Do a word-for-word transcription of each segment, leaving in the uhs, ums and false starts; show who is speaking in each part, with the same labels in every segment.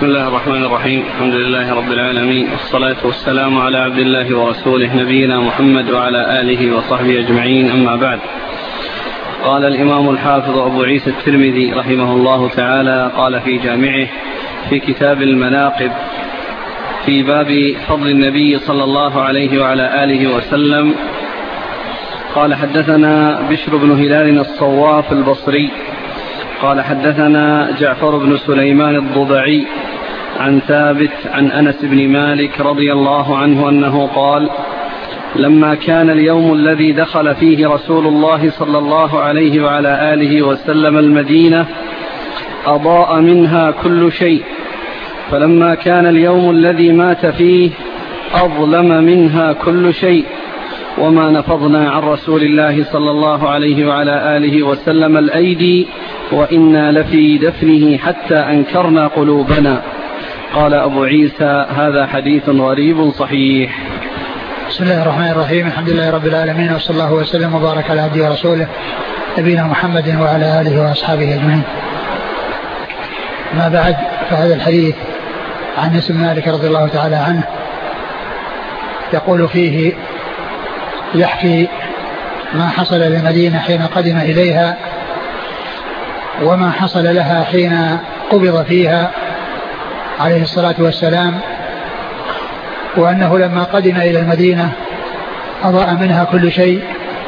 Speaker 1: بسم الله الرحمن الرحيم. الحمد لله رب العالمين، والصلاة والسلام على عبد الله ورسوله نبينا محمد وعلى آله وصحبه أجمعين، أما بعد. قال الإمام الحافظ أبو عيسى الترمذي رحمه الله تعالى قال في جامعه في كتاب المناقب في باب فضل النبي صلى الله عليه وعلى آله وسلم قال: حدثنا بشر بن هلال الصواف البصري قال حدثنا جعفر بن سليمان الضبعي عن ثابت عن أنس بن مالك رضي الله عنه أنه قال: لما كان اليوم الذي دخل فيه رسول الله صلى الله عليه وعلى آله وسلم المدينة أضاء منها كل شيء، فلما كان اليوم الذي مات فيه أظلم منها كل شيء، وما نفضنا عن رسول الله صلى الله عليه وعلى آله وسلم الأيدي وإنا لفي دفنه حتى أنكرنا قلوبنا. قال أبو عيسى: هذا حديث غريب صحيح.
Speaker 2: بسم الله الرحمن الرحيم. الحمد لله رب العالمين، وصلى الله وسلم وبارك على عبده ورسوله نبينا محمد وعلى آله وأصحابه أجمعين. ما بعد، فهذا الحديث عن أنس بن مالك رضي الله تعالى عنه يقول فيه، يحكي ما حصل للمدينة حين قدم إليها وما حصل لها حين قبض فيها عليه الصلاة والسلام، وأنه لما قدم إلى المدينة أضاء منها كل شيء،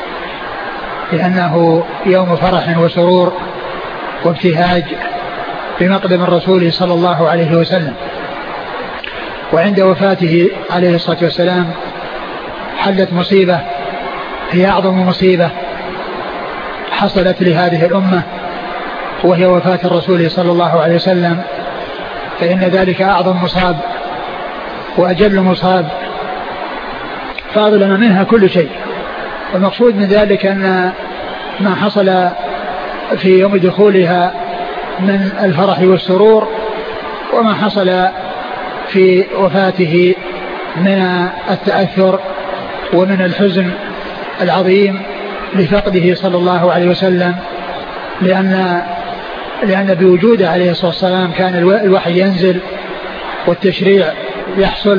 Speaker 2: لأنه يوم فرح وسرور وابتهاج بمقدم الرسول صلى الله عليه وسلم. وعند وفاته عليه الصلاة والسلام حلت مصيبة هي أعظم مصيبة حصلت لهذه الأمة، وهي وفاة الرسول صلى الله عليه وسلم، فإن ذلك أعظم مصاب وأجل مصاب، فأظلم منها كل شيء. والمقصود من ذلك أن ما حصل في يوم دخولها من الفرح والسرور، وما حصل في وفاته من التأثر ومن الحزن العظيم لفقده صلى الله عليه وسلم، لأن لأن بوجوده عليه الصلاة والسلام كان الوحي ينزل والتشريع يحصل،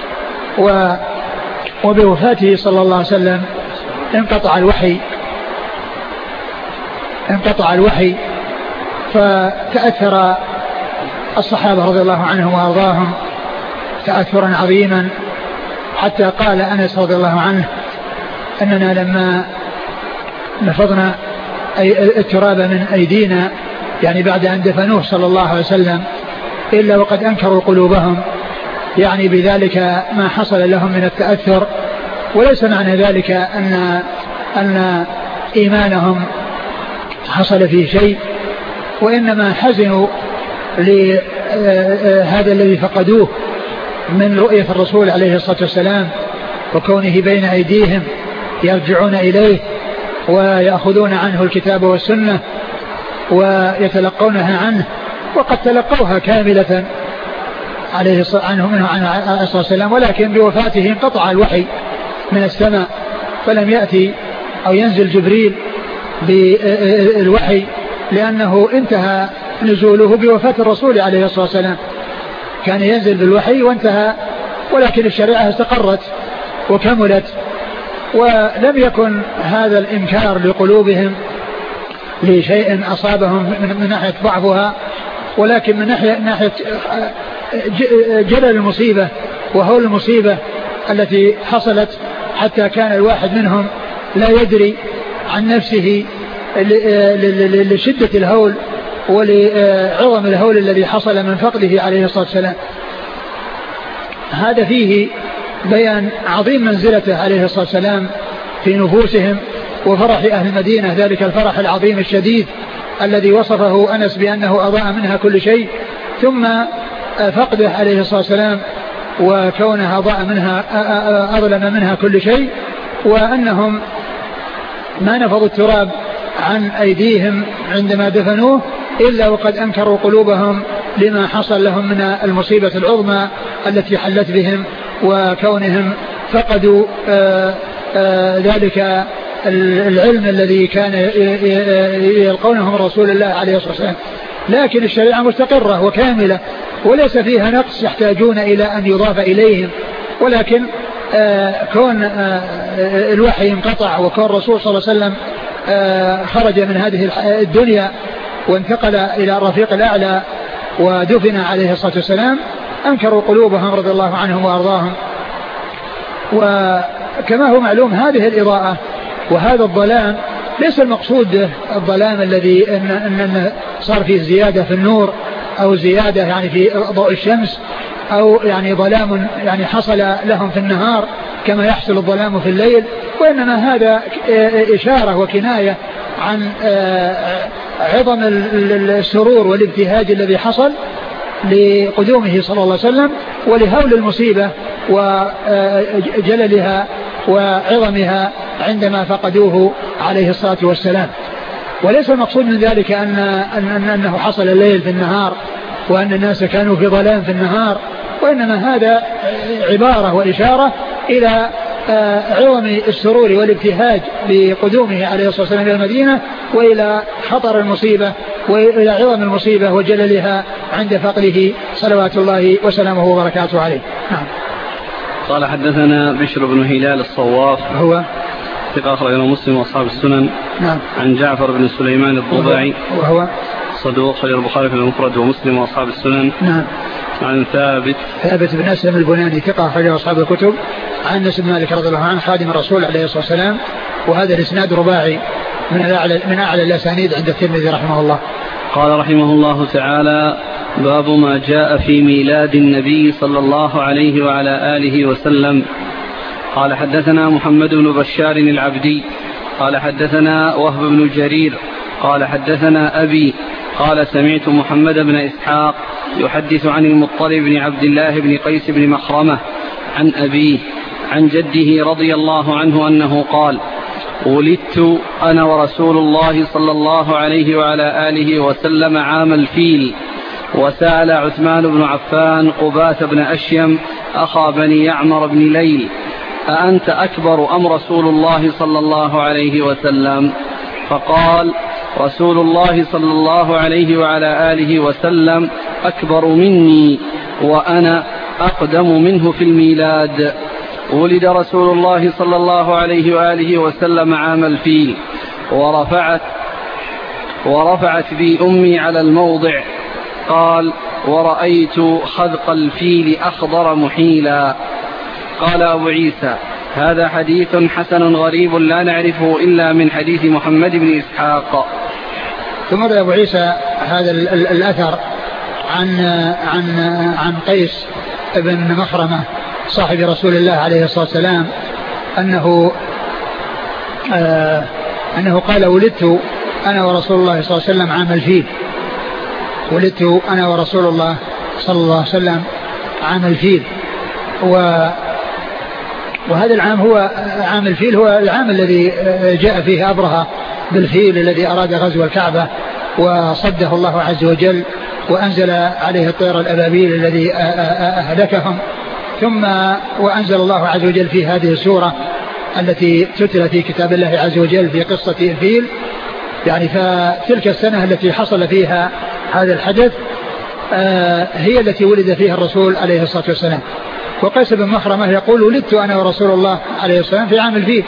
Speaker 2: وبوفاته صلى الله عليه وسلم انقطع الوحي انقطع الوحي فتأثر الصحابة رضي الله عنهم وأرضاهم تأثرا عظيما، حتى قال أنس رضي الله عنه أننا لما نفضنا التراب من أيدينا، يعني بعد أن دفنوه صلى الله عليه وسلم، إلا وقد أنكروا قلوبهم، يعني بذلك ما حصل لهم من التأثر. وليس معنى ذلك أن أن إيمانهم حصل فيه شيء، وإنما حزنوا لهذا الذي فقدوه من رؤية الرسول عليه الصلاة والسلام وكونه بين أيديهم يرجعون إليه ويأخذون عنه الكتاب والسنة ويتلقونها عنه، وقد تلقوها كاملة عليه عنه منه عليه الصلاة والسلام، ولكن بوفاته انقطع الوحي من السماء، فلم يأتي أو ينزل جبريل بالوحي، لأنه انتهى نزوله بوفاة الرسول عليه الصلاة والسلام. كان ينزل بالوحي وانتهى، ولكن الشريعة استقرت وكملت، ولم يكن هذا الإنكار لقلوبهم لشيء أصابهم من ناحية ضعفها، ولكن من ناحية, ناحية جلل المصيبة وهول المصيبة التي حصلت، حتى كان الواحد منهم لا يدري عن نفسه لشدة الهول ولعظم الهول الذي حصل من فقده عليه الصلاة والسلام. هذا فيه بيان عظيم منزلته عليه الصلاة والسلام في نفوسهم وفرح أهل المدينة، ذلك الفرح العظيم الشديد الذي وصفه أنس بأنه أضاء منها كل شيء، ثم فقده عليه الصلاة والسلام وكونها أضاء منها أظلم منها كل شيء، وأنهم ما نفضوا التراب عن أيديهم عندما دفنوه إلا وقد أنكروا قلوبهم لما حصل لهم من المصيبة العظمى التي حلت بهم، وكونهم فقدوا آآ آآ ذلك العلم الذي كان يلقونه من رسول الله عليه الصلاة والسلام. لكن الشريعة مستقرة وكاملة وليس فيها نقص يحتاجون إلى أن يضاف إليهم، ولكن آه كون آه الوحي انقطع وكون الرسول صلى الله عليه وسلم آه خرج من هذه الدنيا وانتقل إلى الرفيق الأعلى ودفن عليه الصلاة والسلام، أنكروا قلوبهم رضي الله عنهم وأرضاهم. وكما هو معلوم هذه الإضاءة وهذا الظلام ليس المقصود الظلام الذي إن إن صار فيه زيادة في النور أو زيادة يعني في ضوء الشمس أو يعني ظلام يعني حصل لهم في النهار كما يحصل الظلام في الليل، وإنما هذا إشارة وكناية عن عظم السرور والابتهاج الذي حصل لقدومه صلى الله عليه وسلم ولهول المصيبة وجللها وعظمها عندما فقدوه عليه الصلاة والسلام. وليس المقصود من ذلك أن أن أنه حصل الليل في النهار وأن الناس كانوا في ظلام في النهار، وإنما هذا عبارة وإشارة إلى عظم السرور والابتهاج بقدومه عليه الصلاة والسلام إلى المدينة وإلى خطر المصيبة وإلى عظم المصيبة وجللها عند فقده صلوات الله وسلامه وبركاته عليه. نعم.
Speaker 1: قال حدثنا بشر بن هلال الصواف
Speaker 2: هو
Speaker 1: ثقة أخرجه مسلم وأصحاب السنن.
Speaker 2: نعم.
Speaker 1: عن جعفر بن سليمان الضبعي
Speaker 2: وهو
Speaker 1: صدوق خرج البخاري في المفرد ومسلم وأصحاب السنن.
Speaker 2: نعم.
Speaker 1: عن ثابت
Speaker 2: ثابت بن أسلم البناني ثقة أخرجه أصحاب الكتب عن أنس بن مالك رضي الله عنه خادم الرسول عليه الصلاة والسلام، وهذا الإسناد رباعي من أعلى من أعلى الأسانيد عند الترمذي رحمه الله.
Speaker 1: قال رحمه الله تعالى: باب ما جاء في ميلاد النبي صلى الله عليه وعلى آله وسلم. قال حدثنا محمد بن بشار العبدي قال حدثنا وهب بن جرير قال حدثنا أبي قال سمعت محمد بن إسحاق يحدث عن المطلب بن عبد الله بن قيس بن مخرمة عن أبيه عن جده رضي الله عنه أنه قال: ولدت أنا ورسول الله صلى الله عليه وعلى آله وسلم عام الفيل، وسأل عثمان بن عفان قباة بن أشيم أخا بني يعمر بن ليل: أأنت أكبر أم رسول الله صلى الله عليه وسلم؟ فقال: رسول الله صلى الله عليه وعلى آله وسلم أكبر مني وأنا أقدم منه في الميلاد. ولد رسول الله صلى الله عليه وآله وسلم عام الفيل، ورفعت ورفعت بي أمي على الموضع. قال: ورأيت خذق الفيل أخضر محيلا. قال أبو عيسى: هذا حديث حسن غريب لا نعرفه إلا من حديث محمد بن إسحاق.
Speaker 2: ثم روى أبو عيسى هذا الأثر عن عن عن قيس بن مخرمة صاحب رسول الله عليه الصلاة والسلام أنه آه أنه قال: ولدت أنا ورسول الله صلى الله عليه وسلم عام الفيل. ولدت أنا ورسول الله صلى الله عليه وسلم عام الفيل. و وهذا العام هو عام الفيل، هو العام الذي جاء فيه أبرهة بالفيل الذي أراد غزو الكعبة وصده الله عز وجل وأنزل عليه الطير الأبابيل الذي أهلكهم. ثم وأنزل الله عز وجل في هذه السورة التي تتلى في كتاب الله عز وجل في قصة الفيل، يعني فتلك السنة التي حصل فيها هذا الحدث هي التي ولد فيها الرسول عليه الصلاة والسلام. وقيس بن مخرمة يقول: ولدت أنا ورسول الله عليه الصلاة والسلام في عام الفيل.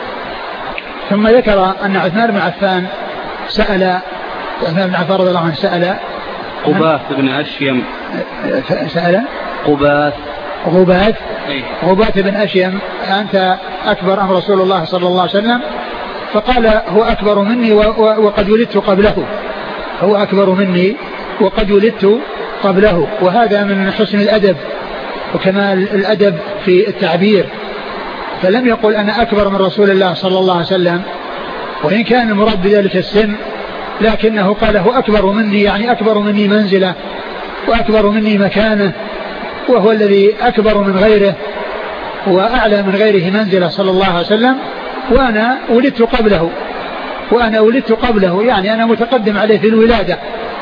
Speaker 2: ثم ذكر أن عثمان بن عفان سأل عثمان بن عفان رضي الله عنه سأل
Speaker 1: قباة بن أشيم
Speaker 2: سأل
Speaker 1: قباة
Speaker 2: غباة غباة بن أشيم: أنت أكبر أم رسول الله صلى الله عليه وسلم؟ فقال: هو أكبر مني وقد ولدت قبله. هو أكبر مني وقد ولدت قبله. وهذا من حسن الأدب وكمال الأدب في التعبير، فلم يقل أنا أكبر من رسول الله صلى الله عليه وسلم وإن كان المراد بذلك السن، لكنه قال: هو أكبر مني، يعني أكبر مني منزلة وأكبر مني مكانة، وهو الذي أكبر من غيره وأعلى من غيره منزلة صلى الله عليه وسلم، وأنا ولدت قبله وأنا ولدت قبله يعني أنا متقدم عليه في الولادة.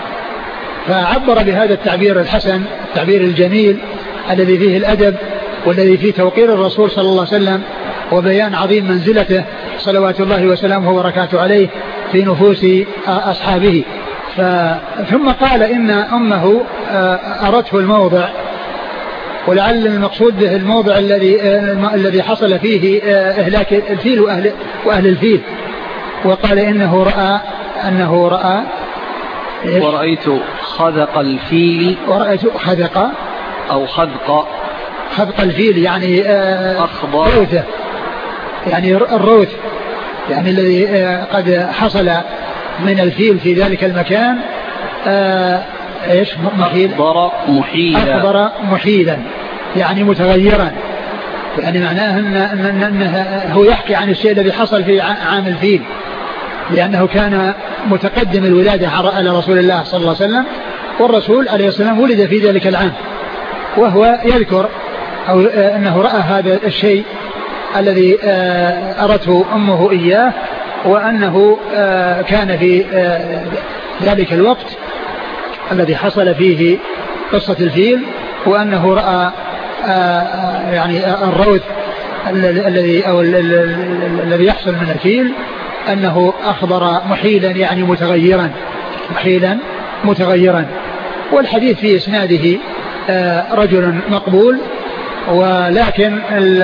Speaker 2: فعبر بهذا التعبير الحسن، التعبير الجميل الذي فيه الأدب والذي فيه توقير الرسول صلى الله عليه وسلم وبيان عظيم منزلته صلوات الله وسلامه وبركاته عليه في نفوس أصحابه. ثم قال إن أمه أرته الموضع، ولعل المقصود به الموضع الذي الذي حصل فيه إهلاك الفيل وأهل, وأهل الفيل. وقال إنه رأى أنه رأى
Speaker 1: ورأيت خذق الفيل
Speaker 2: ورأيت خذق
Speaker 1: أو خذق
Speaker 2: خذق الفيل يعني
Speaker 1: أخضر
Speaker 2: روثه، يعني الروث يعني الذي قد حصل من الفيل في ذلك المكان ايش محيل
Speaker 1: أخضر محيلا
Speaker 2: أخضر محيلا يعني متغيرا، يعني معناه أن أنه هو يحكي عن الشيء الذي حصل في عام الفيل، لأنه كان متقدم الولادة على رسول الله صلى الله عليه وسلم، والرسول عليه السلام ولد في ذلك العام، وهو يذكر أو أنه رأى هذا الشيء الذي أرته أمه إياه، وأنه كان في ذلك الوقت الذي حصل فيه قصة الفيل، وأنه رأى يعني الروث الذي أو الذي يحصل من الفيل أنه أخضر محيلا يعني متغيرا محيلا متغيرا. والحديث في إسناده رجل مقبول، ولكن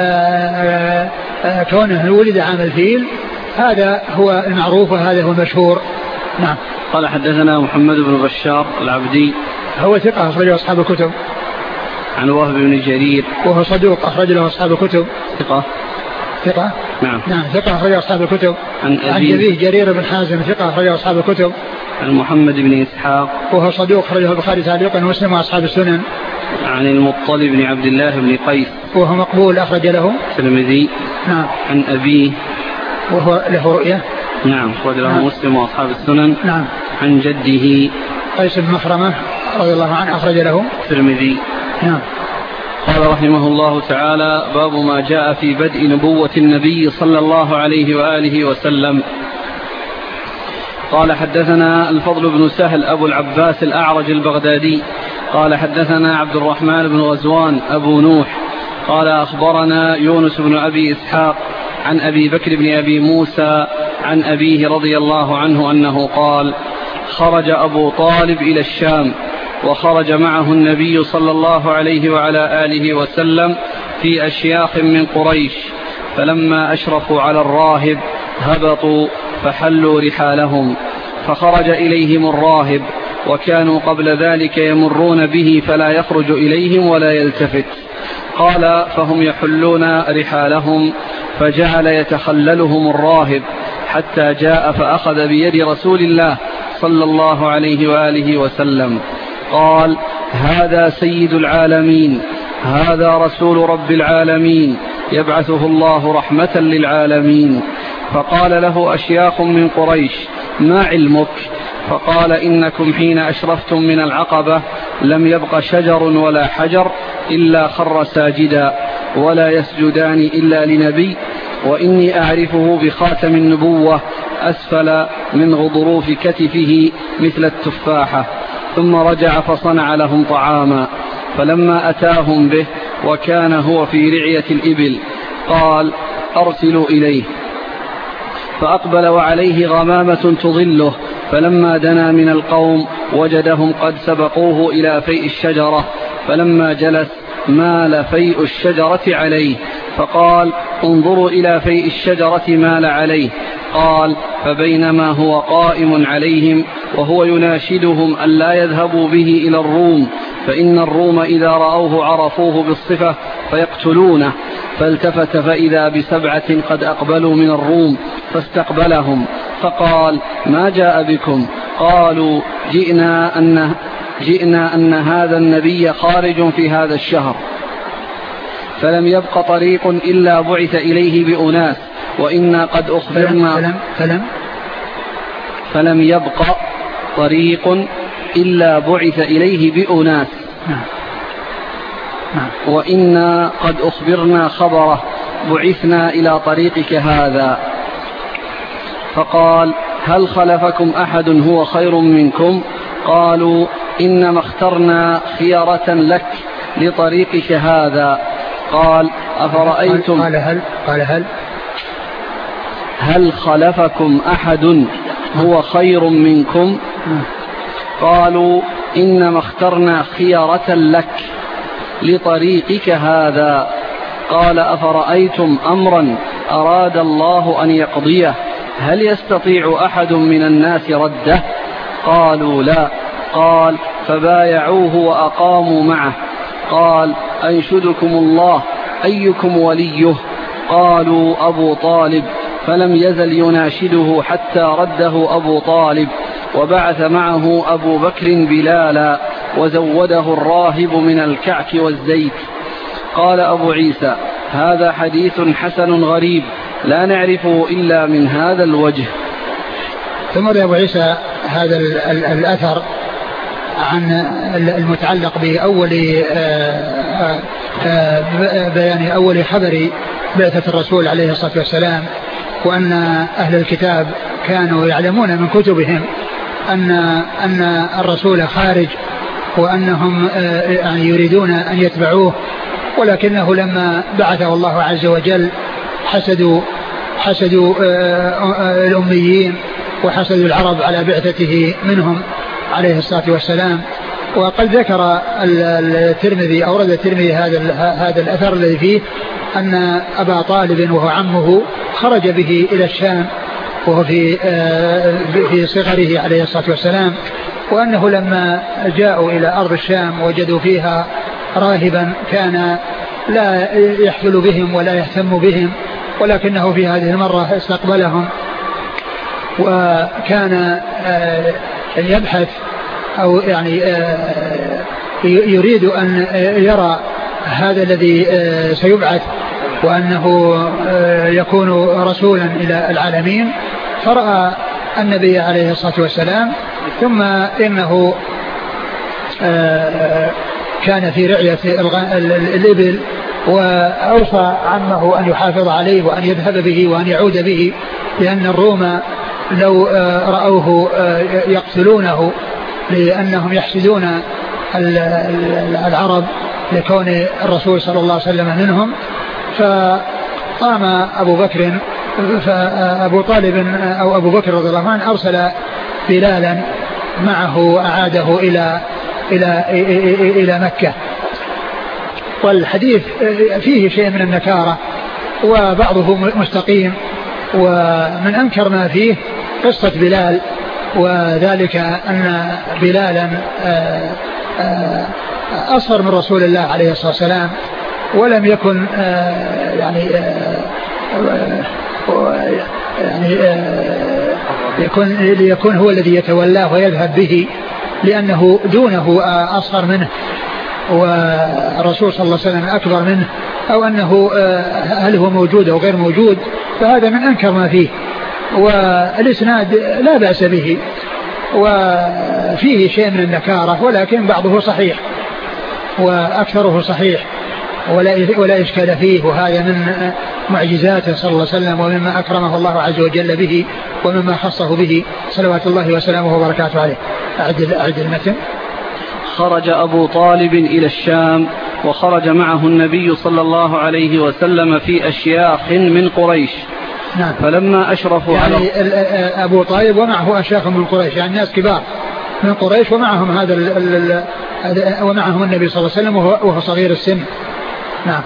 Speaker 2: كونه ولد عام الفيل هذا هو المعروف وهذا هو المشهور. نعم.
Speaker 1: قال حدثنا محمد بن بشار العبدي
Speaker 2: هو ثقة أخرج له أصحاب الكتب.
Speaker 1: عن وهب بن جرير
Speaker 2: وهو صدوق أخرج له أصحاب الكتب.
Speaker 1: ثقة
Speaker 2: ثقة
Speaker 1: نعم
Speaker 2: نعم ثقة أخرج له أصحاب الكتب.
Speaker 1: عن
Speaker 2: أبيه جرير بن حازم ثقة أخرج له أصحاب الكتب.
Speaker 1: عن محمد بن إسحاق
Speaker 2: وهو صدوق أخرجه البخاري تعليقا ومسلم وأصحاب السنن.
Speaker 1: عن المطلب بن عبد الله بن قيس
Speaker 2: وهو مقبول أخرج له
Speaker 1: الترمذي.
Speaker 2: نعم.
Speaker 1: عن أبيه
Speaker 2: وهو له رؤية.
Speaker 1: نعم أخرج له
Speaker 2: نعم.
Speaker 1: مسلم وأصحاب السنن.
Speaker 2: نعم.
Speaker 1: عن جده
Speaker 2: قيس بن مخرمة رضي الله عنه أخرج له
Speaker 1: الترمذي.
Speaker 2: نعم.
Speaker 1: قال رحمه الله تعالى: باب ما جاء في بدء نبوة النبي صلى الله عليه وآله وسلم. قال حدثنا الفضل بن سهل أبو العباس الأعرج البغدادي قال حدثنا عبد الرحمن بن غزوان أبو نوح قال أخبرنا يونس بن أبي إسحاق عن أبي بكر بن أبي موسى عن أبيه رضي الله عنه أنه قال: خرج أبو طالب إلى الشام، وخرج معه النبي صلى الله عليه وعلى آله وسلم في أشياخ من قريش، فلما أشرفوا على الراهب هبطوا فحلوا رحالهم، فخرج إليهم الراهب، وكانوا قبل ذلك يمرون به فلا يخرج إليهم ولا يلتفت. قال: فهم يحلون رحالهم، فجعل يتخللهم الراهب حتى جاء فأخذ بيد رسول الله صلى الله عليه وآله وسلم. قال: هذا سيد العالمين، هذا رسول رب العالمين، يبعثه الله رحمة للعالمين. فقال له أشياخ من قريش: ما علمك؟ فقال: إنكم حين أشرفتم من العقبة لم يبق شجر ولا حجر إلا خر ساجدا، ولا يسجدان إلا لنبي، وإني أعرفه بخاتم النبوة أسفل من غضروف كتفه مثل التفاحة. ثم رجع فصنع لهم طعاما، فلما أتاهم به وكان هو في رعية الإبل قال: أرسلوا إليه. فأقبل وعليه غمامة تظله، فلما دنا من القوم وجدهم قد سبقوه إلى فيء الشجرة، فلما جلس مال فيء الشجرة عليه، فقال: انظروا إلى فيء الشجرة مال عليه. قال: فبينما هو قائم عليهم وهو يناشدهم أن لا يذهبوا به إلى الروم، فإن الروم إذا رأوه عرفوه بالصفة فيقتلونه، فالتفت فإذا بسبعة قد أقبلوا من الروم فاستقبلهم، فقال: ما جاء بكم؟ قالوا: جئنا أن, جئنا أن هذا النبي خارج في هذا الشهر، فلم يبق طريق إلا بعث إليه بأناس، وإنا قد أخبرنا
Speaker 2: فلم, فلم,
Speaker 1: فلم يبق طريق إلا بعث إليه بأناس، وإنا قد أخبرنا خبره، بعثنا إلى طريقك هذا. فقال: هل خلفكم أحد هو خير منكم؟ قالوا: إنما اخترنا خيرة لك لطريقك هذا. قال: أفرأيتم
Speaker 2: قال هل قال هل
Speaker 1: هل خلفكم أحد هو خير منكم؟ قالوا إنما اخترنا خيرة لك لطريقك هذا. قال أفرأيتم أمرا أراد الله أن يقضيه هل يستطيع أحد من الناس رده؟ قالوا لا. قال فبايعوه وأقاموا معه. قال أنشدكم الله أيكم وليه؟ قالوا أبو طالب. فلم يزل يناشده حتى رده أبو طالب، وبعث معه أبو بكر بلالا وزوده الراهب من الكعك والزيت. قال أبو عيسى هذا حديث حسن غريب لا نعرفه إلا من هذا الوجه.
Speaker 2: ثم أبو عيسى هذا الأثر عن المتعلق بأول بيان أول خبر بعثة الرسول عليه الصلاة والسلام، وأن أهل الكتاب كانوا يعلمون من كتبهم أن أن الرسول خارج، وأنهم يعني يريدون أن يتبعوه، ولكنه لما بعثه الله عز وجل حسدوا حسدوا الأميين وحسدوا العرب على بعثته منهم عليه الصلاة والسلام. وقد ذكر الترمذي أورد الترمذي هذا هذا الأثر الذي فيه أن أبا طالب وهو عمه خرج به إلى الشام وهو في في صغره عليه الصلاة والسلام، وأنه لما جاءوا إلى أرض الشام وجدوا فيها راهبا كان لا يحفل بهم ولا يهتم بهم، ولكنه في هذه المرة استقبلهم وكان يبحث أو يعني يريد أن يرى هذا الذي سيبعث وأنه يكون رسولا إلى العالمين، فرأى النبي عليه الصلاة والسلام. ثم إنه كان في رعية الإبل، وأوصى عمه أن يحافظ عليه وأن يذهب به وأن يعود به، لأن الروم لو رأوه يقتلونه لأنهم يحسدون العرب لكون الرسول صلى الله عليه وسلم منهم. فقام أبو بكر فأبو طالب أو أبو بكر رضي الله عنه أرسل بلالا معه وأعاده إلى إلى إلى مكة. والحديث فيه شيء من النكارة وبعضه مستقيم، ومن أنكر ما فيه قصة بلال، وذلك أن بلالا أصغر من رسول الله عليه الصلاة والسلام، ولم يكن يعني يعني يكون ليكون هو الذي يتولاه ويذهب به، لأنه دونه أصغر منه والرسول صلى الله عليه وسلم أكبر منه، أو أنه هل هو موجود أو غير موجود، فهذا من أنكر ما فيه. والإسناد لا بأس به وفيه شيء من النكارة، ولكن بعضه صحيح وأكثره صحيح ولا ولا إشكال فيه، وهذا من معجزاته صلى الله عليه وسلم ومما أكرمه الله عز وجل به ومما خصه به صلوات الله وسلامه وبركاته عليه. أعد أعد المتن.
Speaker 1: خرج أبو طالب إلى الشام، وخرج معه النبي صلى الله عليه وسلم في أشياخ من قريش.
Speaker 2: نعم.
Speaker 1: فلما أشرفوا
Speaker 2: يعني
Speaker 1: على
Speaker 2: أبو طالب ومعه أشياخ من قريش، يعني ناس كبار من قريش، ومعهم هذا ال ال ومعهم النبي صلى الله عليه وسلم وهو صغير السن. نعم.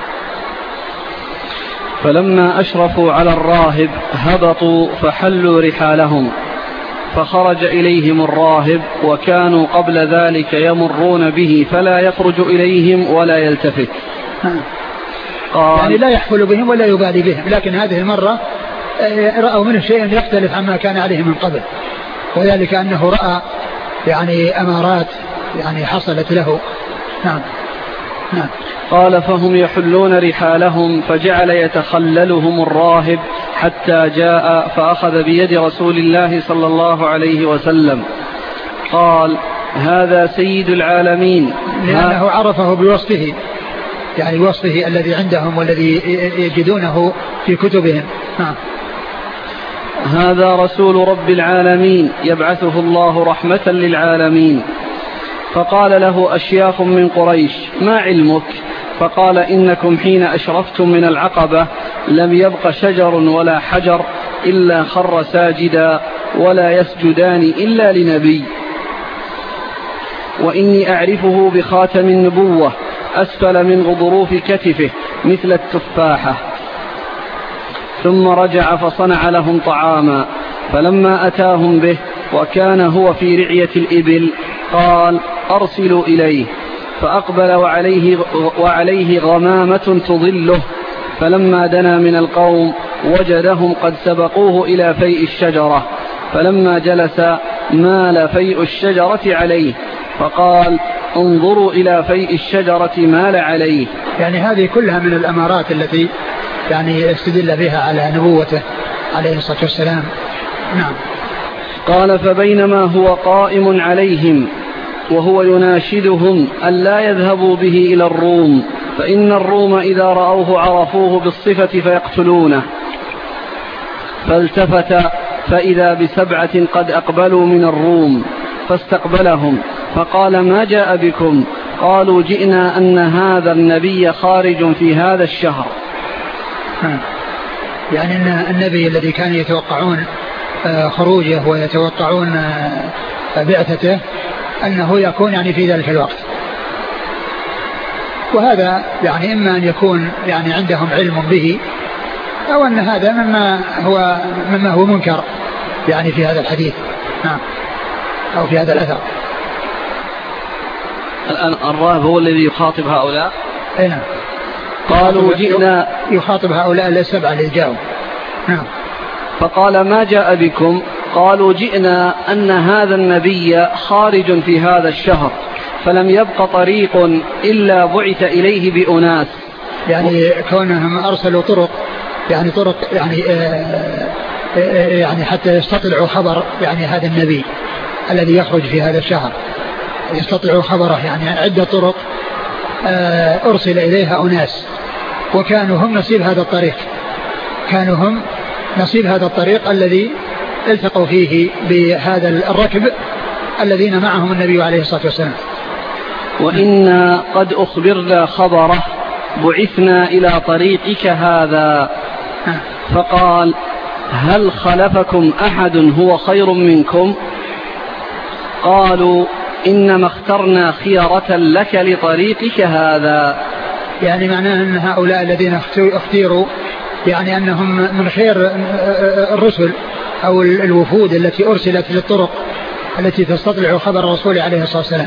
Speaker 1: فلما أشرفوا على الراهب هبطوا فحلوا رحالهم، فخرج إليهم الراهب، وكانوا قبل ذلك يمرون به فلا يخرج إليهم ولا يلتفت.
Speaker 2: قال يعني لا يحفل بهم ولا يبالي بهم، لكن هذه المرة رأوا منه شيئا يختلف عما كان عليه من قبل، وذلك أنه رأى يعني أمارات يعني حصلت له. نعم. نعم.
Speaker 1: قال فهم يحلون رحالهم، فجعل يتخللهم الراهب حتى جاء فأخذ بيد رسول الله صلى الله عليه وسلم. قال هذا سيد العالمين،
Speaker 2: لأنه عرفه بوصفه، يعني وصفه الذي عندهم والذي يجدونه في كتبهم. نعم.
Speaker 1: هذا رسول رب العالمين يبعثه الله رحمة للعالمين. فقال له أشياخ من قريش ما علمك؟ فقال إنكم حين أشرفتم من العقبة لم يبق شجر ولا حجر إلا خر ساجدا، ولا يسجدان إلا لنبي. وإني أعرفه بخاتم النبوة أسفل من غضروف كتفه مثل التفاحة. ثم رجع فصنع لهم طعاما، فلما أتاهم به وكان هو في رعية الإبل قال أرسلوا إليه، فأقبل وعليه, وعليه غمامة تظله، فلما دنا من القوم وجدهم قد سبقوه إلى فيء الشجرة، فلما جلس مال فيء الشجرة عليه فقال انظروا إلى فيء الشجرة مال عليه.
Speaker 2: يعني هذه كلها من الأمارات التي يعني استدل بها على نبوته عليه الصلاة والسلام. نعم.
Speaker 1: قال فبينما هو قائم عليهم وهو يناشدهم أن لا يذهبوا به إلى الروم، فإن الروم إذا رأوه عرفوه بالصفة فيقتلونه، فالتفت فإذا بسبعة قد أقبلوا من الروم فاستقبلهم فقال ما جاء بكم؟ قالوا جئنا أن هذا النبي خارج في هذا الشهر.
Speaker 2: يعني أن النبي الذي كانوا يتوقعون خروجه ويتوقعون بعثته أنه يكون يعني في ذلك الوقت، وهذا يعني إما أن يكون يعني عندهم علم به، أو أن هذا مما هو مما هو منكر يعني في هذا الحديث. نعم. أو في هذا الأثر.
Speaker 1: الآن الراهب هو الذي يخاطب هؤلاء.
Speaker 2: أي نعم.
Speaker 1: قالوا جئنا
Speaker 2: يخاطب هؤلاء السبعة اللي جاءوا. نعم.
Speaker 1: فقال ما جاء بكم؟ قالوا جئنا أن هذا النبي خارج في هذا الشهر، فلم يبق طريق إلا بعث إليه بأناس.
Speaker 2: يعني كونهم أرسلوا طرق يعني طرق يعني آآ آآ يعني حتى يستطلعوا خبر يعني هذا النبي الذي يخرج في هذا الشهر، يستطلعوا خبره، يعني عدة طرق أرسل إليها أناس، وكانوا هم نصيب هذا الطريق، كانوا هم نصيب هذا الطريق الذي التقوا فيه بهذا الركب الذين معهم النبي عليه الصلاة والسلام.
Speaker 1: وإنا قد أخبرنا خبره بعثنا إلى طريقك هذا. فقال هل خلفكم أحد هو خير منكم؟ قالوا إنما اخترنا خيرة لك لطريقك هذا.
Speaker 2: يعني معناه أن هؤلاء الذين اختيروا يعني أنهم من خير الرسل أو الوفود التي أرسلت للطرق التي تستطلع خبر الرسول عليه الصلاة والسلام.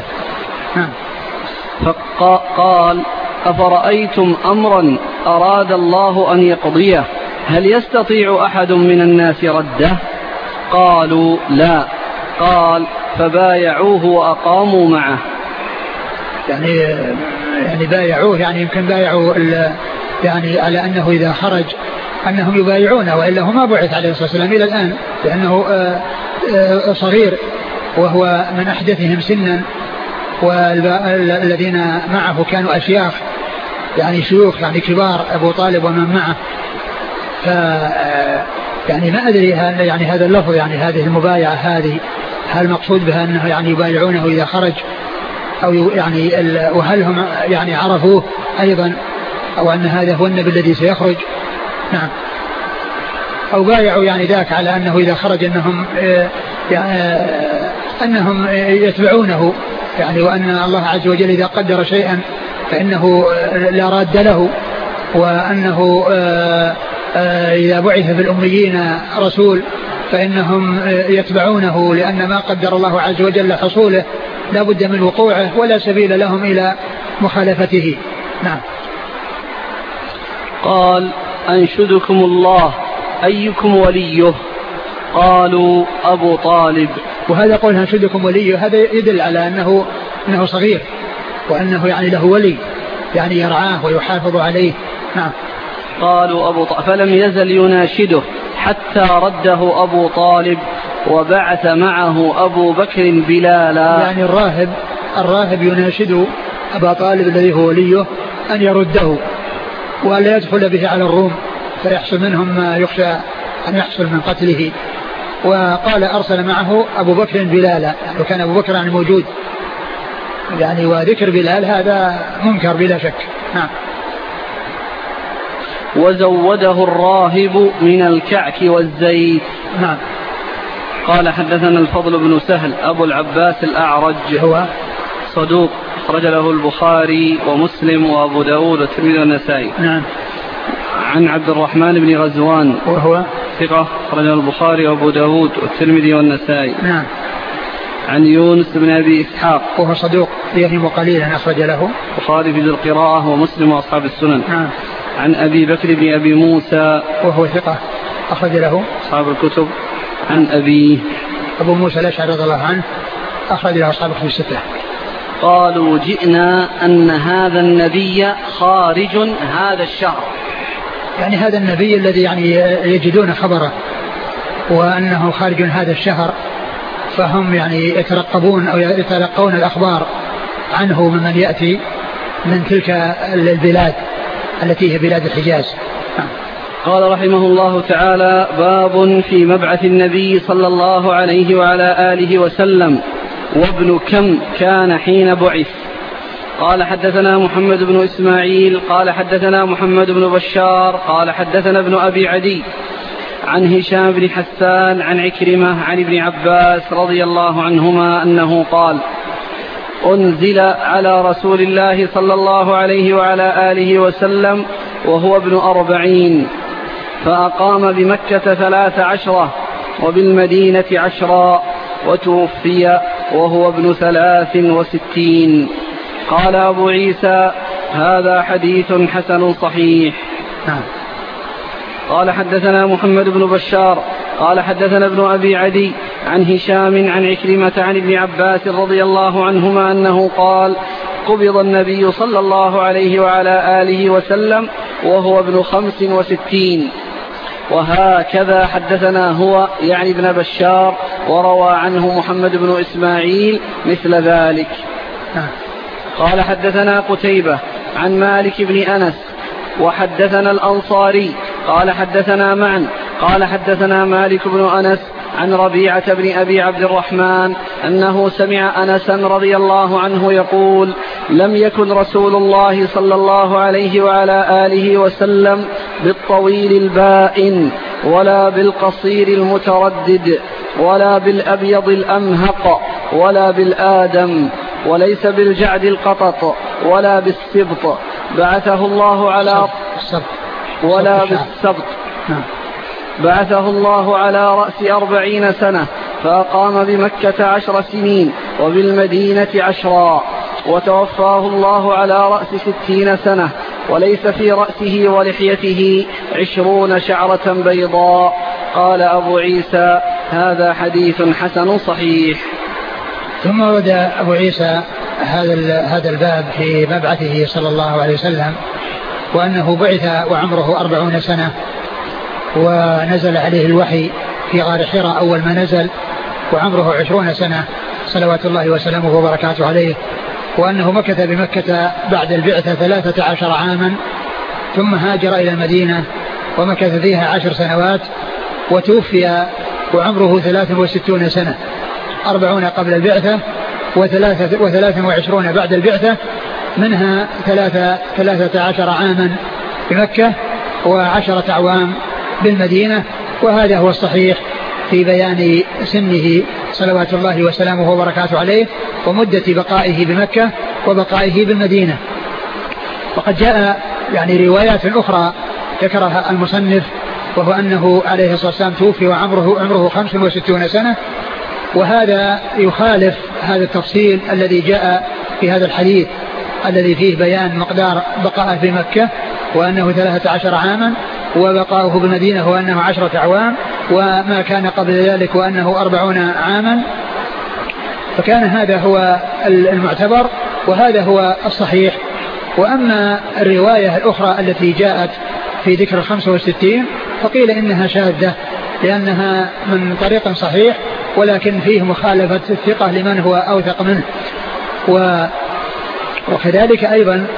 Speaker 1: فقال أفرأيتم أمرا أراد الله أن يقضيه هل يستطيع أحد من الناس رده؟ قالوا لا. قال فبايعوه وأقاموا معه.
Speaker 2: يعني يعني بايعوه، يعني يمكن بايعوا يعني على أنه إذا خرج أنهم يبايعونه، وإلا هو ما بعث عليه الصلاة والسلام إلى الآن، لأنه صغير وهو من أحدثهم سنا، والذين معه كانوا أشياخ يعني شيوخ يعني كبار، أبو طالب ومن معه. ف يعني ما أدري يعني هذا اللفظ يعني هذه المبايعة هذه هل مقصود بها أنه يعني يبايعونه إذا خرج، أو يعني وهل هم يعني عرفوه أيضا، أو أن هذا هو النبي الذي سيخرج. نعم. أو بايعوا يعني ذاك على أنه إذا خرج أنهم يعني أنهم يتبعونه، يعني وأن الله عز وجل إذا قدر شيئا فإنه لا راد له، وأنه إذا بعث في الأميين رسول فإنهم يتبعونه، لأن ما قدر الله عز وجل حصوله لا بد من وقوعه ولا سبيل لهم إلى مخالفته. نعم.
Speaker 1: قال أنشدكم الله أيكم وليه؟ قالوا أبو طالب.
Speaker 2: وهذا قول أنشدكم وليه هذا يدل على أنه أنه صغير، وأنه يعني له ولي يعني يرعاه ويحافظ عليه. نعم.
Speaker 1: قالوا أبو طالب، فلم يزل يناشده حتى رده أبو طالب وبعث معه أبو بكر بلالا.
Speaker 2: يعني الراهب الراهب يناشد أبا طالب الذي هو وليه أن يرده ولا يدخل به على الروم فيحصل منهم ما يخشى أن يحصل من قتله. وقال أرسل معه أبو بكر بلالا، يعني كان أبو بكر يعني موجود يعني، وذكر بلال هذا منكر بلا شك. نعم.
Speaker 1: وزوده الراهب من الكعك والزيت.
Speaker 2: نعم.
Speaker 1: قال حدثنا الفضل بن سهل أبو العباس الأعرج
Speaker 2: هو
Speaker 1: صدوق أخرج له البخاري ومسلم وأبو داود والترمذي والنسائي.
Speaker 2: نعم.
Speaker 1: عن عبد الرحمن بن غزوان
Speaker 2: وهو
Speaker 1: ثقة أخرج له البخاري وأبو داود والترمذي والنسائي.
Speaker 2: نعم.
Speaker 1: عن يونس بن أبي إسحاق
Speaker 2: وهو صدوق يهم قليلا أخرج له
Speaker 1: البخاري في القراءة ومسلم وأصحاب السنن.
Speaker 2: نعم.
Speaker 1: عن أبي بكر بن أبي موسى
Speaker 2: وهو ثقة أخرج له
Speaker 1: أصحاب الكتب. عن أبي
Speaker 2: أبو موسى الأشعري رضي الله عنه أخرج له أصحاب الكتب الستة.
Speaker 1: قالوا جئنا أن هذا النبي خارج هذا الشهر،
Speaker 2: يعني هذا النبي الذي يعني يجدون خبره وأنه خارج هذا الشهر، فهم يعني يترقبون أو يتلقون الأخبار عنه ممن يأتي من تلك البلاد التي هي بلاد الحجاز.
Speaker 1: قال رحمه الله تعالى: باب في مبعث النبي صلى الله عليه وعلى آله وسلم، وابن كم كان حين بعث. قال حدثنا محمد بن إسماعيل قال حدثنا محمد بن بشار قال حدثنا ابن أبي عدي عن هشام بن حسان عن عكرمة عن ابن عباس رضي الله عنهما أنه قال: أنزل على رسول الله صلى الله عليه وعلى آله وسلم وهو ابن أربعين، فأقام بمكة ثلاث عشرة وبالمدينة عشرا، وتوفي وهو ابن ثلاث وستين. قال أبو عيسى: هذا حديث حسن صحيح. قال حدثنا محمد بن بشار قال حدثنا ابن أبي عدي عن هشام عن عكرمة عن ابن عباس رضي الله عنهما أنه قال: قبض النبي صلى الله عليه وعلى آله وسلم وهو ابن خمس وستين. وهكذا حدثنا هو يعني ابن بشار، وروى عنه محمد بن إسماعيل مثل ذلك. قال حدثنا قتيبة عن مالك بن أنس وحدثنا الأنصاري قال حدثنا معا قال حدثنا مالك بن أنس عن ربيعة بن أبي عبد الرحمن أنه سمع أنسا رضي الله عنه يقول: لم يكن رسول الله صلى الله عليه وعلى آله وسلم بالطويل البائن ولا بالقصير المتردد ولا بالأبيض الأمهق ولا بالآدم وليس بالجعد القطط ولا بالسبط، بعثه الله على ولا بالسبط بعثه الله على رأس أربعين سنة، فأقام بمكة عشر سنين وبالمدينة عشرا، وتوفاه الله على رأس ستين سنة، وليس في رأسه ولحيته عشرون شعرة بيضاء. قال أبو عيسى: هذا حديث حسن صحيح.
Speaker 2: ثم ورد أبو عيسى هذا هذا الباب في مبعثه صلى الله عليه وسلم، وأنه بعث وعمره أربعون سنة، ونزل عليه الوحي في غار حراء أول ما نزل وعمره عشرون سنة صلوات الله وسلامه وبركاته عليه، وأنه مكث بمكة بعد البعثة ثلاثة عشر عاما، ثم هاجر إلى المدينة ومكث فيها عشر سنوات، وتوفي وعمره ثلاث وستون سنة، أربعون قبل البعثة وثلاثة, وثلاثة وعشرون بعد البعثة، منها ثلاثة, ثلاثة عشر عاما بمكة وعشرة أعوام بالمدينة. وهذا هو الصحيح في بيان سنه صلوات الله وسلامه وبركاته عليه ومدة بقائه بمكة وبقائه بالمدينة. وقد جاء يعني روايات أخرى ذكرها المصنف، وهو أنه عليه الصلاة والسلام توفي وعمره عمره خمس وستون سنة، وهذا يخالف هذا التفصيل الذي جاء في هذا الحديث الذي فيه بيان مقدار بقائه في مكة وأنه ثلاثة عشر عاما، وبقاؤه بالمدينة وأنه عشرة أعوام، وما كان قبل ذلك وأنه أربعون عاما. فكان هذا هو المعتبر وهذا هو الصحيح. وأما الرواية الأخرى التي جاءت في ذكر الخمسة وستين فقيل إنها شاذة لأنها من طريق صحيح، ولكن فيه مخالفة الثقة لمن هو أوثق منه. وكذلك أيضا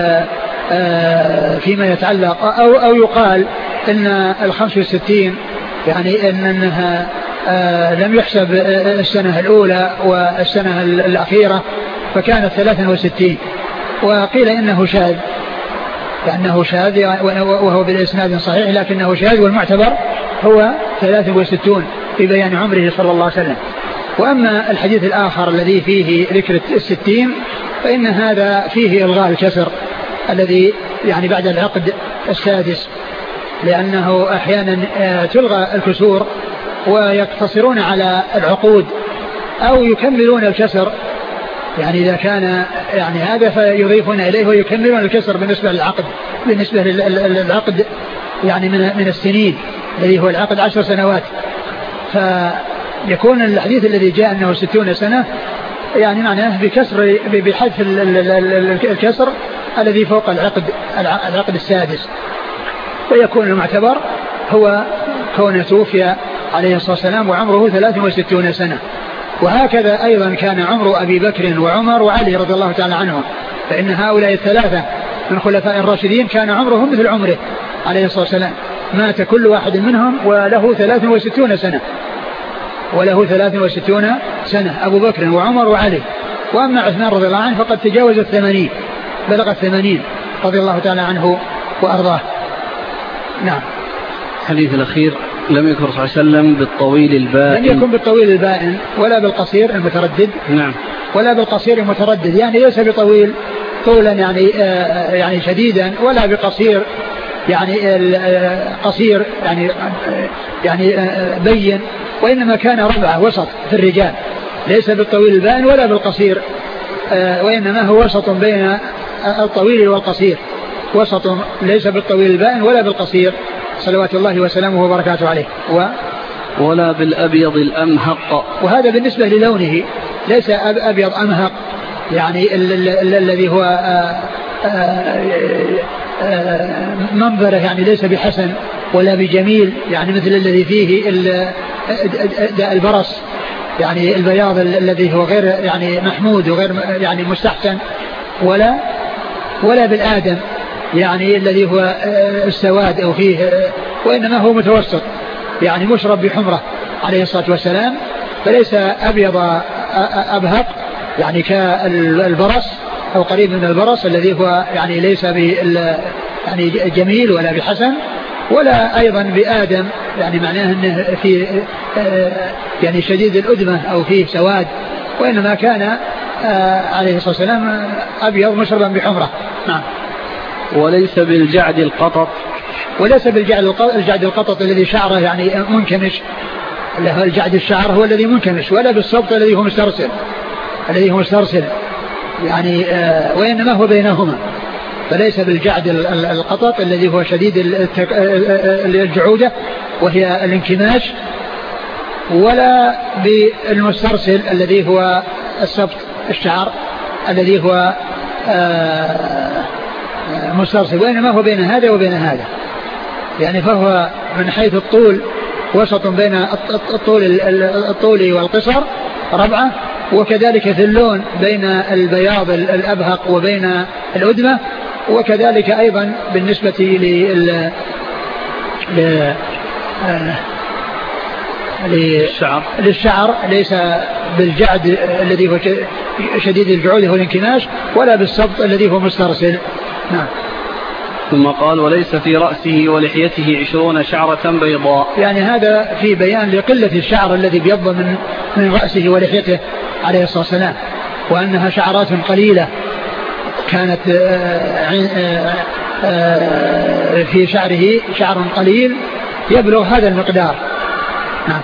Speaker 2: فيما يتعلق أو, أو يقال إن الخمس وستين يعني إنها لم يحسب السنة الأولى والسنة الأخيرة فكانت ثلاثة وستين، وقيل إنه شاذ لأنه شاذ وهو بالإسناد صحيح لكنه شاذ، والمعتبر هو ثلاثة وستون في بيان عمره صلى الله عليه وسلم. وأما الحديث الآخر الذي فيه ذكر الستين فإن هذا فيه إلغاء الكسر الذي يعني بعد العقد السادس، لأنه أحيانا تلغى الكسور ويقتصرون على العقود أو يكملون الكسر، يعني إذا كان يعني هذا فيضيفون إليه ويكملون الكسر بالنسبة للعقد بالنسبة للعقد يعني من من السنين الذي هو العقد عشر سنوات. فيكون الحديث الذي جاء أنه ستون سنة يعني معناه بكسر بحذف الكسر الذي فوق العقد العقد السادس، ويكون المعتبر هو كونه توفي عليه الصلاة والسلام وعمره ثلاث وستون سنة. وهكذا أيضا كان عمر أبي بكر وعمر وعلي رضي الله تعالى عنهم، فإن هؤلاء الثلاثة من خلفاء الراشدين كان عمرهم مثل عمره عليه الصلاة والسلام، مات كل واحد منهم وله ثلاث وستون سنة وله ثلاث وستون سنة أبو بكر وعمر وعلي. وأما عثمان رضي الله عنه فقد تجاوز الثمانين، بلغ الثمانين رضي الله تعالى عنه وأرضاه. نعم.
Speaker 1: الحديث الأخير لم يكن صلى الله عليه وسلم بالطويل البائن،
Speaker 2: لم يكن بالطويل البائن ولا بالقصير المتردد.
Speaker 1: نعم.
Speaker 2: ولا بالقصير المتردد، يعني ليس بطويل طولا يعني آه يعني شديدا، ولا بقصير يعني آه قصير يعني آه يعني آه بين، وإنما كان ربعة وسط في الرجال، ليس بالطويل البائن ولا بالقصير آه وإنما هو وسط بين الطويل والقصير، وسط ليس بالطويل البائن ولا بالقصير صلوات الله وسلامه وبركاته عليه. و
Speaker 1: ولا بالأبيض الأمهق،
Speaker 2: وهذا بالنسبة للونه ليس أبيض أمهق يعني الذي هو منظره يعني ليس بحسن ولا بجميل، يعني مثل الذي فيه البرص يعني البياض الذي هو غير يعني محمود وغير يعني مستحسن، ولا ولا بالآدم يعني الذي هو السواد أو فيه، وإنما هو متوسط يعني مشرب بحمرة عليه الصلاة والسلام، فليس أبيض أبهق يعني كالبرص أو قريب من البرص الذي هو يعني ليس يعني جميل ولا بحسن، ولا أيضا بآدم يعني معناه أنه في يعني شديد الأدمة أو فيه سواد، وإنما كان عليه الصلاة والسلام أبيض مشربا بحمرة. نعم.
Speaker 1: وليس بالجعد القطط،
Speaker 2: وليس بالجعد القطط الذي شعره يعني منكمش، له الجعد الشعر هو الذي منكمش، ولا بالصبط الذي هو مسترسل الذي هو مسترسل يعني آه وإنما هو بينهما، فليس بالجعد القطط الذي هو شديد الجعودة وهي الانكماش، ولا بالمسترسل الذي هو الصبط الشعر الذي هو آه مسترسل، وإنما هو بين هذا وبين هذا، يعني فهو من حيث الطول وسط بين الطول الطول والقصر ربعة، وكذلك في اللون بين البياض الأبهق وبين الأدمة، وكذلك أيضا بالنسبة لل للشعر للشعر ليس بالجعد الذي هو شديد الجعود والانكماش، ولا بالصبط الذي هو مسترسل. نعم.
Speaker 1: ثم قال وليس في رأسه ولحيته عشرون شعرة بيضاء،
Speaker 2: يعني هذا في بيان لقلة الشعر الذي بيض من من رأسه ولحيته عليه الصلاة والسلام، وأنها شعرات قليلة كانت في شعره شعر قليل يبلغ هذا المقدار. نعم.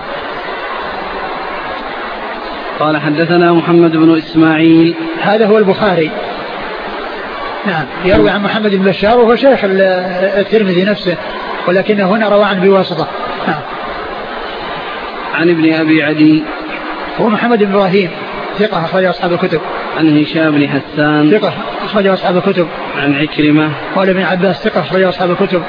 Speaker 1: قال حدثنا محمد بن إسماعيل،
Speaker 2: هذا هو البخاري. نعم. يروي عن محمد بن بشار وهو شيخ الترمذي نفسه، ولكنه هنا روى عنه بواسطة. نعم.
Speaker 1: عن ابن أبي عدي
Speaker 2: هو محمد بن إبراهيم ثقة أخرجه أصحاب الكتب.
Speaker 1: عن هشام بن حسان
Speaker 2: ثقة أخرجه أصحاب الكتب.
Speaker 1: عن عكرمة
Speaker 2: قال ابن عباس ثقة أخرجه أصحاب الكتب.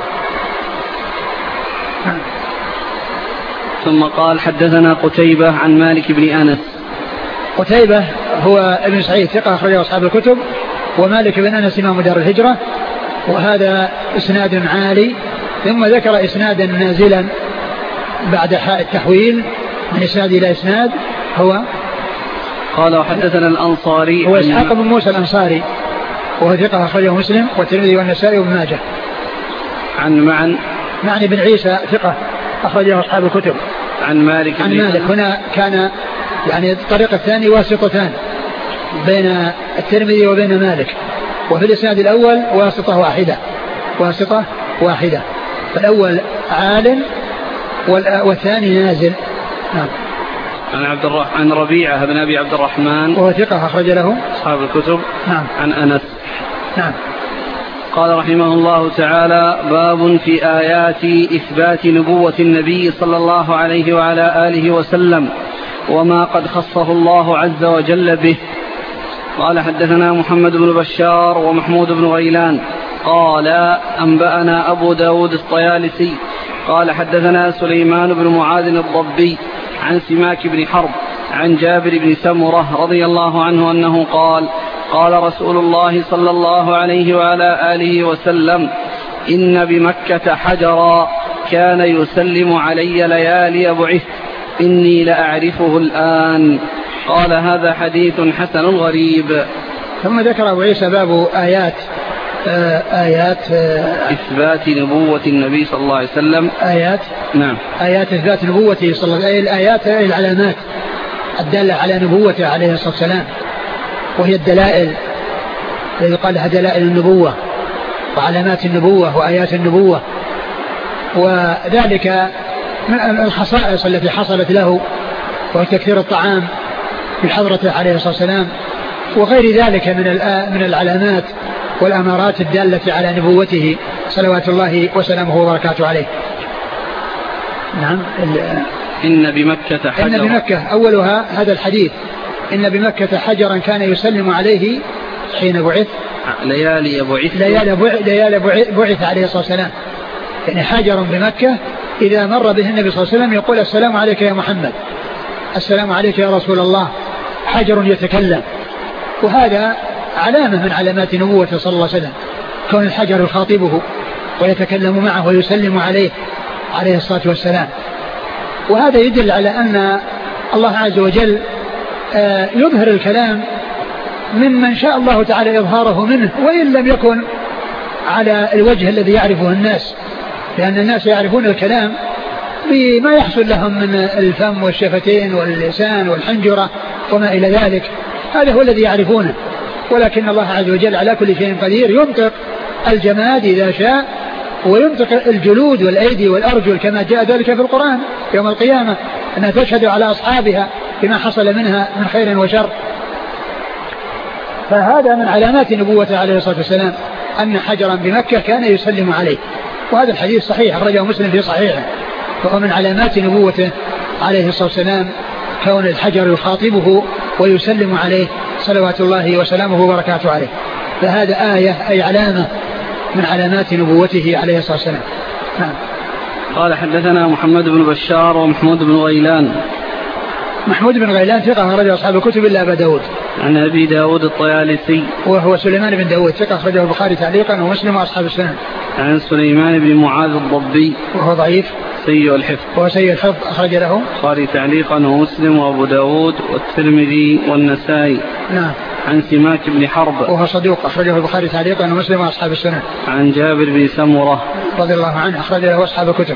Speaker 2: نعم.
Speaker 1: ثم قال حدثنا قتيبة عن مالك بن أنس.
Speaker 2: قتيبة هو ابن سعيد ثقة أخرجه أصحاب الكتب، ومالك بن أنس إمام دار الهجرة، وهذا إسناد عالي. ثم ذكر إسنادا نازلا بعد حاء التحويل من إسناد إلى إسناد، هو
Speaker 1: قال وحدثنا الأنصاري
Speaker 2: هو إسحاق بن موسى الأنصاري وهو ثقة أخرجه مسلم والترمذي والنسائي وابن ماجه.
Speaker 1: عن معن
Speaker 2: معن بن عيسى ثقة أخرجه أصحاب الكتب.
Speaker 1: عن مالك
Speaker 2: عن مالك هنا كان يعني الطريق الثاني واسطتان، بين الترمذي وبين مالك. وفي الإسناد الأول واسطة واحدة واسطة واحدة فالأول عال والثاني نازل. نعم.
Speaker 1: عن عبد الرحمن عن ربيعة بن أبي عبد الرحمن
Speaker 2: وهو ثقة أخرج له
Speaker 1: أصحاب الكتب.
Speaker 2: نعم.
Speaker 1: عن أنس.
Speaker 2: نعم.
Speaker 1: قال رحمه الله تعالى: باب في آيات إثبات نبوة النبي صلى الله عليه وعلى آله وسلم وما قد خصه الله عز وجل به. قال: حدثنا محمد بن بشار ومحمود بن غيلان قال: أنبأنا أبو داود الطيالسي قال: حدثنا سليمان بن معاذ الضبي عن سماك بن حرب عن جابر بن سمرة رضي الله عنه أنه قال: قال رسول الله صلى الله عليه وعلى آله وسلم: إن بمكة حجرا كان يسلم علي ليالي بعثت إني لأعرفه الآن. قال: هذا حديث حسن غريب.
Speaker 2: ثم ذكر أبو عيسى باب آيات آه آيات آه
Speaker 1: إثبات نبوة النبي صلى الله عليه وسلم.
Speaker 2: آيات
Speaker 1: نعم.
Speaker 2: آيات إثبات نبوته صلى الله عليه وسلم. الآيات العلامات الدالة على نبوته عليه الصلاة والسلام، وهي الدلائل التي قال لها دلائل النبوة وعلامات النبوة وآيات النبوة، وذلك من الخصائص التي حصلت له وتكثير الطعام في حضرته عليه الصلاة والسلام، وغير ذلك من من العلامات والأمارات الدالة على نبوته صلوات الله وسلامه وبركاته عليه. نعم.
Speaker 1: إن بمكة حجرا.
Speaker 2: إن بمكة أولها هذا الحديث: إن بمكة حجرا كان يسلم عليه حين بعث
Speaker 1: ليالي بعث
Speaker 2: ليالي بعث عليه الصلاة والسلام. يعني حجر بمكة إذا مر به النبي صلى الله عليه وسلم يقول: السلام عليك يا محمد، السلام عليك يا رسول الله. حجر يتكلم، وهذا علامة من علامات نبوته صلى الله عليه وسلم، كون الحجر يخاطبه ويتكلم معه ويسلم عليه عليه الصلاة والسلام. وهذا يدل على أن الله عز وجل يظهر الكلام ممن شاء الله تعالى إظهاره منه، وإن لم يكن على الوجه الذي يعرفه الناس، لأن الناس يعرفون الكلام بما يحصل لهم من الفم والشفتين واللسان والحنجرة وما إلى ذلك، هذا هو الذي يعرفونه. ولكن الله عز وجل على كل شيء قدير، ينطق الجماد إذا شاء، وينطق الجلود والأيدي والأرجل كما جاء ذلك في القرآن يوم القيامة، أنها تشهد على أصحابها بما حصل منها من خير وشر. فهذا من علامات نبوته عليه الصلاة والسلام أن حجرا بمكة كان يسلم عليه، وهذا الحديث صحيح أخرجه مسلم في صحيحه. فهو من علامات نبوته عليه الصلاة والسلام كون الحجر يخاطبه ويسلم عليه صلوات الله وسلامه وبركاته عليه. فهذا آية أي علامة من علامات نبوته عليه الصلاة والسلام. نعم.
Speaker 1: قال: حدثنا محمد بن بشار ومحمود بن غيلان.
Speaker 2: محمود بن غيلان ثقة أخرجه أصحاب الكتب إلا أبا داود.
Speaker 1: عن أبي داود الطيالسي
Speaker 2: وهو سليمان بن داود ثقة أخرجه البخاري تعليقا ومسلم وأصحاب السنن.
Speaker 1: عن سليمان بن معاذ الضبي
Speaker 2: وهو ضعيف
Speaker 1: سيء الحفظ.
Speaker 2: وهو سيء الحفظ أخرج له
Speaker 1: البخاري تعليقا ومسلم وأبو داود والترمذي والنسائي.
Speaker 2: نعم.
Speaker 1: عن سماك بن حرب
Speaker 2: وهو صدوق أخرجه البخاري تعليقا ومسلم وأصحاب السنن.
Speaker 1: عن جابر بن سمرة
Speaker 2: رضي الله عنه أخرج له أصحاب الكتب.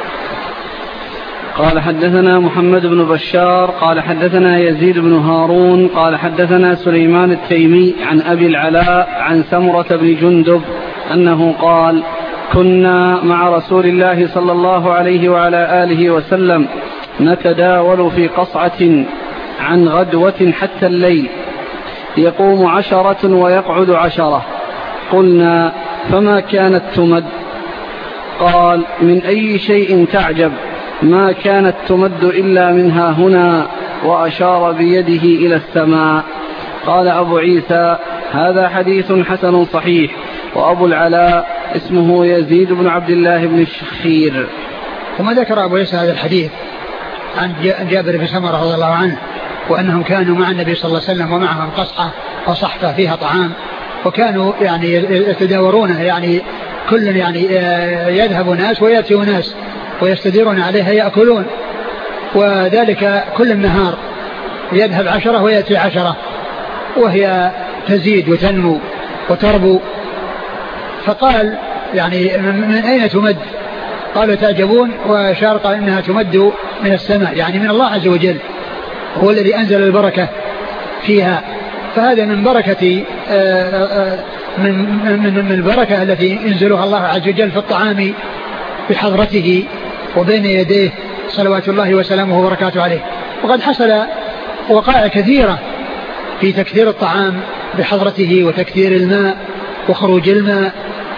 Speaker 1: قال: حدثنا محمد بن بشار قال: حدثنا يزيد بن هارون قال: حدثنا سليمان التيمي عن أبي العلاء عن سمرة بن جندب أنه قال: كنا مع رسول الله صلى الله عليه وعلى آله وسلم نتداول في قصعة عن غدوة حتى الليل، يقوم عشرة ويقعد عشرة. قلنا: فما كانت تمد؟ قال: من أي شيء تعجب؟ ما كانت تمد إلا منها هنا، وأشار بيده إلى السماء. قال أبو عيسى: هذا حديث حسن صحيح. وأبو العلاء اسمه يزيد بن عبد الله بن الشخير.
Speaker 2: ثم ذكر أبو عيسى هذا الحديث عن جابر بن سمرة رضي الله عنه، وأنهم كانوا مع النبي صلى الله عليه وسلم ومعهم قصعة وصحفة فيها طعام، وكانوا يعني يتداورونه، يعني كل يعني يذهب ناس ويأتي ناس ويستديرون عليها يأكلون، وذلك كل النهار يذهب عشرة ويأتي عشرة، وهي تزيد وتنمو وتربو. فقال: يعني من أين تمد؟ قالوا: تعجبون. وشار قال: إنها تمد من السماء، يعني من الله عز وجل، هو الذي أنزل البركة فيها فهذا من بركة من من من البركة التي ينزلها الله عز وجل في الطعام بحضرته وبين يديه صلوات الله وسلامه وبركاته عليه. وقد حصل وقائع كثيرة في تكثير الطعام بحضرته وتكثير الماء وخروج الماء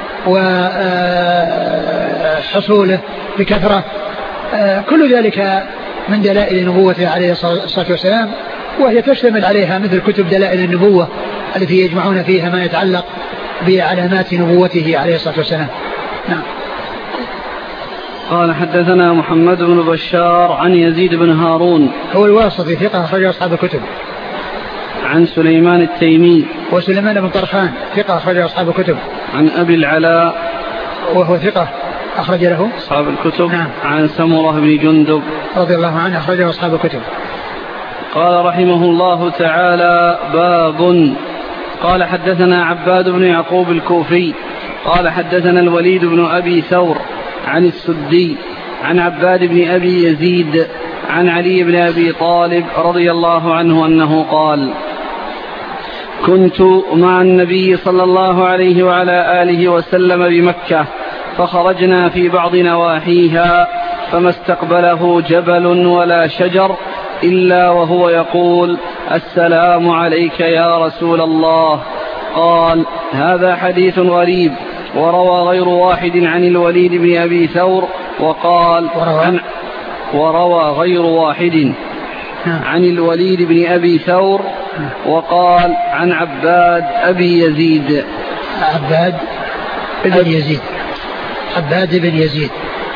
Speaker 2: وحصوله بكثرة، كل ذلك من دلائل نبوته عليه الصلاة والسلام، وهي تشتمل عليها مثل كتب دلائل النبوة التي يجمعون فيها ما يتعلق بعلامات نبوته عليه الصلاة والسلام. نعم.
Speaker 1: قال حدثنا محمد بن بشار عن يزيد بن هارون
Speaker 2: هو الواسطي ثقة أخرجه أصحاب الكتب.
Speaker 1: عن سليمان التيمي
Speaker 2: وسليمان بن طرخان ثقة أخرجه أصحاب الكتب.
Speaker 1: عن أبي العلاء
Speaker 2: وهو ثقة أخرج له
Speaker 1: أصحاب الكتب.
Speaker 2: نعم.
Speaker 1: عن سمرة بن جندب
Speaker 2: رضي الله عنه أخرجه أصحاب الكتب.
Speaker 1: قال رحمه الله تعالى: باب. قال حدثنا عباد بن يعقوب الكوفي قال حدثنا الوليد بن أبي ثور عن السدي عن عباد بن أبي يزيد عن علي بن أبي طالب رضي الله عنه أنه قال: كنت مع النبي صلى الله عليه وعلى آله وسلم بمكة، فخرجنا في بعض نواحيها، فما استقبله جبل ولا شجر إلا وهو يقول: السلام عليك يا رسول الله. قال: هذا حديث غريب. وروى غير واحد عن الوليد بن أبي ثور وقال عن وروى غير واحد عن الوليد بن أبي ثور وقال عن عباد أبي يزيد.
Speaker 2: عباد بن يزيد عباد بن يزيد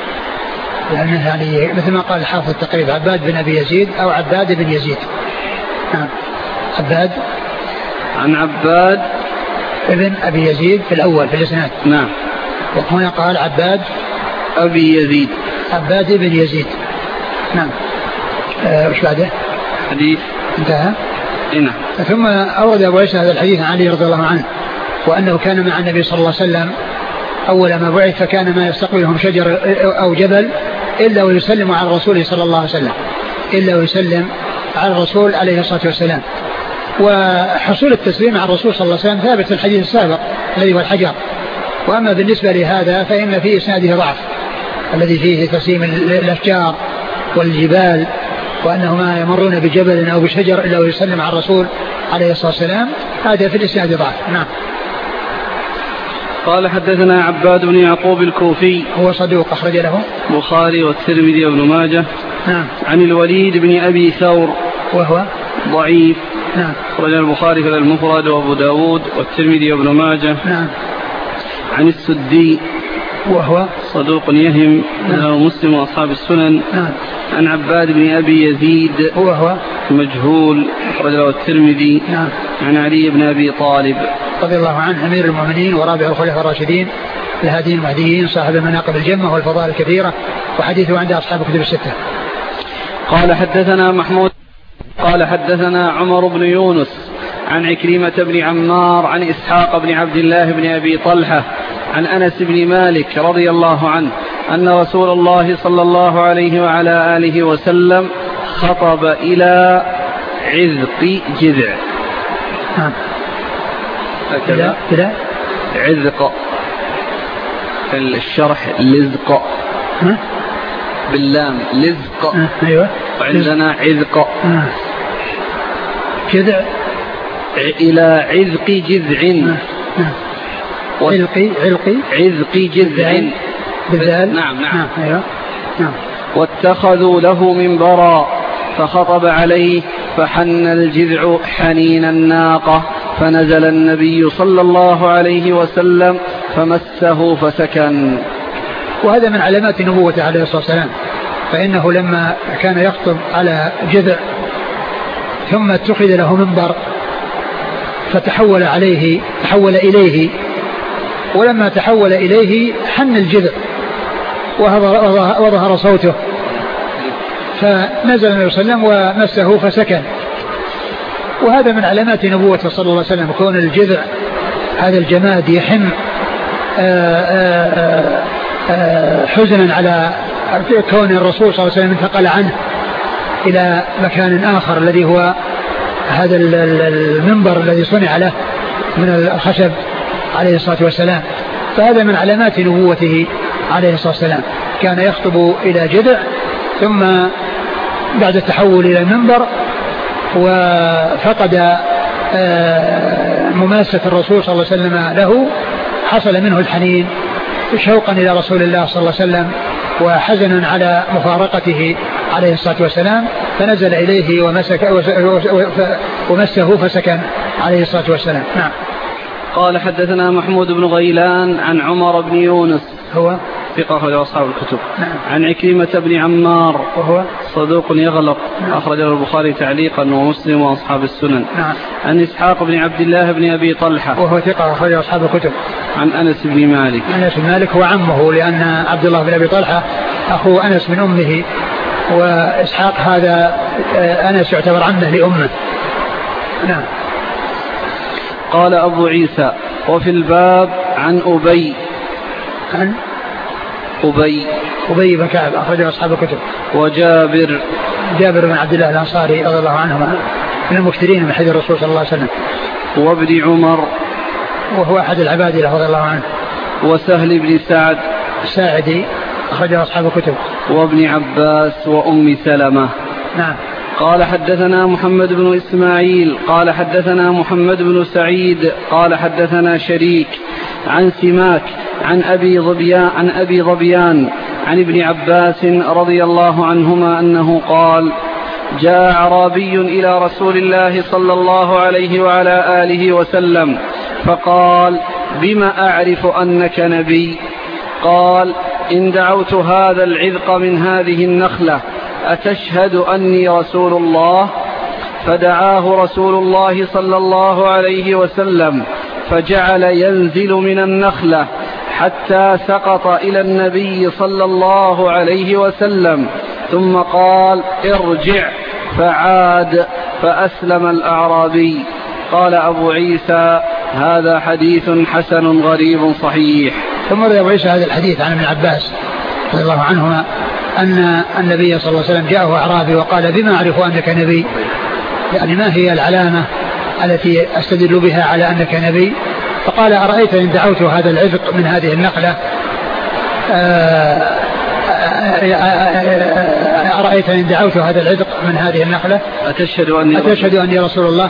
Speaker 2: لأنه يعني مثل ما قال الحافظ التقريب عباد بن أبي يزيد أو عباد بن يزيد. نعم. عباد
Speaker 1: عن عباد
Speaker 2: ابن أبي يزيد في الأول في الإسناد.
Speaker 1: نعم.
Speaker 2: وهنا قال عباد
Speaker 1: أبي يزيد
Speaker 2: عباد بن يزيد. نعم. وش آه بعده؟
Speaker 1: حديث
Speaker 2: انتهى.
Speaker 1: هنا.
Speaker 2: ثم أورد أبو عيسى هذا الحديث عن علي رضي الله عنه، وأنه كان مع النبي صلى الله عليه وسلم أول ما بعث، فكان ما يستقبلهم شجر أو جبل إلا ويسلم على الرسول صلى الله عليه وسلم إلا ويسلم على الرسول عليه الصلاة والسلام. وحصول التسليم على الرسول صلى الله عليه وسلم ثابت في الحديث السابق الذي هو الحجر. وأما بالنسبة لهذا فإن في إسناده ضعف الذي فيه تسليم الأشجار والجبال، وأنه ما يمرون بجبل أو بشجر إلا ويسلم على الرسول عليه الصلاة والسلام، هذا في الإسناد ضعف. نعم.
Speaker 1: قال حدثنا عباد بن يعقوب الكوفي
Speaker 2: هو صدوق أخرج له
Speaker 1: البخاري والترمذي وابن ماجه.
Speaker 2: نعم.
Speaker 1: عن الوليد بن أبي ثور
Speaker 2: وهو
Speaker 1: ضعيف.
Speaker 2: نعم.
Speaker 1: أخرج البخاري في المفرد وأبو داود والترمذي وابن ماجه.
Speaker 2: نعم.
Speaker 1: عن السدي
Speaker 2: وهو
Speaker 1: صدوق يهم له مسلم وأصحاب السنن.
Speaker 2: نعم.
Speaker 1: عن عباد بن أبي يزيد
Speaker 2: وهو
Speaker 1: مجهول أخرج له الترمذي.
Speaker 2: نعم.
Speaker 1: عن علي بن أبي طالب
Speaker 2: رضي الله عنه أمير المؤمنين ورابع الخلفاء الراشدين الهاديين المهديين صاحب المناقب الجمة والفضائل الكثيرة، وحديثه عند أصحاب الكتب الستة.
Speaker 1: قال حدثنا محمود قال حدثنا عمر بن يونس عن عكرمة بن عمار عن إسحاق بن عبد الله بن أبي طلحة عن أنس بن مالك رضي الله عنه أن رسول الله صلى الله عليه وعلى آله وسلم خطب إلى عذق جذع.
Speaker 2: نعم.
Speaker 1: هكذا
Speaker 2: إلى
Speaker 1: عذق في الشرح لزق
Speaker 2: ها؟
Speaker 1: باللام لزق.
Speaker 2: آه. أيوة.
Speaker 1: وعندنا عذق.
Speaker 2: آه. جذع
Speaker 1: إلى عذق جذع.
Speaker 2: آه. علقي علقي
Speaker 1: عذق جذع
Speaker 2: بالذال.
Speaker 1: نعم نعم.
Speaker 2: نعم. أيوة. نعم.
Speaker 1: واتخذوا له منبرا فخطب عليه فحن الجذع حنين الناقة، فنزل النبي صلى الله عليه وسلم فمسه فسكن.
Speaker 2: وهذا من علامات نبوته عليه الصلاة والسلام، فإنه لما كان يخطب على جذع ثم اتخذ له منبر فتحول عليه تحول إليه، ولما تحول إليه حن الجذع وظهر صوته، فنزل النبي صلى الله عليه وسلم ومسه فسكن. وهذا من علامات نبوته صلى الله عليه وسلم، كون الجذع هذا الجماد يحن آآ آآ حزنا على كون الرسول صلى الله عليه وسلم انتقل عنه إلى مكان آخر الذي هو هذا المنبر الذي صنع له من الخشب عليه الصلاة والسلام. فهذا من علامات نبوته عليه الصلاة والسلام. كان يخطب إلى جذع ثم بعد التحول إلى المنبر وفقد مماسة الرسول صلى الله عليه وسلم له حصل منه الحنين شوقا إلى رسول الله صلى الله عليه وسلم وحزنا على مفارقته عليه الصلاة والسلام فنزل إليه ومسك ومسه فسكن عليه الصلاة والسلام. نعم.
Speaker 1: قال حدثنا محمود بن غيلان عن عمر بن يونس
Speaker 2: هو
Speaker 1: ثقة أخرجه أصحاب الكتب.
Speaker 2: نعم.
Speaker 1: عن عكرمة بن عمار
Speaker 2: وهو
Speaker 1: صدوق يغلط.
Speaker 2: نعم.
Speaker 1: أخرجه البخاري تعليقا ومسلم وأصحاب السنن.
Speaker 2: نعم.
Speaker 1: عن إسحاق بن عبد الله بن أبي طلحة
Speaker 2: وهو ثقة أخرجه أصحاب الكتب.
Speaker 1: عن أنس بن مالك.
Speaker 2: أنس بن مالك هو عمه لأن عبد الله بن أبي طلحة أخو أنس من أمه وإسحاق هذا أنس يعتبر عمه لأمه. نعم.
Speaker 1: قال أبو عيسى وفي الباب عن أبي
Speaker 2: عن
Speaker 1: أبي
Speaker 2: أبي بن كعب أخرجه أصحاب الكتب.
Speaker 1: وجابر
Speaker 2: جابر بن عبد الله الأنصاري رضي الله عنهما من المكثرين من حديث الرسول صلى الله عليه وسلم.
Speaker 1: وابن عمر
Speaker 2: وهو أحد العباد رضي الله عنه.
Speaker 1: وسهل بن سعد
Speaker 2: الساعدي أخرجه أصحاب الكتب.
Speaker 1: وابن عباس وأم سلمة.
Speaker 2: نعم.
Speaker 1: قال حدثنا محمد بن إسماعيل قال حدثنا محمد بن سعيد قال حدثنا شريك عن سماك عن أبي ظبيان عن أبي ظبيان عن ابن عباس رضي الله عنهما أنه قال جاء أعرابي إلى رسول الله صلى الله عليه وعلى آله وسلم فقال بما أعرف أنك نبي؟ قال إن دعوت هذا العذق من هذه النخلة أتشهد أني رسول الله؟ فدعاه رسول الله صلى الله عليه وسلم فجعل ينزل من النخلة حتى سقط إلى النبي صلى الله عليه وسلم ثم قال ارجع فعاد فأسلم الأعرابي. قال أبو عيسى هذا حديث حسن غريب صحيح.
Speaker 2: ثم روى أبو عيسى هذا الحديث عن ابن عباس رضي الله عنهما أن النبي صلى الله عليه وسلم جاءه أعرابي وقال بما أعرف أنك نبي؟ يعني ما هي العلامة التي أستدل بها على أنك نبي؟ فقال أرأيت إن دعوت هذا العذق من هذه النخلة أرأيت إن دعوت هذا العذق من هذه النخلة
Speaker 1: أتشهد أني,
Speaker 2: أتشهد أني رسول الله؟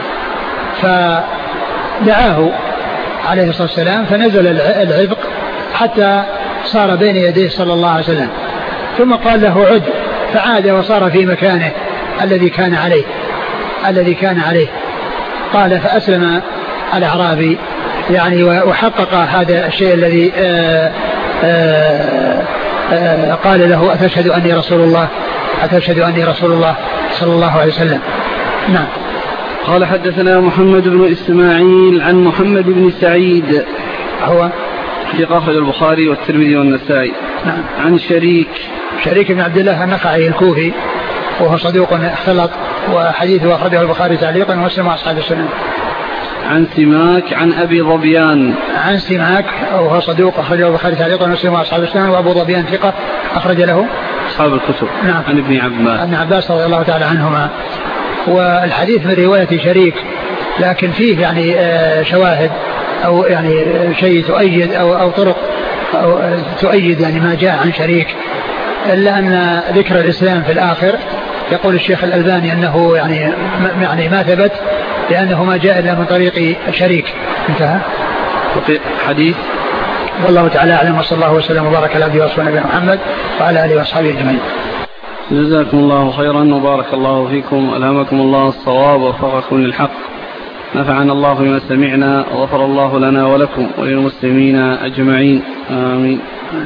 Speaker 2: فدعاه عليه الصلاة والسلام فنزل العذق حتى صار بين يديه صلى الله عليه وسلم ثم قال له عد فعاد وصار في مكانه الذي كان عليه الذي كان عليه. قال فأسلم الأعرابي يعني وحقق هذا الشيء الذي آآ آآ آآ قال له أتشهد أني رسول الله أتشهد أني رسول الله صلى الله عليه وسلم. نعم.
Speaker 1: قال حدثنا محمد بن إسماعيل عن محمد بن سعيد
Speaker 2: هو
Speaker 1: في أخرج البخاري والترمذي والنسائي.
Speaker 2: نعم.
Speaker 1: عن شريك
Speaker 2: شريك بن عبد الله النخعي الكوفي وهو صدوق اختلط وحديثه أخرجه البخاري تعليقا ومسلم وأصحاب السنن.
Speaker 1: عن سماك عن أبي ظبيان
Speaker 2: عن سماك وهو صدوق أخرجه البخاري تعليقا ومسلم وأصحاب السنن. وأبو ظبيان ثقة أخرج له
Speaker 1: أصحاب الكتب.
Speaker 2: نعم.
Speaker 1: عن ابن عباس
Speaker 2: ابن عباس رضي الله تعالى عنهما. والحديث من رواية شريك لكن فيه يعني شواهد أو يعني شيء تؤيد أو, أو طرق أو تؤيد يعني ما جاء عن شريك إلا أن ذكر الإسلام في الآخر يقول الشيخ الألباني أنه يعني يعني ما ثبت لأنه ما جاء إلا من طريق شريك. انتهى
Speaker 1: حديث.
Speaker 2: والله تعالى أعلم وصلى الله وسلم وبارك على عبده ورسوله نبينا محمد وعلى آله وأصحابه أجمعين.
Speaker 1: جزاكم الله خيرا وبارك الله فيكم. ألهمكم الله الصواب ووفقكم للحق. نفعنا الله بما سمعنا وغفر الله لنا ولكم وللمسلمين أجمعين آمين.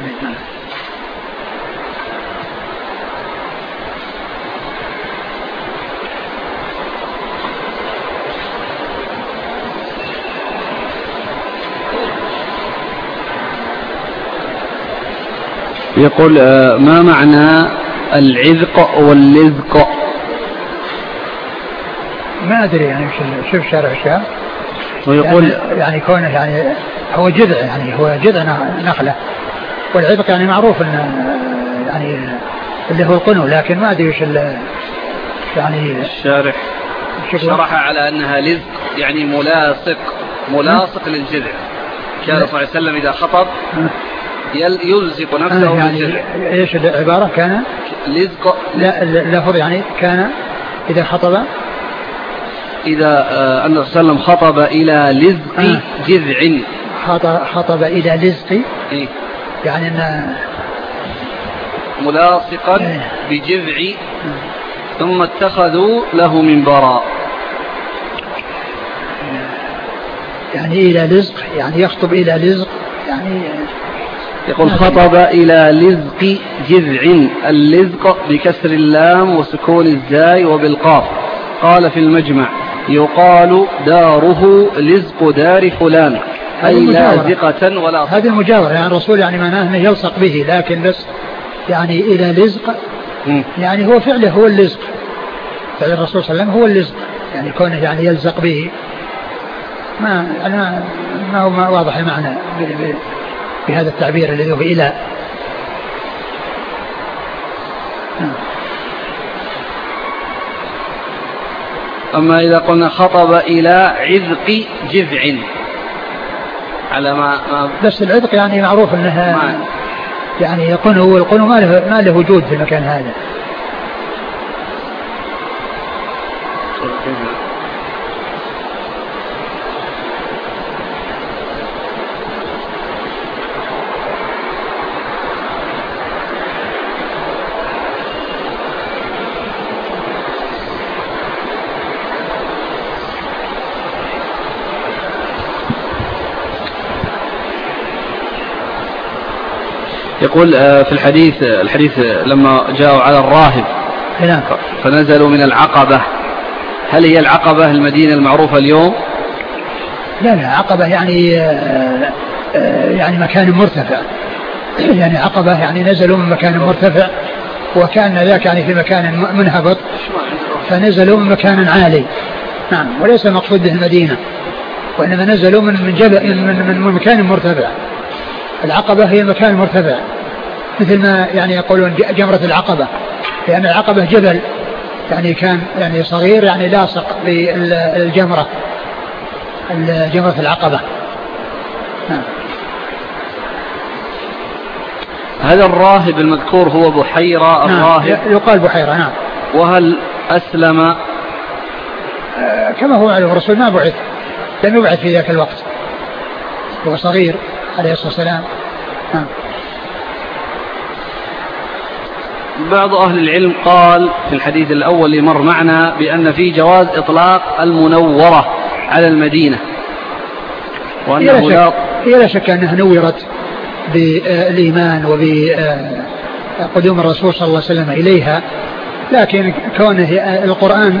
Speaker 1: يقول ما معنى العذق واللذق؟
Speaker 2: ما أدري يعني شوف شارع الشام
Speaker 1: ويقول
Speaker 2: يعني, يعني كونه يعني هو جذع يعني هو جذع نخلة والعذق يعني معروف إنه يعني اللي هو القنو لكن ما أدري وش يعني
Speaker 1: الشارح شرح على أنها لزق يعني ملاصق ملاصق للجذع. كان صلى الله عليه وسلم إذا خطب يلزق نفسه
Speaker 2: آه يعني
Speaker 1: بالجذع.
Speaker 2: إيش العبارة؟ كان
Speaker 1: لزق
Speaker 2: لا اللفظ يعني كان إذا خطب
Speaker 1: إذا آه أن صلى الله عليه وسلم خطب إلى لزق آه. جذع
Speaker 2: خطب إلى لزق
Speaker 1: إيه؟
Speaker 2: يعني أن
Speaker 1: ملاصقا إيه؟ بجذع إيه؟ ثم اتخذوا له منبرا
Speaker 2: يعني إلى لزق يعني يخطب إلى لزق يعني
Speaker 1: يقول خطب إلى لزق جذع. اللزق بكسر اللام وسكون الزاي وبالقاف. قال في المجمع يقال داره لزق دار فلان أي لازقة ولا
Speaker 2: هذه مجاورة يعني الرسول يعني معناه أنه يلصق به لكن بس يعني إلى لزق يعني هو فعله هو اللزق. فعل الرسول صلى الله عليه وسلم هو اللزق يعني كونه يعني يلزق به ما أنا ما هو ما واضح المعنى بهذا التعبير الذي هو إلى.
Speaker 1: أما إذا قلنا خطب إلى عذق جذع على ما, ما
Speaker 2: بس العذق يعني معروف أنها يعني يقنه والقنو ما له ما له وجود في المكان هذا.
Speaker 1: يقول في الحديث الحديث لما جاءوا على الراهب فنزلوا من العقبة، هل هي العقبة المدينة المعروفة اليوم؟
Speaker 2: لا لا عقبة يعني يعني مكان مرتفع يعني عقبة يعني نزلوا من مكان مرتفع وكان ذاك يعني في مكان منهبط فنزلوا من مكان عالي. نعم وليس المقصود به المدينة وإنما نزلوا من من جبل من, من, من مكان مرتفع. العقبة هي مكان مرتفع مثل ما يعني يقولون جمرة العقبة لأن العقبة جبل يعني كان يعني صغير يعني لاصق بالجمرة الجمرة العقبة. نعم.
Speaker 1: هذا الراهب المذكور هو بحيرة الراهب؟
Speaker 2: نعم يقال بحيرة. نعم.
Speaker 1: وهل أسلم؟
Speaker 2: آه كما هو معلوم الرسول ما بعث لم يبعث في ذاك الوقت هو صغير عليه الصلاة والسلام. نعم.
Speaker 1: بعض أهل العلم قال في الحديث الأول اللي مر معنا بأن في جواز إطلاق المنورة على المدينة
Speaker 2: وأنه لا هي لا شك أنها نورت بالإيمان وبقدوم الرسول صلى الله عليه وسلم إليها لكن كونه القرآن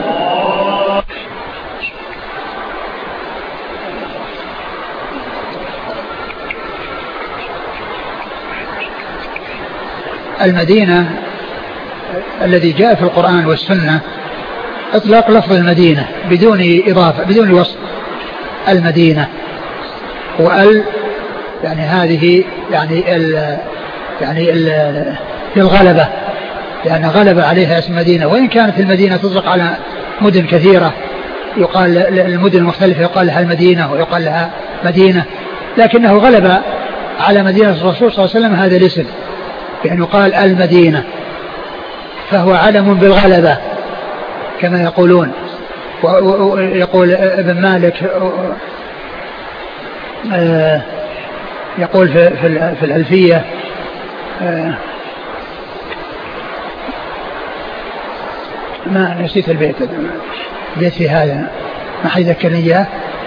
Speaker 2: المدينة الذي جاء في القرآن والسنة اطلاق لفظ المدينة بدون إضافة بدون وصف المدينة وال يعني هذه يعني ال يعني ال للغلبة لأن غلب عليها اسم مدينة وإن كانت المدينة تطلق على مدن كثيرة يقال المدن المختلفة يقال لها المدينة ويقال لها مدينة لكنه غلب على مدينة الرسول صلى الله عليه وسلم هذا الاسم يعني يقال المدينة فهو علم بالغلبة كما يقولون. ويقول ابن مالك يقول في في الألفية ما نسيت البيت بيت في هذا ما حيذكرني إياه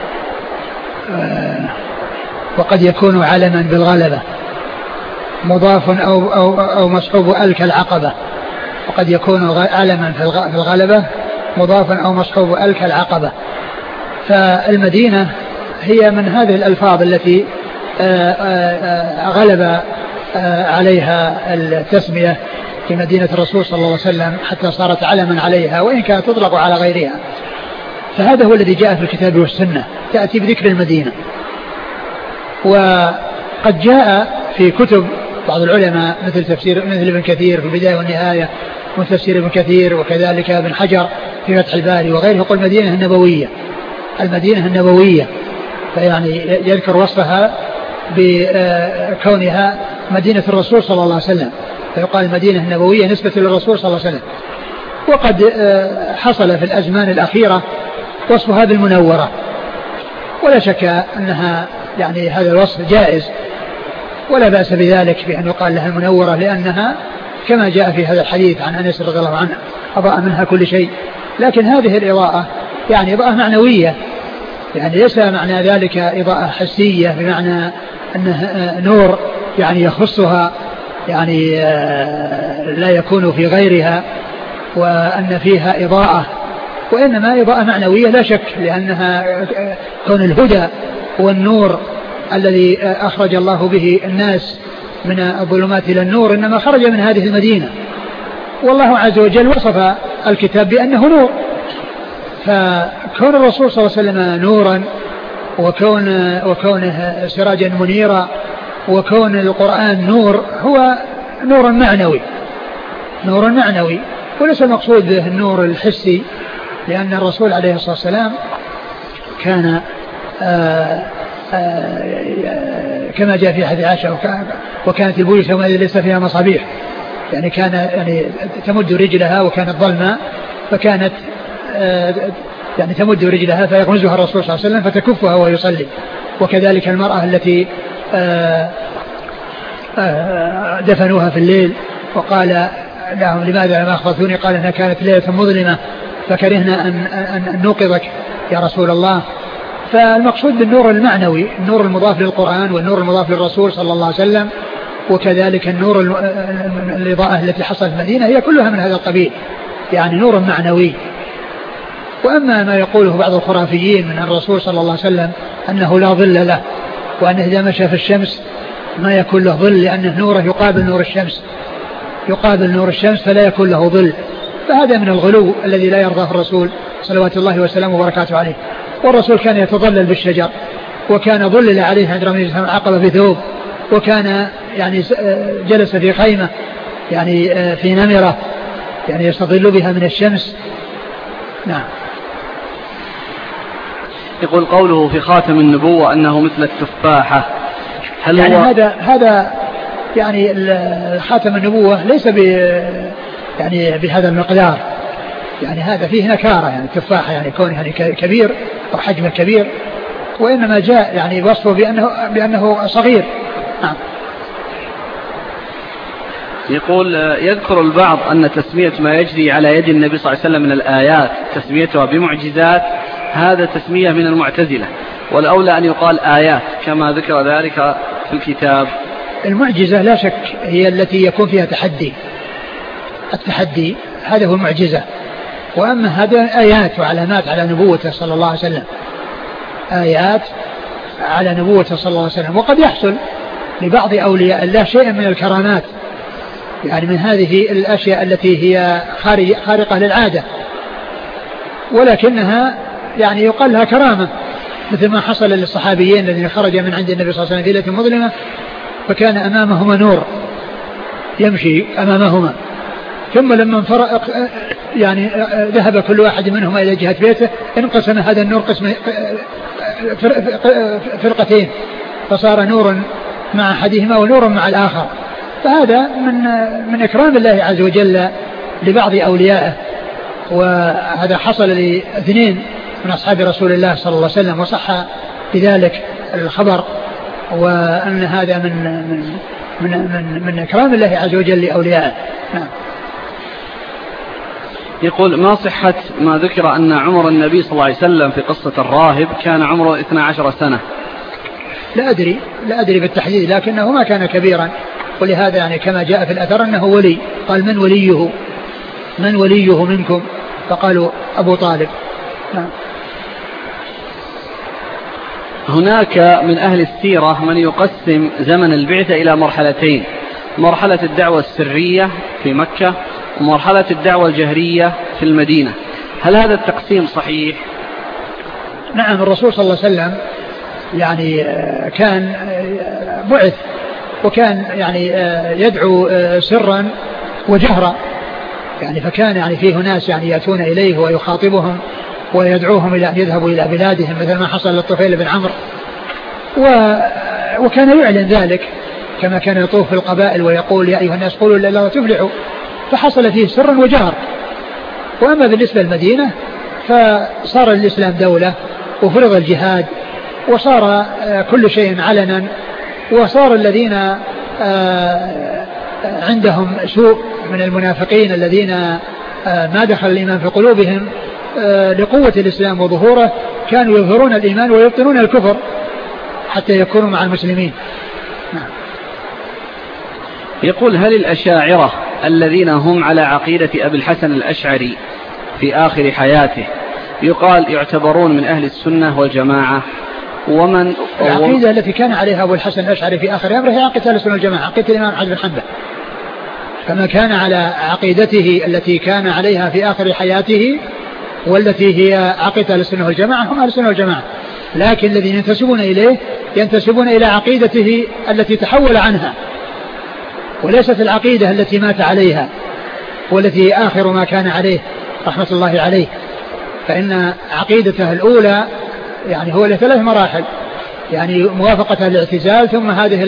Speaker 2: وقد يكون علما بالغلبة مضاف أو, أو, أو مصحوب ألك العقبة وقد يكون علما في الغلبة مضافا أو مصحوب ألك العقبة. فالمدينة هي من هذه الألفاظ التي غلب عليها التسمية في مدينة الرسول صلى الله عليه وسلم حتى صارت علما عليها وإن كانت تطلق على غيرها. فهذا هو الذي جاء في الكتاب والسنة تأتي بذكر المدينة. وقد جاء في كتب بعض العلماء مثل تفسير مثل ابن كثير في البداية والنهاية وتفسير ابن كثير وكذلك ابن حجر في فتح الباري وغيره يقول المدينة النبوية، المدينة النبوية، فيعني يذكر وصفها بكونها مدينة الرسول صلى الله عليه وسلم، فيقال المدينة النبوية نسبة للرسول صلى الله عليه وسلم. وقد حصل في الأزمان الأخيرة وصفها بالمنورة، ولا شك أنها يعني هذا الوصف جائز ولا بأس بذلك بأن يقال لها المنورة، لأنها كما جاء في هذا الحديث عن أنس رضي الله عنه أضاء منها كل شيء. لكن هذه الإضاءة يعني إضاءة معنوية، يعني ليس معنى ذلك إضاءة حسية بمعنى أنه نور يعني يخصها يعني لا يكون في غيرها وأن فيها إضاءة، وإنما إضاءة معنوية لا شك، لأنها كون الهدى والنور الذي أخرج الله به الناس من الظلمات إلى النور إنما خرج من هذه المدينة، والله عز وجل وصف الكتاب بأنه نور، فكون الرسول صلى الله عليه وسلم نورا وكون وكونه سراجا منيرا وكون القرآن نور هو نور معنوي، نور معنوي وليس المقصود به النور الحسي، لأن الرسول عليه الصلاة والسلام كان آآ آآ كما جاء في حديث عائشة وكانت البيوت يومئذ ليس فيها مصابيح، يعني كان يعني تمد رجلها وكانت ظلمة فكانت يعني تمد رجلها فيغمزها الرسول صلى الله عليه وسلم فتكفها ويصلي. وكذلك المرأة التي آآ آآ دفنوها في الليل وقال لهم لماذا لم أخبرتوني، قال إنها كانت ليلة مظلمة فكرهنا أن, أن نوقظك يا رسول الله. فالمقصود بالنور المعنوي النور المضاف للقرآن والنور المضاف للرسول صلى الله عليه وسلم، وكذلك النور الإضاءة التي حصلت في المدينة هي كلها من هذا القبيل، يعني نور معنوي. وأما ما يقوله بعض الخرافيين من الرسول صلى الله عليه وسلم أنه لا ظل له وأنه إذا مشى في الشمس ما يكون له ظل لأنه نوره يقابل نور الشمس يقابل نور الشمس فلا يكون له ظل، فهذا من الغلو الذي لا يرضاه الرسول صلوات الله وسلامه وبركاته عليه. والرسول كان يتظلل بالشجر وكان ظلل عليه عند رمي العقبة في ثوب، وكان يعني جلس في خيمة يعني في نمرة يعني يستظل بها من الشمس. نعم.
Speaker 1: يقول قوله في خاتم النبوة أنه مثل التفاحة، هل
Speaker 2: يعني
Speaker 1: هو
Speaker 2: هذا هذا يعني خاتم النبوة ليس ب يعني بهذا المقدار، يعني هذا فيه نكارة، يعني التفاحة يعني كونه يعني كبير أو حجمه كبير، وإنما جاء يعني وصفه بأنه بأنه صغير. نعم.
Speaker 1: يقول يذكر البعض أن تسمية ما يجري على يد النبي صلى الله عليه وسلم من الآيات تسميتها بمعجزات هذا تسمية من المعتزلة، والأولى أن يقال آيات كما ذكر ذلك في الكتاب.
Speaker 2: المعجزة لا شك هي التي يكون فيها تحدي، التحدي هذا هو المعجزة، وأما هذا آيات وعلامات على نبوته صلى الله عليه وسلم، آيات على نبوته صلى الله عليه وسلم. وقد يحصل لبعض أولياء الله شيء من الكرامات، يعني من هذه الأشياء التي هي خارقة للعادة ولكنها يعني يقال لها كرامة، مثل ما حصل للصحابيين الذين خرج من عند النبي صلى الله عليه وسلم في ليلة مظلمة فكان أمامهما نور يمشي أمامهما، ثم لما انفرق يعني ذهب كل واحد منهما إلى جهة بيته انقسم هذا النور قسم فرقتين فصار نور مع أحدهما ونور مع الآخر. فهذا من من إكرام الله عز وجل لبعض أوليائه، وهذا حصل لاثنين من أصحاب رسول الله صلى الله عليه وسلم وصح بذلك الخبر، وأن هذا من من من من, من إكرام الله عز وجل لأوليائه. نعم.
Speaker 1: يقول ما صحة ما ذكر أن عمر النبي صلى الله عليه وسلم في قصة الراهب كان عمره اثنتا عشرة سنة؟
Speaker 2: لا أدري لا أدري بالتحديد، لكنه ما كان كبيرا، ولهذا يعني كما جاء في الأثر أنه ولي، قال من وليه من وليه منكم، فقالوا أبو طالب. نعم.
Speaker 1: هناك من أهل السيرة من يقسم زمن البعثة إلى مرحلتين، مرحلة الدعوة السرية في مكة ومرحلة الدعوة الجهرية في المدينة، هل هذا التقسيم صحيح؟
Speaker 2: نعم. الرسول صلى الله عليه وسلم يعني كان بعث وكان يعني يدعو سرا وجهرا، يعني فكان يعني فيه ناس يعني يأتون إليه ويخاطبهم ويدعوهم إلى أن يذهبوا إلى بلادهم مثل ما حصل للطفيل بن عمرو، وكان يعلن ذلك كما كان يطوف في القبائل ويقول يا أيها الناس قولوا لا لا تفلحوا، فحصل فيه سرا وجهر. وأما بالنسبة للمدينة فصار الإسلام دولة وفرض الجهاد وصار كل شيء علنا، وصار الذين عندهم سوء من المنافقين الذين ما دخل الإيمان في قلوبهم لقوة الإسلام وظهوره كانوا يظهرون الإيمان ويبطنون الكفر حتى يكونوا مع المسلمين.
Speaker 1: يقول هل الأشاعرة الذين هم على عقيدة أبي الحسن الأشعري في آخر حياته يقال يعتبرون من أهل السنة والجماعة؟ ومن
Speaker 2: العقيدة التي كان عليها أبو الحسن الأشعري في آخر أمره هي عقيدة أهل السنة والجماعة، عقيدة الإمام أحمد بن حنبل، كما كان على عقيدته التي كان عليها في آخر حياته والتي هي عقيدة أهل السنة والجماعة هم أهل السنة والجماعة. لكن الذين ينتسبون إليه ينتسبون إلى عقيدته التي تحول عنها، وليست العقيدة التي مات عليها والتي آخر ما كان عليه رحمة الله عليه. فإن عقيدته الأولى يعني هو لثلاث مراحل، يعني موافقة الاعتزال، ثم هذه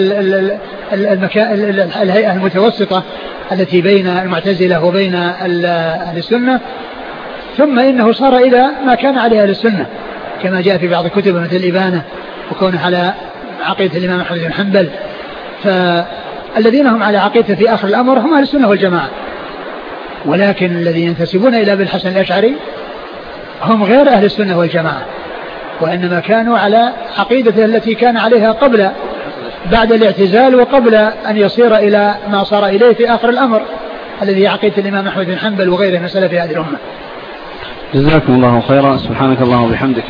Speaker 2: الهيئة المتوسطة التي بين المعتزلة وبين أهل السنة، ثم إنه صار إلى ما كان عليه أهل السنة كما جاء في بعض الكتب مثل الإبانة وكونه على عقيدة الإمام أحمد بن حنبل. فالذين هم على عقيدة في آخر الأمر هم أهل السنة والجماعة، ولكن الذين ينتسبون إلى أبي الحسن الأشعري هم غير أهل السنة والجماعة، وإنما كانوا على عقيدته التي كان عليها قبل بعد الاعتزال وقبل أن يصير إلى ما صار إليه في آخر الأمر الذي هي عقيدة الإمام أحمد بن حنبل وغيره من سلف هذه الأمة.
Speaker 1: جزاكم الله خيرا. سبحانك اللهم وبحمدك.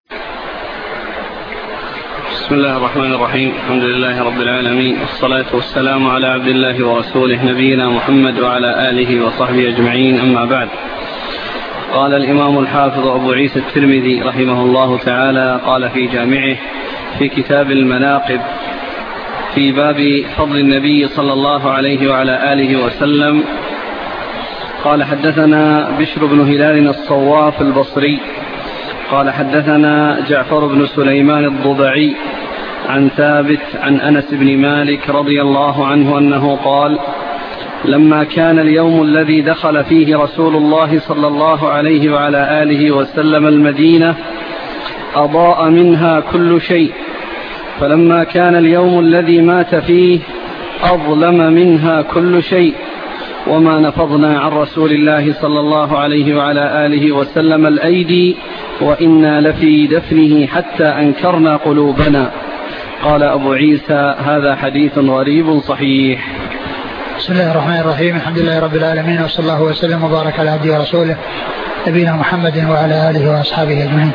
Speaker 1: بسم الله الرحمن الرحيم. الحمد لله رب العالمين، والصلاة والسلام على عبد الله ورسوله نبينا محمد وعلى آله وصحبه أجمعين، أما بعد. قال الإمام الحافظ أبو عيسى الترمذي رحمه الله تعالى قال في جامعه في كتاب المناقب في باب فضل النبي صلى الله عليه وعلى آله وسلم قال حدثنا بشر بن هلال الصواف البصري قال حدثنا جعفر بن سليمان الضبعي عن ثابت عن أنس بن مالك رضي الله عنه أنه قال لما كان اليوم الذي دخل فيه رسول الله صلى الله عليه وعلى آله وسلم المدينة أضاء منها كل شيء، فلما كان اليوم الذي مات فيه أظلم منها كل شيء، وما نفضنا عن رسول الله صلى الله عليه وعلى آله وسلم الأيدي وإنا لفي دفنه حتى أنكرنا قلوبنا. قال أبو عيسى هذا حديث غريب صحيح.
Speaker 2: بسم الله الرحمن الرحيم. الحمد لله رب العالمين، وصلى الله وسلم وبارك على عبده ورسوله نبينا محمد وعلى آله وأصحابه أجمعين.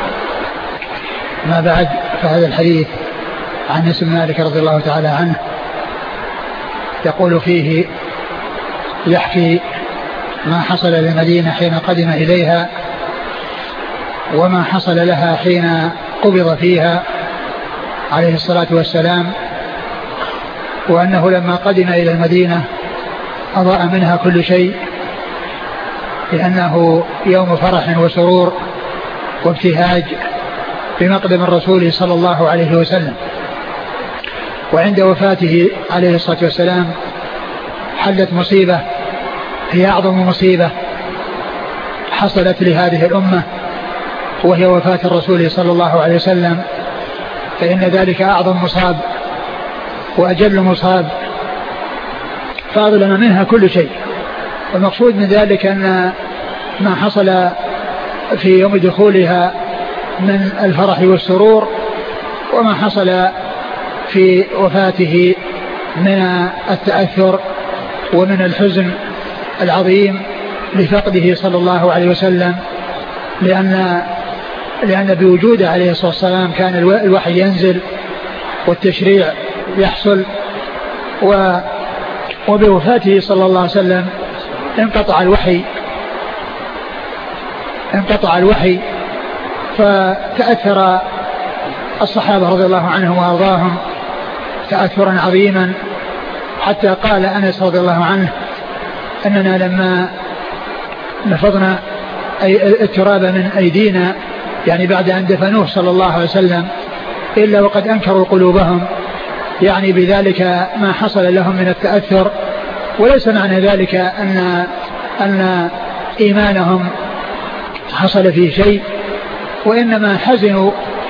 Speaker 2: ما بعد، فهذا الحديث عن أنس بن مالك رضي الله تعالى عنه يقول فيه يحكي ما حصل للمدينة حين قدم إليها وما حصل لها حين قبض فيها عليه الصلاة والسلام، وأنه لما قدم إلى المدينة أضاء منها كل شيء، لأنه يوم فرح وسرور وابتهاج بمقدم الرسول صلى الله عليه وسلم. وعند وفاته عليه الصلاة والسلام حلت مصيبة هي أعظم مصيبة حصلت لهذه الأمة، وهي وفاة الرسول صلى الله عليه وسلم، فإن ذلك أعظم مصاب وأجل مصاب فأظلم منها كل شيء. والمقصود من ذلك أن ما حصل في يوم دخولها من الفرح والسرور وما حصل في وفاته من التأثر ومن الحزن العظيم لفقده صلى الله عليه وسلم، لأن لأن بوجوده عليه الصلاة والسلام كان الوحي ينزل والتشريع يحصل، وبوفاته صلى الله عليه وسلم انقطع الوحي انقطع الوحي فتأثر الصحابة رضي الله عنهم وأرضاهم تأثرا عظيما، حتى قال أنس رضي الله عنه أننا لما نفضنا التراب من أيدينا يعني بعد أن دفنوه صلى الله عليه وسلم إلا وقد أنكروا قلوبهم يعني بذلك ما حصل لهم من التأثر. وليس معنى ذلك أن أن إيمانهم حصل فيه شيء، وإنما حزنوا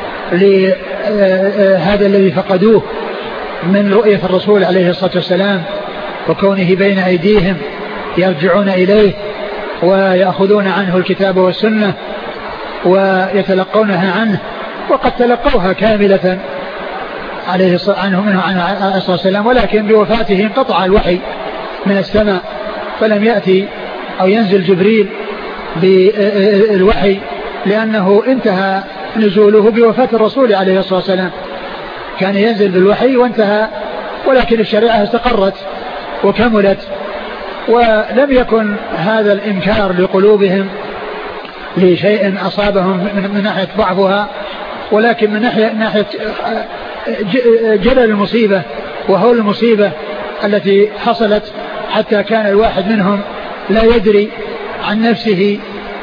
Speaker 2: لهذا الذي فقدوه من رؤية الرسول عليه الصلاة والسلام وكونه بين أيديهم يرجعون إليه ويأخذون عنه الكتاب والسنة ويتلقونها عنه، وقد تلقوها كاملة عليه عنه منه عليه الصلاة والسلام، ولكن بوفاته انقطع الوحي من السماء فلم يأتي أو ينزل جبريل بالوحي لأنه انتهى نزوله بوفاة الرسول عليه الصلاة والسلام. كان ينزل بالوحي وانتهى، ولكن الشريعة استقرت وكملت، ولم يكن هذا الإنكار لقلوبهم لشيء أصابهم من ناحية ضعفها، ولكن من ناحية, ناحية جلل المصيبة وهول المصيبة التي حصلت حتى كان الواحد منهم لا يدري عن نفسه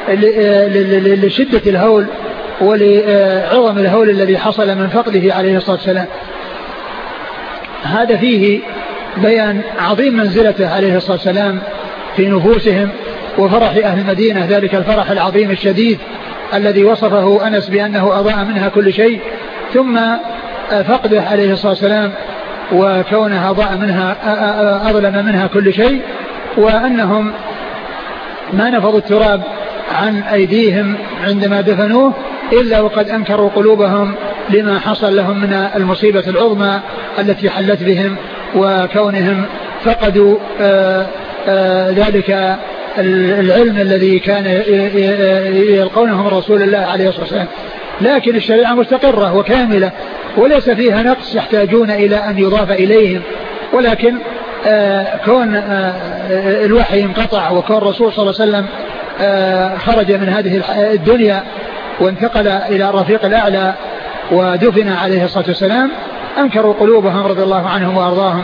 Speaker 2: لشدة الهول ولعظم الهول الذي حصل من فقده عليه الصلاة والسلام. هذا فيه بيان عظيم منزلته عليه الصلاة والسلام في نفوسهم وفرح أهل المدينة، ذلك الفرح العظيم الشديد الذي وصفه أنس بأنه أضاء منها كل شيء، ثم فقده عليه الصلاة والسلام وكونها أضاء منها أظلم منها كل شيء، وأنهم ما نفضوا التراب عن أيديهم عندما دفنوه إلا وقد أنكروا قلوبهم لما حصل لهم من المصيبة العظمى التي حلت بهم، وكونهم فقدوا آآ آآ ذلك العلم الذي كان يلقونه من رسول الله عليه الصلاة والسلام. لكن الشريعة مستقرة وكاملة وليس فيها نقص يحتاجون إلى أن يضاف إليهم، ولكن كون الوحي انقطع وكون الرسول صلى الله عليه وسلم خرج من هذه الدنيا وانتقل إلى الرفيق الأعلى ودفن عليه الصلاة والسلام أنكروا قلوبهم رضي الله عنهم وأرضاهم.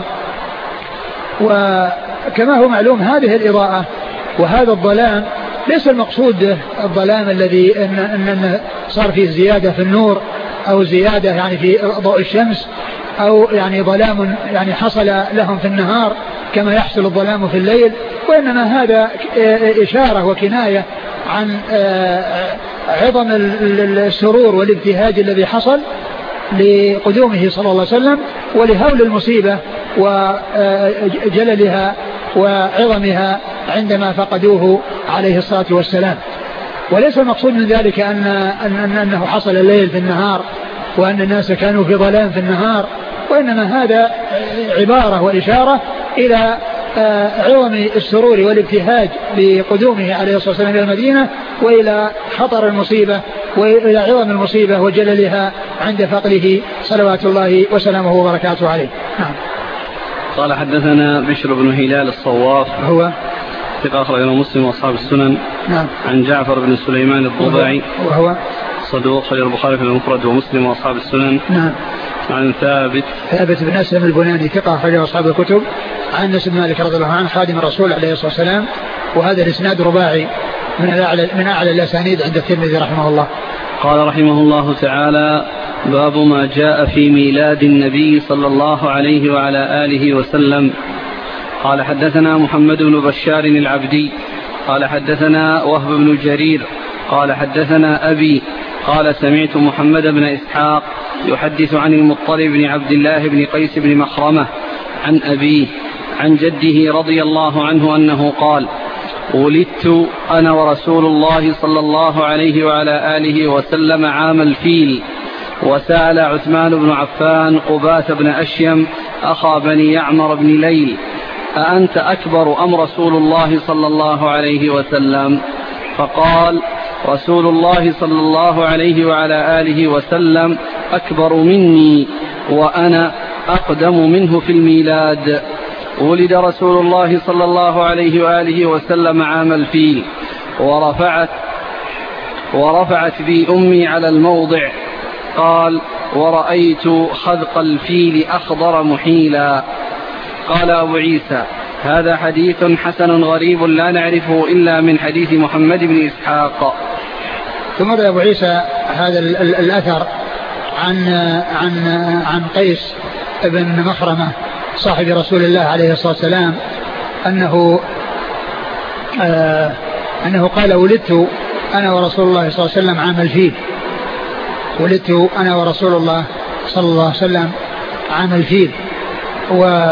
Speaker 2: وكما هو معلوم هذه الإضاءة وهذا الظلام ليس المقصود الظلام الذي إن إن صار فيه زيادة في النور أو زيادة يعني في ضوء الشمس أو يعني ظلام يعني حصل لهم في النهار كما يحصل الظلام في الليل، وإنما هذا إشارة وكناية عن عظم السرور والابتهاج الذي حصل لقدومه صلى الله عليه وسلم ولهول المصيبة وجللها وعظمها عندما فقدوه عليه الصلاة والسلام. وليس المقصود من ذلك أن أن أنه حصل الليل في النهار وأن الناس كانوا في ظلام في النهار، وإنما هذا عبارة وإشارة إلى عظم السرور والابتهاج بقدومه عليه الصلاة والسلام إلى المدينة وإلى خطر المصيبة وإلى عظم المصيبة وجللها عند فقده صلوات الله وسلامه وبركاته عليه. نعم.
Speaker 1: قال حدثنا بشر بن هلال الصواف
Speaker 2: هو
Speaker 1: ثقة أخرجه مسلم وأصحاب السنن.
Speaker 2: نعم.
Speaker 1: عن جعفر بن سليمان الضبعي
Speaker 2: وهو
Speaker 1: صدوق خرج البخاري في المفرد ومسلم وأصحاب السنن.
Speaker 2: نعم.
Speaker 1: عن ثابت
Speaker 2: ثابت بن أسلم البناني ثقة أخرجه أصحاب الكتب عن أنس بن مالك رضي الله عنه خادم الرسول عليه الصلاة والسلام، وهذا الإسناد رباعي من أعلى من أعلى الأسانيد عند الترمذي رحمه الله.
Speaker 1: قال رحمه الله تعالى: باب ما جاء في ميلاد النبي صلى الله عليه وعلى آله وسلم. قال حدثنا محمد بن بشار العبدي قال حدثنا وهب بن جرير قال حدثنا أبي قال سمعت محمد بن إسحاق يحدث عن المطلب بن عبد الله بن قيس بن مخرمة عن أبيه عن جده رضي الله عنه أنه قال: ولدت أنا ورسول الله صلى الله عليه وعلى آله وسلم عام الفيل، وسأل عثمان بن عفان قباة بن أشيم أخا بني يعمر بن ليل: أأنت أكبر أم رسول الله صلى الله عليه وسلم؟ فقال: رسول الله صلى الله عليه وعلى آله وسلم أكبر مني وأنا أقدم منه في الميلاد. ولد رسول الله صلى الله عليه وآله وسلم عام الفيل، ورفعت ورفعت بي أمي على الموضع. قال: ورأيت خذق الفيل أخضر محيلا. قال أبو عيسى: هذا حديث حسن غريب لا نعرفه إلا من حديث محمد بن إسحاق.
Speaker 2: ثم روى أبو عيسى هذا الأثر عن عن عن قيس بن مخرمة صاحب رسول الله عليه الصلاة والسلام أنه آه أنه قال ولدت أنا ورسول الله صلى الله عليه وسلم عام الفيل. ولدت أنا ورسول الله صلى الله عليه وسلم عام الفيل. و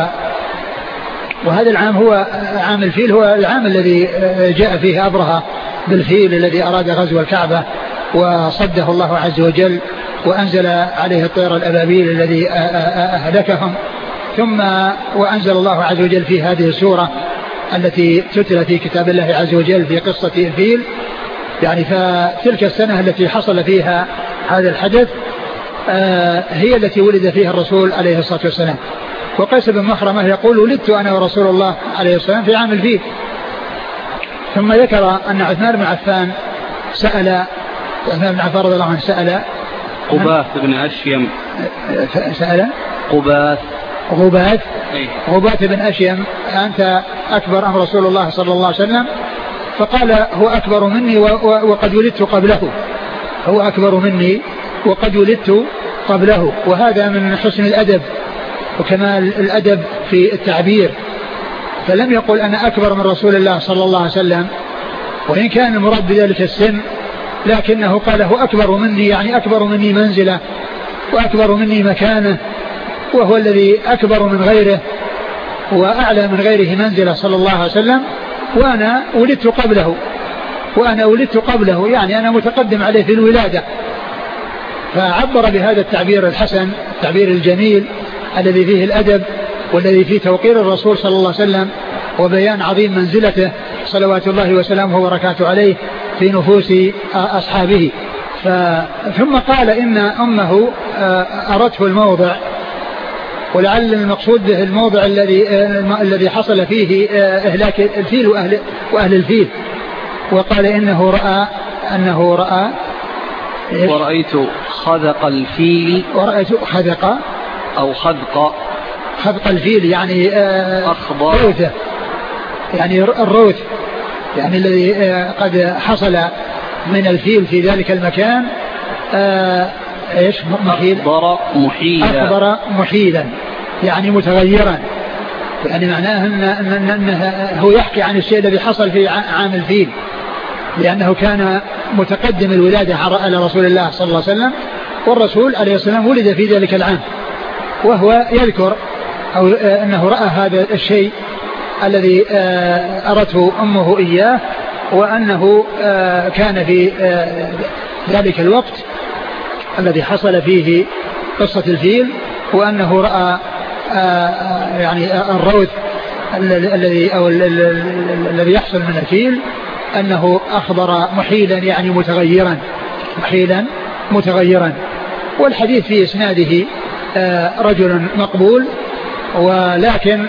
Speaker 2: وهذا العام هو عام الفيل، هو العام الذي جاء فيه أبرهة بالفيل الذي أراد غزو الكعبة وصده الله عز وجل وأنزل عليه الطير الأبابيل الذي أهلكهم. ثم وأنزل الله عز وجل في هذه السورة التي تتلى في كتاب الله عز وجل في قصة الفيل. يعني فتلك السنة التي حصل فيها هذا الحدث هي التي ولد فيها الرسول عليه الصلاة والسلام. وقيس بن مخرمة يقول ولدت أنا ورسول الله عليه الصلاة والسلام في عام الفيل. ثم ذكر أن عثمان بن عفان سأل عثمان بن عفان رضي الله عنه سأل
Speaker 1: قباث بن أشيم
Speaker 2: سأل
Speaker 1: قباث
Speaker 2: غباث غباث بن أشيم أنت أكبر أم رسول الله صلى الله عليه وسلم؟ فقال هو أكبر مني وقد ولدت قبله. هو أكبر مني وقد ولدت قبله. وهذا من حسن الأدب وكمال الأدب في التعبير. فلم يقل أنا أكبر من رسول الله صلى الله عليه وسلم وإن كان المراد بذلك السن، لكنه قال هو أكبر مني، يعني أكبر مني منزلة وأكبر مني مكانة، وهو الذي أكبر من غيره وأعلى من غيره منزلة صلى الله عليه وسلم، وأنا ولدت قبله وأنا ولدت قبله يعني أنا متقدم عليه في الولادة. فعبر بهذا التعبير الحسن، التعبير الجميل الذي فيه الأدب والذي فيه توقير الرسول صلى الله عليه وسلم وبيان عظيم منزلته صلوات الله وسلامه وبركاته عليه في نفوس أصحابه. ثم قال إن أمه أرته الموضع، ولعل المقصود به الموضع الذي الذي حصل فيه إهلاك الفيل وأهل, وأهل الفيل. وقال إنه رأى أنه رأى
Speaker 1: ورأيت خذق الفيل
Speaker 2: ورأيت خذق
Speaker 1: أو خذق
Speaker 2: خذق الفيل يعني
Speaker 1: أخضر
Speaker 2: روثه، يعني الروث يعني الذي قد حصل من الفيل في ذلك المكان ايش محيل
Speaker 1: أخضر محيلا
Speaker 2: أخضر محيلا يعني متغيرا. يعني معناه إن إن إنه هو يحكي عن الشيء الذي حصل في عام الفيل، لأنه كان متقدم الولادة على رسول الله صلى الله عليه وسلم، والرسول عليه السلام ولد في ذلك العام، وهو يذكر أو أنه رأى هذا الشيء الذي أرته أمه إياه، وأنه كان في ذلك الوقت الذي حصل فيه قصة الفيل، وأنه رأى يعني الروث الذي أو الذي يحصل من الفيل أنه أخضر محيلا يعني متغيرا محيلا متغيرا. والحديث في إسناده رجل مقبول، ولكن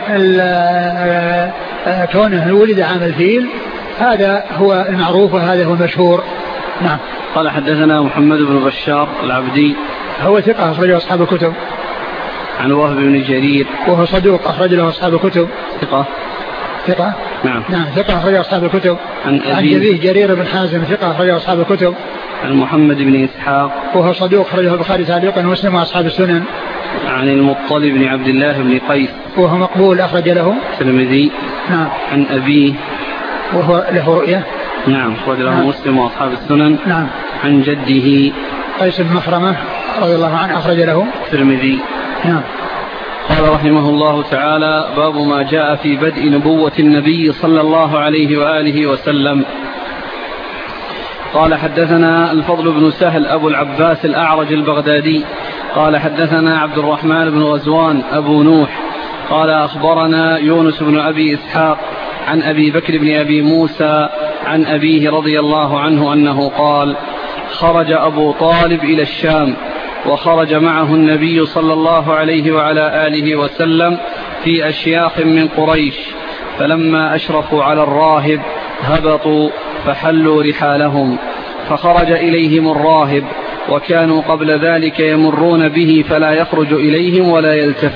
Speaker 2: كونه ولد عام الفيل هذا هو المعروف وهذا هو المشهور. نعم.
Speaker 1: قال حدثنا محمد بن بشار العبدي
Speaker 2: هو ثقة أخرجه أصحاب الكتب.
Speaker 1: عن وهب بن جرير
Speaker 2: وهو صدوق أخرج له أصحاب الكتب.
Speaker 1: ثقة
Speaker 2: ثقة
Speaker 1: نعم
Speaker 2: نعم ثقة أخرج أصحاب الكتب.
Speaker 1: عن
Speaker 2: أبيه جرير بن حازم ثقة أخرج أصحاب الكتب.
Speaker 1: عن محمد بن إسحاق
Speaker 2: وهو صدوق أخرجه البخاري تعليقا ومسلم وأصحاب السنن.
Speaker 1: عن المطلب بن عبد الله بن قيس
Speaker 2: وهو مقبول أخرج له
Speaker 1: الترمذي.
Speaker 2: نعم.
Speaker 1: عن أبيه
Speaker 2: وهو له رؤية.
Speaker 1: نعم أخرج له نعم. مسلم وأصحاب السنن.
Speaker 2: نعم.
Speaker 1: عن جده
Speaker 2: قيس بن مخرمة رضي الله عنه أخرج له
Speaker 1: الترمذي.
Speaker 2: نعم.
Speaker 1: قال رحمه الله تعالى: باب ما جاء في بدء نبوة النبي صلى الله عليه وآله وسلم. قال حدثنا الفضل بن سهل أبو العباس الأعرج البغدادي قال حدثنا عبد الرحمن بن غزوان أبو نوح قال أخبرنا يونس بن أبي إسحاق عن أبي بكر بن أبي موسى عن أبيه رضي الله عنه أنه قال: خرج أبو طالب إلى الشام وخرج معه النبي صلى الله عليه وعلى آله وسلم في أشياخ من قريش، فلما أشرفوا على الراهب هبطوا فحلوا رحالهم، فخرج إليهم الراهب وكانوا قبل ذلك يمرون به فلا يخرج إليهم ولا يلتفت،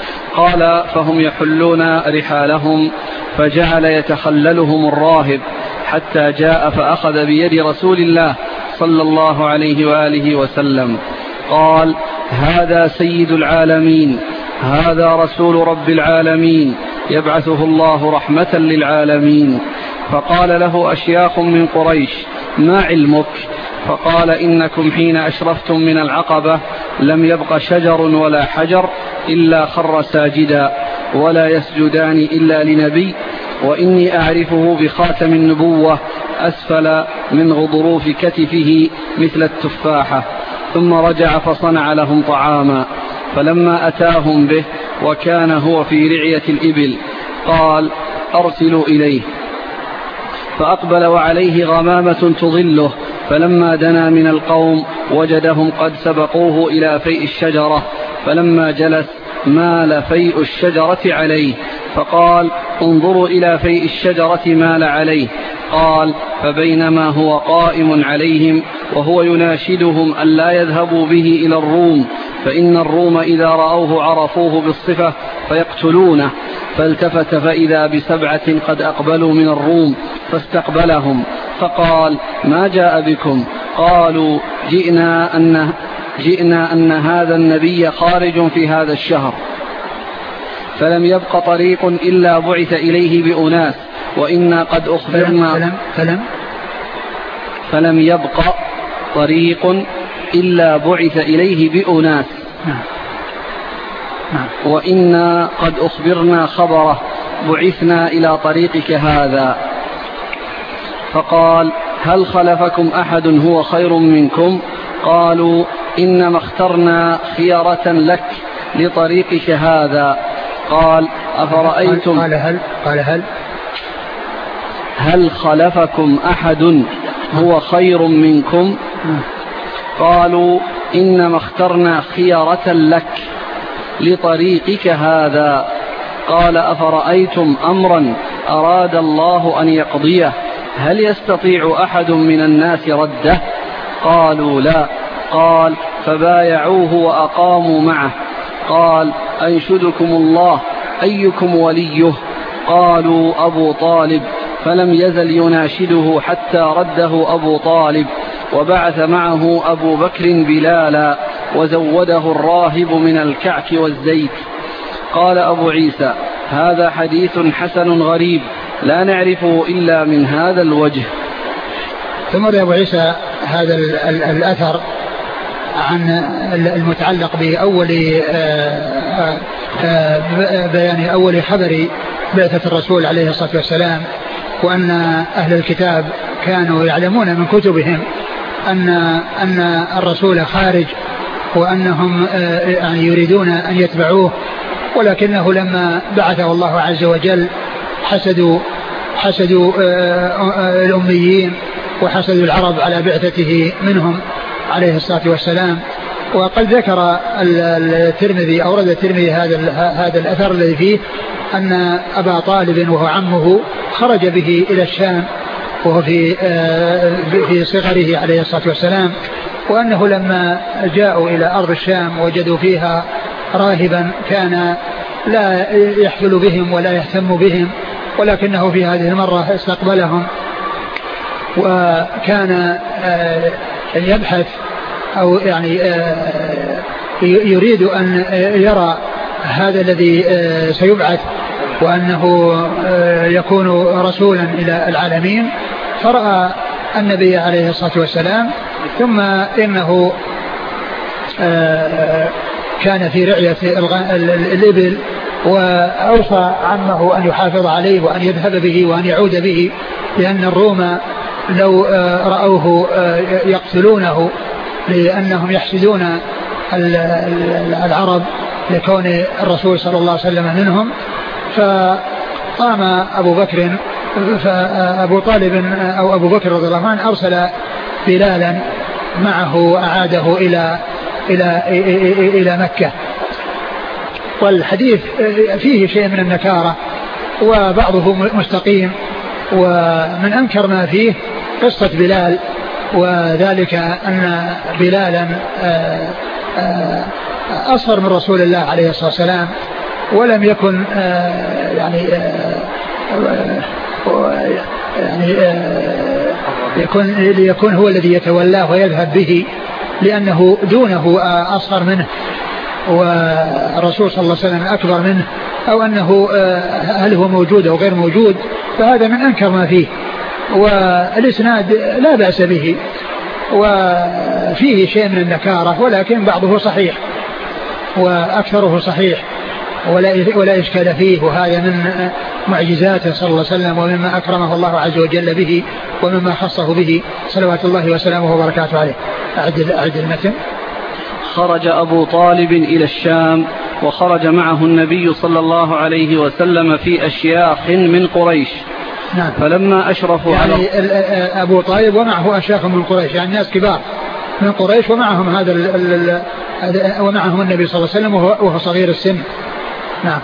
Speaker 1: قال فهم يحلون رحالهم فجعل يتخللهم الراهب حتى جاء فأخذ بيد رسول الله صلى الله عليه وآله وسلم قال هذا سيد العالمين هذا رسول رب العالمين يبعثه الله رحمة للعالمين. فقال له أشياخ من قريش ما علمك؟ فقال إنكم حين أشرفتم من العقبة لم يبق شجر ولا حجر إلا خر ساجدا ولا يسجدان إلا لنبي وإني أعرفه بخاتم النبوة أسفل من غضروف كتفه مثل التفاحة. ثم رجع فصنع لهم طعاما فلما أتاهم به وكان هو في رعية الإبل قال أرسلوا إليه فأقبل وعليه غمامة تظله فلما دنا من القوم وجدهم قد سبقوه إلى فيء الشجرة فلما جلس مال فيء الشجرة عليه فقال انظروا إلى فيء الشجرة مال عليه. قال فبينما هو قائم عليهم وهو يناشدهم أن لا يذهبوا به إلى الروم فإن الروم إذا رأوه عرفوه بالصفة فيقتلونه فالتفت فإذا بسبعة قد أقبلوا من الروم فاستقبلهم فقال ما جاء بكم؟ قالوا جئنا أن, جئنا أن هذا النبي خارج في هذا الشهر فلم يبق طريق إلا بعث إليه بأناس وإنا قد أخبرنا
Speaker 2: فلم, فلم,
Speaker 1: فلم يبق طريق إلا بعث إليه بأناس وإنا قد أخبرنا خبره بعثنا إلى طريقك هذا. فقال هل خلفكم أحد هو خير منكم؟ قالوا إنما اخترنا خيرة لك لطريقك هذا. قال أفرأيتم
Speaker 2: قال هل, قال هل
Speaker 1: هل خلفكم أحد هو خير منكم؟ قالوا إنما اخترنا خيرة لك لطريقك هذا. قال أفرأيتم أمرا أراد الله أن يقضيه هل يستطيع أحد من الناس رده؟ قالوا لا. قال فبايعوه وأقاموا معه. قال أنشدكم الله أيكم وليه؟ قالوا أبو طالب. فلم يزل يناشده حتى رده أبو طالب وبعث معه أبو بكر بلالا وزوده الراهب من الكعك والزيت. قال أبو عيسى هذا حديث حسن غريب لا نعرفه إلا من هذا الوجه.
Speaker 2: ثم رأى أبو عيسى هذا الأثر عن المتعلق بأول بيان أول خبر بعثة الرسول عليه الصلاة والسلام وأن أهل الكتاب كانوا يعلمون من كتبهم أن أن الرسول خارج وأنهم يعني يريدون أن يتبعوه ولكنه لما بعثه الله عز وجل حسدوا حسدوا الأميين وحسدوا العرب على بعثته منهم عليه الصلاة والسلام. وقد ذكر الترمذي أورد الترمذي هذا هذا الأثر الذي فيه أن أبا طالب وهو عمه خرج به إلى الشام وهو في في صغره عليه الصلاة والسلام وأنه لما جاءوا إلى أرض الشام وجدوا فيها راهبا كان لا يحفل بهم ولا يهتم بهم ولكنه في هذه المرة استقبلهم وكان يبحث أو يعني يريد أن يرى هذا الذي سيبعث وأنه يكون رسولا إلى العالمين فرأى النبي عليه الصلاة والسلام ثم إنه كان في رعية الإبل وأوصى عمه أن يحافظ عليه وأن يذهب به وأن يعود به لأن الروم لو رأوه يقتلونه لأنهم يحسدون العرب لكون الرسول صلى الله عليه وسلم منهم. فقام أبو بكر فأبو طالب أو أبو بكر رضي الله عنه أرسل بلالا معه وأعاده إلى إلى إلى مكة. والحديث فيه شيء من النكارة وبعضه مستقيم ومن أنكر ما فيه قصة بلال وذلك أن بلالا أصغر من رسول الله عليه الصلاة والسلام ولم يكن آه يعني آه يعني آه يكون ليكون هو الذي يتولاه ويذهب به لأنه دونه أصغر منه والرسول صلى الله عليه وسلم أكبر منه، أو أنه هل هو موجود أو غير موجود، فهذا من أنكر ما فيه. والإسناد لا بأس به وفيه شيء من النكارة، ولكن بعضه صحيح وأكثره صحيح ولا ولا إشكال فيه، وهذا من معجزاته صلى الله عليه وسلم ومما أكرمه الله عز وجل به ومما خصه به صلوات الله وسلامه وبركاته عليه. أعد أعد المتن.
Speaker 1: خرج أبو طالب إلى الشام وخرج معه النبي صلى الله عليه وسلم في أشياخ من قريش.
Speaker 2: نعم.
Speaker 1: فلما أشرفوا
Speaker 2: يعني
Speaker 1: على
Speaker 2: أبو طالب ومعه أشياخ من قريش، يعني ناس كبار من قريش ومعهم هذا ال ال ومعهم النبي صلى الله عليه وسلم وهو صغير السن. نعم.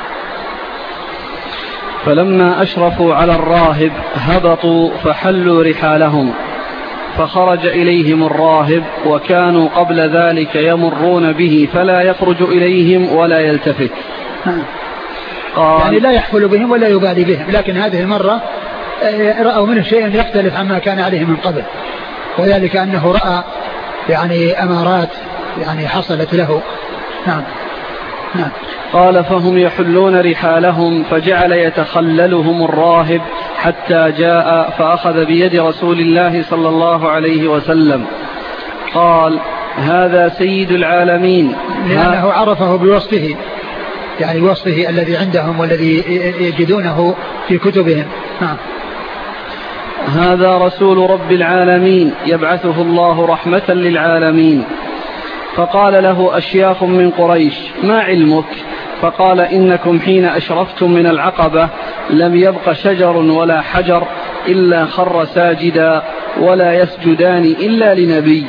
Speaker 1: فلما أشرفوا على الراهب هبطوا فحلوا رحالهم، فخرج إليهم الراهب وكانوا قبل ذلك يمرون به فلا يخرج إليهم ولا يلتفت.
Speaker 2: قال يعني لا يحفل بهم ولا يبالي بهم، لكن هذه المرة رأوا منه شيئا يختلف عما كان عليه من قبل، وذلك أنه رأى يعني أمارات يعني حصلت له. نعم. نعم.
Speaker 1: قال فهم يحلون رحالهم فجعل يتخللهم الراهب حتى جاء فأخذ بيد رسول الله صلى الله عليه وسلم. قال هذا سيد العالمين،
Speaker 2: لأنه عرفه بوصفه، يعني وصفه الذي عندهم والذي يجدونه في كتبهم. نعم.
Speaker 1: هذا رسول رب العالمين يبعثه الله رحمة للعالمين. فقال له أشياخ من قريش ما علمك؟ فقال إنكم حين أشرفتم من العقبة لم يبق شجر ولا حجر إلا خر ساجدا ولا يسجدان إلا لنبي،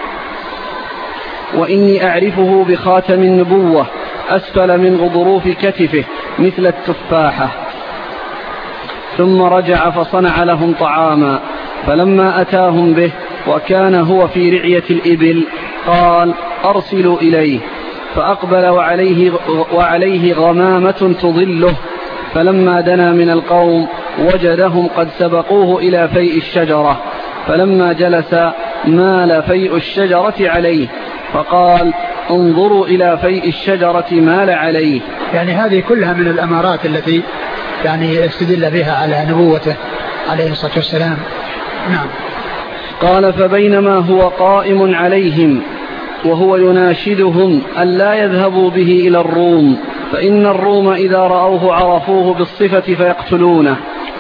Speaker 1: وإني أعرفه بخاتم النبوة أسفل من غضروف كتفه مثل التفاحة. ثم رجع فصنع لهم طعاما، فلما أتاهم به وكان هو في رعية الإبل قال أرسلوا إليه، فأقبل وعليه, وعليه غمامة تظله، فلما دنا من القوم وجدهم قد سبقوه إلى فيء الشجرة، فلما جلس مال فيء الشجرة عليه فقال انظروا إلى فيء الشجرة مال عليه.
Speaker 2: يعني هذه كلها من الأمارات التي يعني استدل بها على نبوته عليه الصلاة والسلام. نعم.
Speaker 1: قال فبينما هو قائم عليهم وهو يناشدهم ألا يذهبوا به إلى الروم، فإن الروم إذا رأوه عرفوه بالصفة فيقتلونه،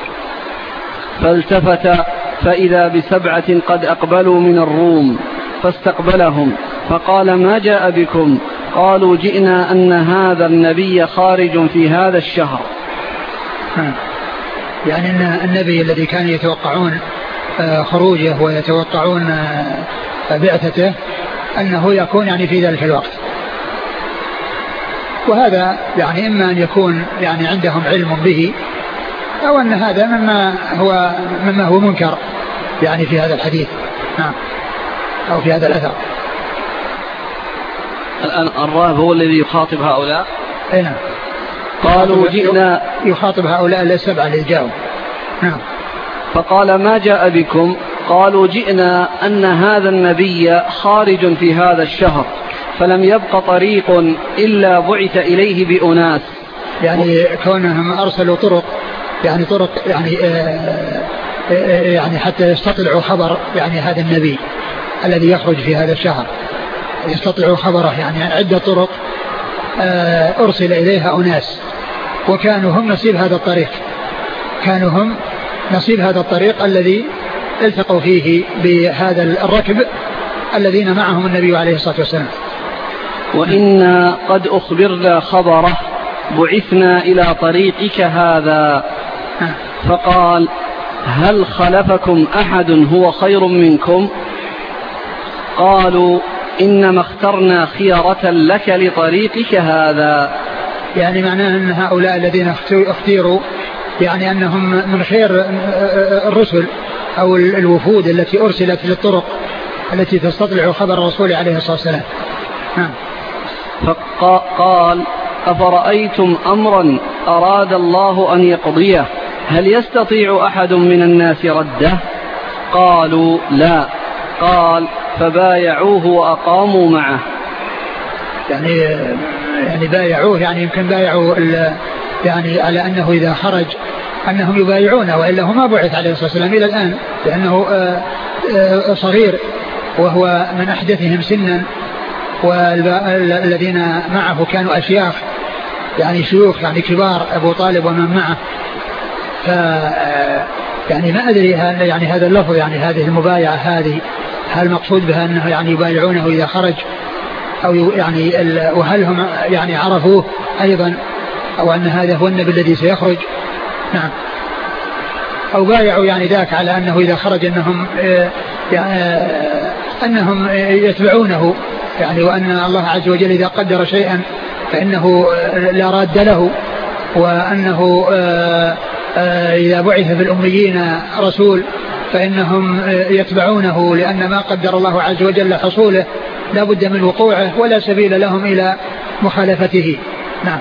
Speaker 1: فالتفت فإذا بسبعة قد أقبلوا من الروم فاستقبلهم فقال ما جاء بكم؟ قالوا جئنا أن هذا النبي خارج في هذا الشهر.
Speaker 2: يعني أن النبي الذي كان يتوقعون خروجه ويتوقعون بعثته أنه يكون يعني في ذلك الوقت، وهذا يعني إما أن يكون يعني عندهم علم به، أو أن هذا مما هو مما هو منكر يعني في هذا الحديث. نعم. أو في هذا الأثر.
Speaker 1: الآن الراهب هو الذي يخاطب هؤلاء.
Speaker 2: أي نعم.
Speaker 1: قالوا جئنا
Speaker 2: يخاطب هؤلاء السبعة اللي جاءوا. نعم.
Speaker 1: فقال ما جاء بكم؟ قالوا جئنا أن هذا النبي خارج في هذا الشهر فلم يبق طريق إلا بعث إليه بأناس.
Speaker 2: يعني كونهم أرسلوا طرق يعني طرق يعني آآ آآ يعني حتى يستطلعوا خبر يعني هذا النبي الذي يخرج في هذا الشهر، يستطلعوا خبره، يعني عدة طرق أرسل إليها أناس، وكانوا هم نصيب هذا الطريق، كانوا هم نصيب هذا الطريق الذي التقوا فيه بهذا الركب الذين معهم النبي عليه الصلاة والسلام.
Speaker 1: وإنا قد أخبرنا خبره بعثنا إلى طريقك هذا. فقال هل خلفكم أحد هو خير منكم؟ قالوا إنما اخترنا خيرة لك لطريقك هذا.
Speaker 2: يعني معناه أن هؤلاء الذين اختيروا يعني أنهم من خير الرسل أو الوفود التي أرسلت للطرق التي تستطلع خبر الرسول عليه الصلاة والسلام.
Speaker 1: فقال أفرأيتم أمرا أراد الله أن يقضيه هل يستطيع أحد من الناس رده؟ قالوا لا. قال فبايعوه وأقاموا معه.
Speaker 2: يعني يعني بايعوه يعني يمكن بايعوا يعني على أنه إذا خرج أنهم يبايعونه، وإلا هو ما بعث عليه الصلاة والسلام إلى الآن، لأنه صغير وهو من أحدثهم سنا، والذين معه كانوا أشياخ يعني شيوخ يعني كبار، أبو طالب ومن معه. ف يعني ما أدري يعني هذا اللفظ يعني هذه المبايعة هذه هل مقصود بها أنه يعني يبايعونه إذا خرج أو يعني وهل هم يعني عرفوه أيضا أو أن هذا هو النبي الذي سيخرج؟ نعم. أو بايعوا يعني ذاك على أنه إذا خرج أنهم يعني أنهم يتبعونه يعني، وأن الله عز وجل إذا قدر شيئا فإنه لا راد له، وأنه إذا بعث في الأميين رسول فإنهم يتبعونه، لأن ما قدر الله عز وجل حصوله لا بد من وقوعه ولا سبيل لهم إلى مخالفته. نعم.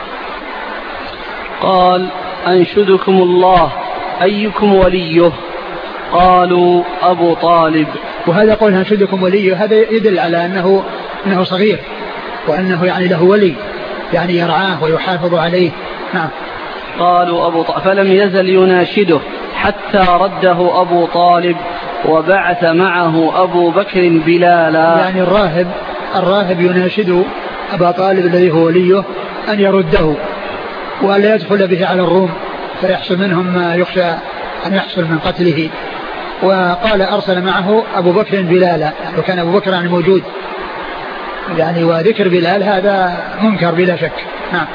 Speaker 1: قال أنشدكم الله أيكم وليه؟ قالوا أبو طالب.
Speaker 2: وهذا قول أنشدكم وليه هذا يدل على أنه أنه صغير، وأنه يعني له ولي يعني يرعاه ويحافظ عليه. نعم.
Speaker 1: قالوا أبو طالب فلم يزل يناشده حتى رده أبو طالب وبعث معه أبو بكر بلالا.
Speaker 2: يعني الراهب الراهب يناشد أبا طالب الذي هو وليه أن يرده ولا يدخل به على الروم فيحصل منهم ما يخشى أن يحصل من قتله. وقال أرسل معه أبو بكر بلالا، يعني كان أبو بكر يعني موجود يعني، وذكر بلال هذا منكر بلا شك. نعم.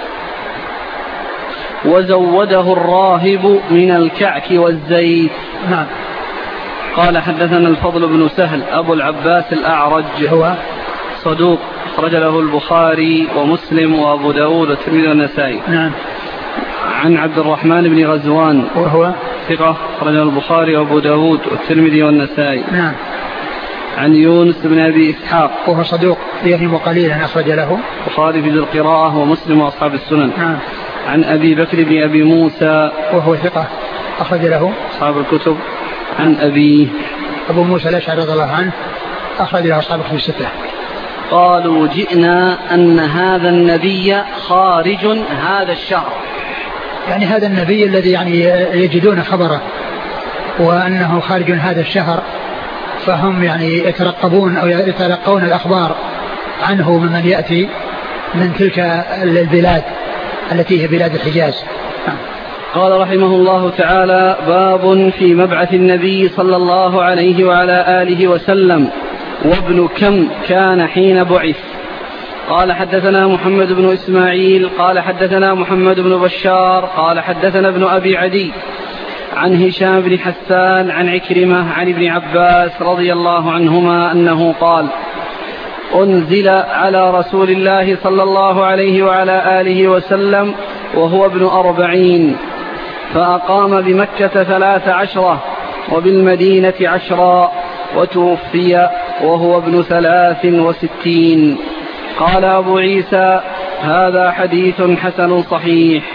Speaker 1: وزوده الراهب من الكعك والزيت.
Speaker 2: نعم.
Speaker 1: قال حدثنا الفضل بن سهل أبو العباس الأعرج
Speaker 2: هو
Speaker 1: صدوق أخرج له البخاري ومسلم وأبو داود والترمذي والنسائي.
Speaker 2: نعم.
Speaker 1: عن عبد الرحمن بن غزوان
Speaker 2: وهو
Speaker 1: ثقة أخرج له البخاري وأبو داود والترمذي والنسائي.
Speaker 2: نعم.
Speaker 1: عن يونس بن أبي إسحاق
Speaker 2: وهو صدوق يهم قليلا أخرج له
Speaker 1: البخاري في القراءة ومسلم وأصحاب السنن.
Speaker 2: نعم.
Speaker 1: عن أبي بكر بن أبي موسى
Speaker 2: وهو ثقة أخرج له
Speaker 1: أصحاب الكتب. عن أبي
Speaker 2: أبو موسى الأشعري رضي الله عنه أخرج له أصحاب الكتب الستة.
Speaker 1: قالوا جئنا أن هذا النبي خارج هذا الشهر،
Speaker 2: يعني هذا النبي الذي يعني يجدون خبره وأنه خارج هذا الشهر، فهم يعني يترقبون أو يتلقون الأخبار عنه ممن يأتي من تلك البلاد التي هي بلاد الحجاز.
Speaker 1: قال رحمه الله تعالى باب في مبعث النبي صلى الله عليه وعلى آله وسلم وابن كم كان حين بعث. قال حدثنا محمد بن إسماعيل قال حدثنا محمد بن بشار قال حدثنا ابن أبي عدي عن هشام بن حسان عن عكرمة عن ابن عباس رضي الله عنهما أنه قال أنزل على رسول الله صلى الله عليه وعلى آله وسلم وهو ابن أربعين، فأقام بمكة ثلاث عشرة وبالمدينة عشرا، وتوفي وهو ابن ثلاث وستين. قال أبو عيسى هذا حديث حسن صحيح.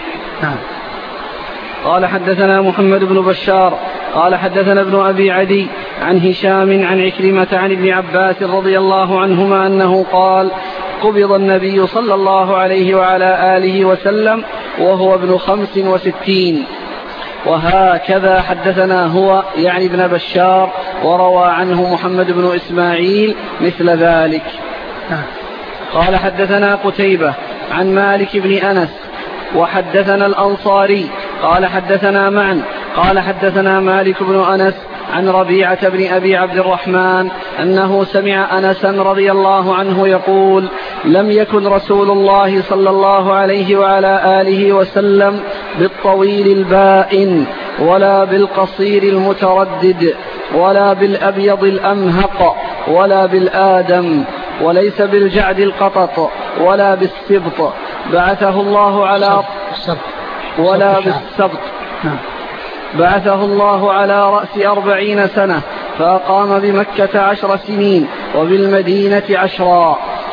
Speaker 1: قال حدثنا محمد بن بشار قال حدثنا ابن أبي عدي عن هشام عن عكرمة عن ابن عباس رضي الله عنهما أنه قال قبض النبي صلى الله عليه وعلى آله وسلم وهو ابن خمس وستين. وهكذا حدثنا هو يعني ابن بشار، وروى عنه محمد بن إسماعيل مثل ذلك. قال حدثنا قتيبة عن مالك بن أنس وحدثنا الأنصاري قال حدثنا معا قال حدثنا مالك بن أنس عن ربيعة بن أبي عبد الرحمن أنه سمع أنسا رضي الله عنه يقول لم يكن رسول الله صلى الله عليه وعلى آله وسلم بالطويل البائن ولا بالقصير المتردد ولا بالأبيض الأمهق ولا بالآدم وليس بالجعد القطط ولا بالسبط، بعثه الله على ولا بالسبط بعثه الله على رأس أربعين سنة، فأقام بمكة عشر سنين وبالمدينة عشرا،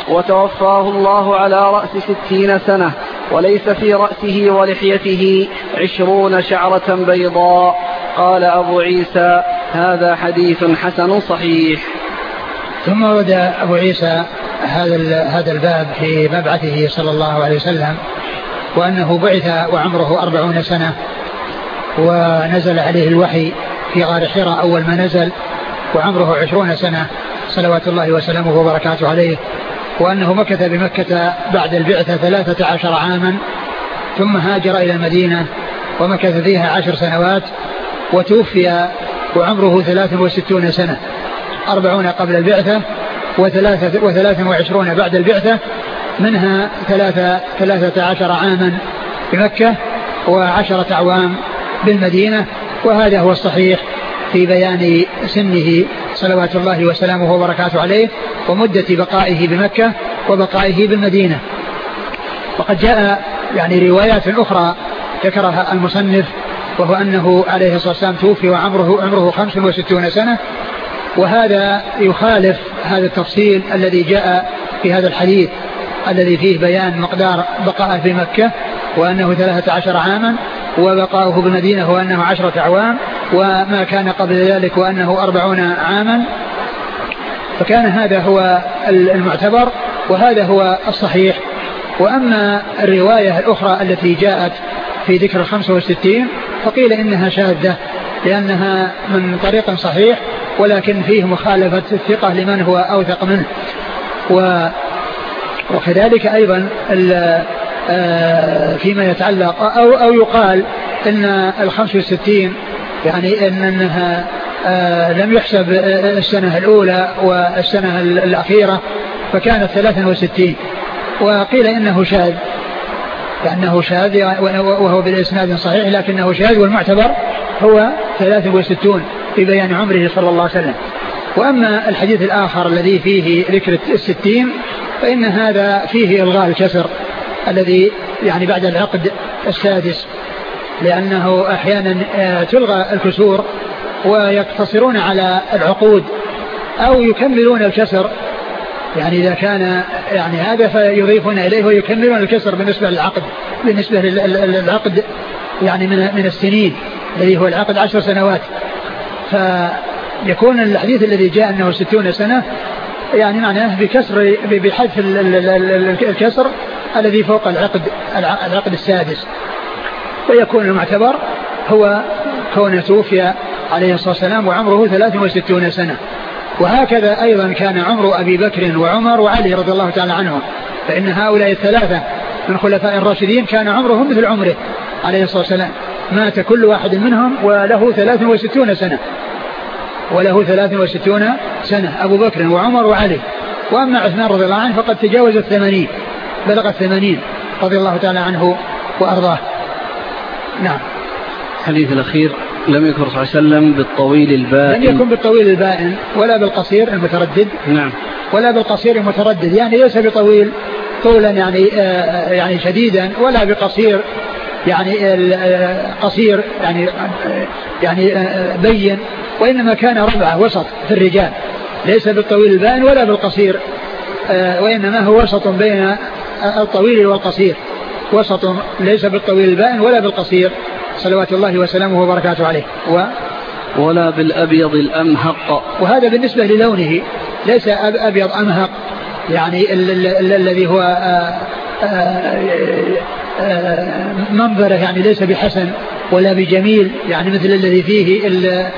Speaker 1: وتوفاه الله على رأس ستين سنة، وليس في رأسه ولحيته عشرون شعرة بيضاء. قال أبو عيسى: هذا حديث حسن صحيح.
Speaker 2: ثم ورد أبو عيسى هذا هذا الباب في مبعثه صلى الله عليه وسلم، وأنه بعث وعمره أربعون سنة، ونزل عليه الوحي في غار حراء أول ما نزل، وعمره عشرون سنة صلوات الله وسلامه وبركاته عليه، وأنه مكث بمكة بعد البعثة ثلاثة عشر عاما، ثم هاجر إلى المدينة ومكث فيها عشر سنوات، وتوفي وعمره ثلاث وستون سنة، أربعون قبل البعثة وثلاثة, وثلاثة وعشرون بعد البعثة، منها ثلاثة, ثلاثة عشر عاما بمكة وعشرة أعوام بالمدينة. وهذا هو الصحيح في بيان سنه صلوات الله وسلامه وبركاته عليه، ومدة بقائه بمكة وبقائه بالمدينة. وقد جاء يعني روايات أخرى ذكرها المصنف، وهو أنه عليه الصلاة والسلام توفي وعمره عمره خمس وستون سنة، وهذا يخالف هذا التفصيل الذي جاء في هذا الحديث الذي فيه بيان مقدار بقائه في مكة وأنه ثلاثة عشر عاما، وبقاؤه بالمدينة وأنه عشرة أعوام، وما كان قبل ذلك وأنه أربعون عاما. فكان هذا هو المعتبر وهذا هو الصحيح. وأما الرواية الأخرى التي جاءت في ذكر الخمسة والستين فقيل إنها شاذة لأنها من طريق صحيح، ولكن فيه مخالفة الثقة لمن هو أوثق منه. وكذلك أيضا فيما يتعلق أو, أو يقال إن الخمس والستين يعني إنها لم يحسب السنة الأولى والسنة الأخيرة فكانت ثلاثة وستين، وقيل إنه شاذ لأنه شاذ وهو بالإسناد صحيح لكنه شاذ، والمعتبر هو ثلاثة وستون في بيان عمره صلى الله عليه وسلم. وأما الحديث الآخر الذي فيه ذكر الستين فإن هذا فيه إلغاء الكسر الذي يعني بعد العقد السادس، لأنه أحيانا تلغى الكسور ويقتصرون على العقود أو يكملون الكسر، يعني إذا كان يعني هذا فيضيفون إليه ويكملون الكسر بالنسبة للعقد بالنسبة للعقد يعني من من السنين الذي هو العقد عشر سنوات، فيكون الحديث الذي جاء أنه ستون سنة يعني معناه بكسر بحذف الكسر الذي فوق العقد العقد السادس، ويكون المعتبر هو كونه توفي عليه الصلاة والسلام وعمره ثلاث وستون سنة. وهكذا أيضا كان عمر أبي بكر وعمر وعلي رضي الله تعالى عنهم، فإن هؤلاء الثلاثة من خلفاء الراشدين كان عمرهم مثل عمره عليه الصلاة والسلام، مات كل واحد منهم وله ثلاث وستون سنة وله ثلاث وستون سنة أبو بكر وعمر وعلي. وأما عثمان رضي الله عنه فقد تجاوز الثمانين، بلغ الثمانين رضي الله تعالى عنه وأرضاه. نعم.
Speaker 1: الحديث الأخير لم يكن صلى الله عليه وسلم بالطويل البائن،
Speaker 2: لم يكن بالطويل البائن ولا بالقصير المتردد.
Speaker 1: نعم.
Speaker 2: ولا بالقصير المتردد، يعني ليس بطويل طولا يعني آه يعني شديدا، ولا بقصير يعني آه قصير يعني آه يعني آه بين، وإنما كان ربعة وسط في الرجال، ليس بالطويل البائن ولا بالقصير آه وإنما هو وسط بين الطويل والقصير، وسط ليس بالطويل البائن ولا بالقصير صلوات الله وسلامه وبركاته عليه. و
Speaker 1: ولا بالأبيض الأمهق،
Speaker 2: وهذا بالنسبة للونه ليس أبيض أمهق يعني الذي هو آآ آآ منظره يعني ليس بحسن ولا بجميل، يعني مثل الذي فيه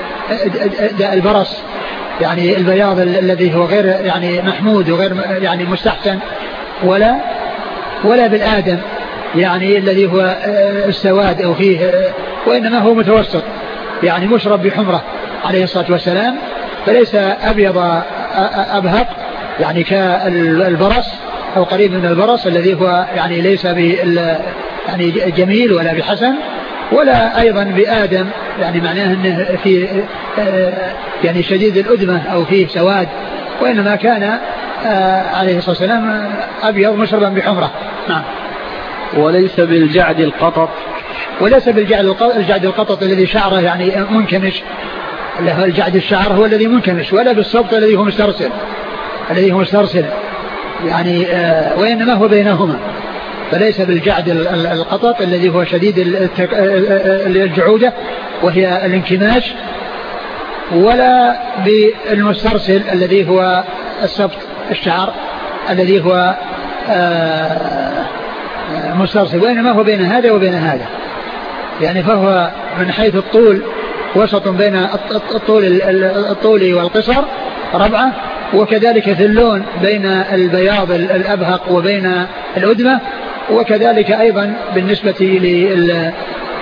Speaker 2: البرص يعني البياض الذي هو غير يعني محمود وغير يعني مستحسن، ولا ولا بالآدم يعني الذي هو السواد أو فيه، وإنما هو متوسط يعني مشرب بحمرة عليه الصلاة والسلام، فليس أبيض أبهق يعني كالبرص أو قريب من البرص الذي هو يعني ليس يعني جميل ولا بحسن، ولا أيضا بآدم يعني معناه أنه في يعني شديد الأدمة أو فيه سواد، وإنما كان عليه الصلاة والسلام أبيض مشربا بحمرة. نعم.
Speaker 1: وليس بالجعد القطط،
Speaker 2: وليس بالجعد القطط الذي شعره يعني منكمش، اللي هو الجعد الشعر هو الذي منكمش، ولا بالسبط الذي هو مسترسل الذي هو مسترسل يعني آه وإنما هو بينهما، فليس بالجعد القطط الذي هو شديد الجعودة وهي الانكماش، ولا بالمسترسل الذي هو السبط الشعر الذي هو مسترسل، وإنما هو بين هذا وبين هذا، يعني فهو من حيث الطول وسط بين الطول الطول والقصر ربعة، وكذلك في اللون بين البياض الأبهق وبين الأدمة، وكذلك أيضا بالنسبة لل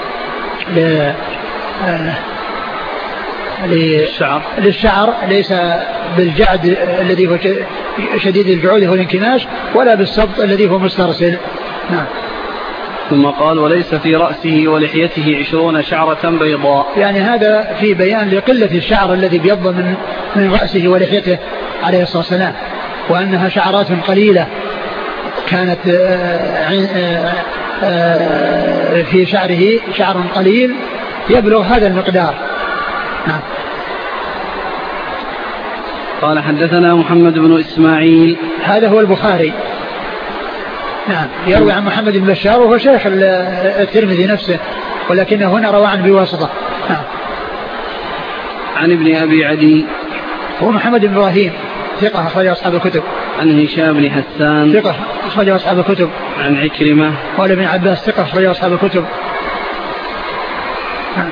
Speaker 1: للشعر
Speaker 2: للشعر ليس بالجعد الذي هو شديد الجعود والانكماش، ولا بالسبط الذي هو مسترسل. نعم.
Speaker 1: ثم قال وليس في رأسه ولحيته عشرون شعرة بيضاء،
Speaker 2: يعني هذا في بيان لقلة الشعر الذي بيض من من رأسه ولحيته عليه الصلاة والسلام، وأنها شعرات قليلة كانت في شعره شعر قليل يبلغ هذا المقدار. نعم.
Speaker 1: قال حدثنا محمد بن إسماعيل،
Speaker 2: هذا هو البخاري. نعم. يروي عن محمد بن بشار وهو شيخ الترمذي نفسه، ولكنه هنا روى عنه بواسطة. نعم.
Speaker 1: عن ابن أبي عدي
Speaker 2: هو محمد بن إبراهيم ثقة أخرجه أصحاب الكتب.
Speaker 1: عن هشام بن حسان
Speaker 2: ثقة أخرجه أصحاب الكتب.
Speaker 1: عن عكرمة
Speaker 2: قال ابن عباس ثقة أخرجه أصحاب الكتب. نعم.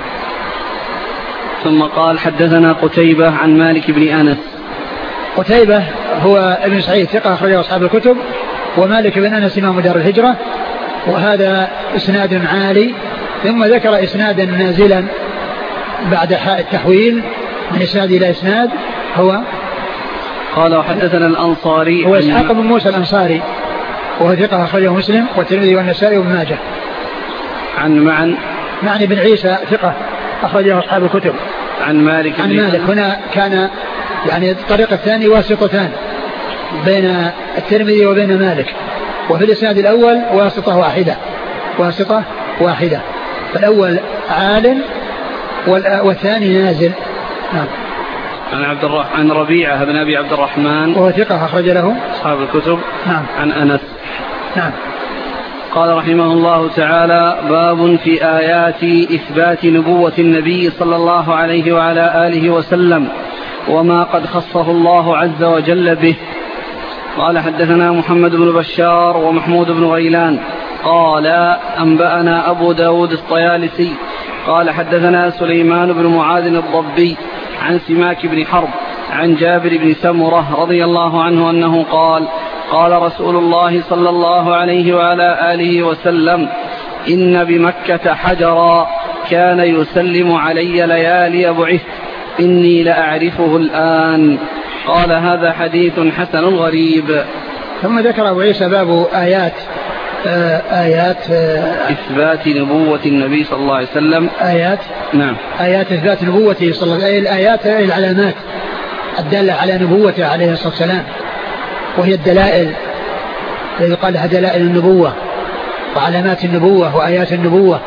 Speaker 1: ثم قال حدثنا قتيبة عن مالك بن أنس.
Speaker 2: قتيبة هو ابن سعيد ثقة أخرجه أصحاب الكتب، ومالك بن أنس إمام دار الهجرة، وهذا إسناد عالي. ثم ذكر إسنادا نازلا بعد حاء التحويل من إسناد إلى إسناد، هو
Speaker 1: قال وحدثنا الأنصاري
Speaker 2: هو إسحاق بن موسى الأنصاري وهو ثقة أخرجه مسلم والترمذي والنسائي وابن ماجه.
Speaker 1: عن معن
Speaker 2: معن بن عيسى ثقة أخرجه أصحاب الكتب.
Speaker 1: عن مالك
Speaker 2: عن مالك. هنا كان يعني الطريق الثاني واسطتان بين الترمذي وبين مالك، وفي الإسناد الأول واسطة واحدة واسطة واحدة فالأول عال والثاني نازل. نعم.
Speaker 1: عن عبد الرحمن عن ربيعة بن أبي عبد الرحمن
Speaker 2: وهو ثقة أخرج له
Speaker 1: أصحاب الكتب.
Speaker 2: نعم.
Speaker 1: عن أنس.
Speaker 2: نعم.
Speaker 1: قال رحمه الله تعالى باب في آيات إثبات نبوة النبي صلى الله عليه وعلى آله وسلم وما قد خصه الله عز وجل به. قال حدثنا محمد بن بشار ومحمود بن غيلان قال أنبأنا أبو داود الطيالسي قال حدثنا سليمان بن معاذ الضبي عن سماك بن حرب عن جابر بن سمرة رضي الله عنه أنه قال قال رسول الله صلى الله عليه وعلى آله وسلم إن بمكة حجرا كان يسلم علي ليالي بعثت إني لأعرفه الآن. قال هذا حديث حسن غريب.
Speaker 2: ثم ذكر أبو عيسى باب آيات آه آيات آه
Speaker 1: إثبات نبوة النبي صلى الله عليه وسلم.
Speaker 2: آيات
Speaker 1: نعم.
Speaker 2: آيات إثبات نبوته صلى الله عليه وسلم. الآيات العلامات الدالة على نبوته عليه الصلاة والسلام، وهي الدلائل التي قال لها دلائل النبوة وعلامات النبوة وآيات النبوة،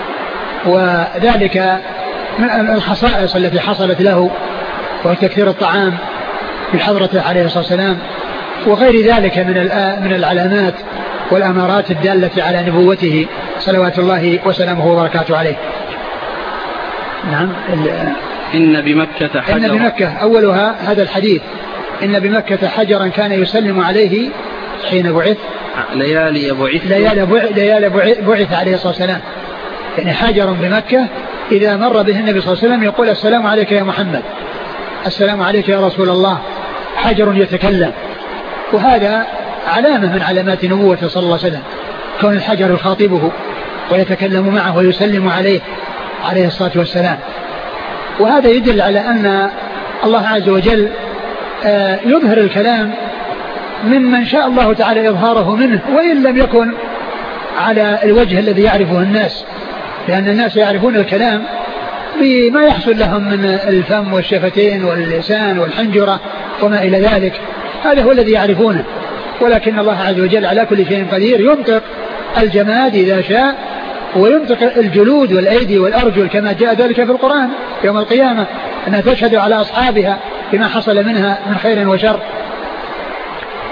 Speaker 2: وذلك من الخصائص التي حصلت له وتكثير الطعام في حضرته عليه الصلاة والسلام، وغير ذلك من من العلامات والأمارات الدالة على نبوته صلوات الله وسلامه وبركاته عليه. نعم.
Speaker 1: إن بمكة حجرا.
Speaker 2: إن بمكة أولها هذا الحديث إن بمكة حجرا كان يسلم عليه حين بعث
Speaker 1: ليالي بعث
Speaker 2: ليالي بعث عليه الصلاة والسلام، يعني حجر بمكة إذا مر به النبي صلى الله عليه وسلم يقول السلام عليك يا محمد، السلام عليك يا رسول الله، حجر يتكلم. وهذا علامة من علامات نبوته صلى الله عليه وسلم، كون الحجر يخاطبه ويتكلم معه ويسلم عليه عليه الصلاة والسلام. وهذا يدل على أن الله عز وجل يظهر الكلام ممن شاء الله تعالى إظهاره منه، وإن لم يكن على الوجه الذي يعرفه الناس، لأن الناس يعرفون الكلام بما يحصل لهم من الفم والشفتين واللسان والحنجرة وما إلى ذلك، هذا هو الذي يعرفونه. ولكن الله عز وجل على كل شيء قدير، ينطق الجماد إذا شاء وينطق الجلود والأيدي والأرجل كما جاء ذلك في القرآن يوم القيامة أنها تشهد على أصحابها بما حصل منها من خير وشر.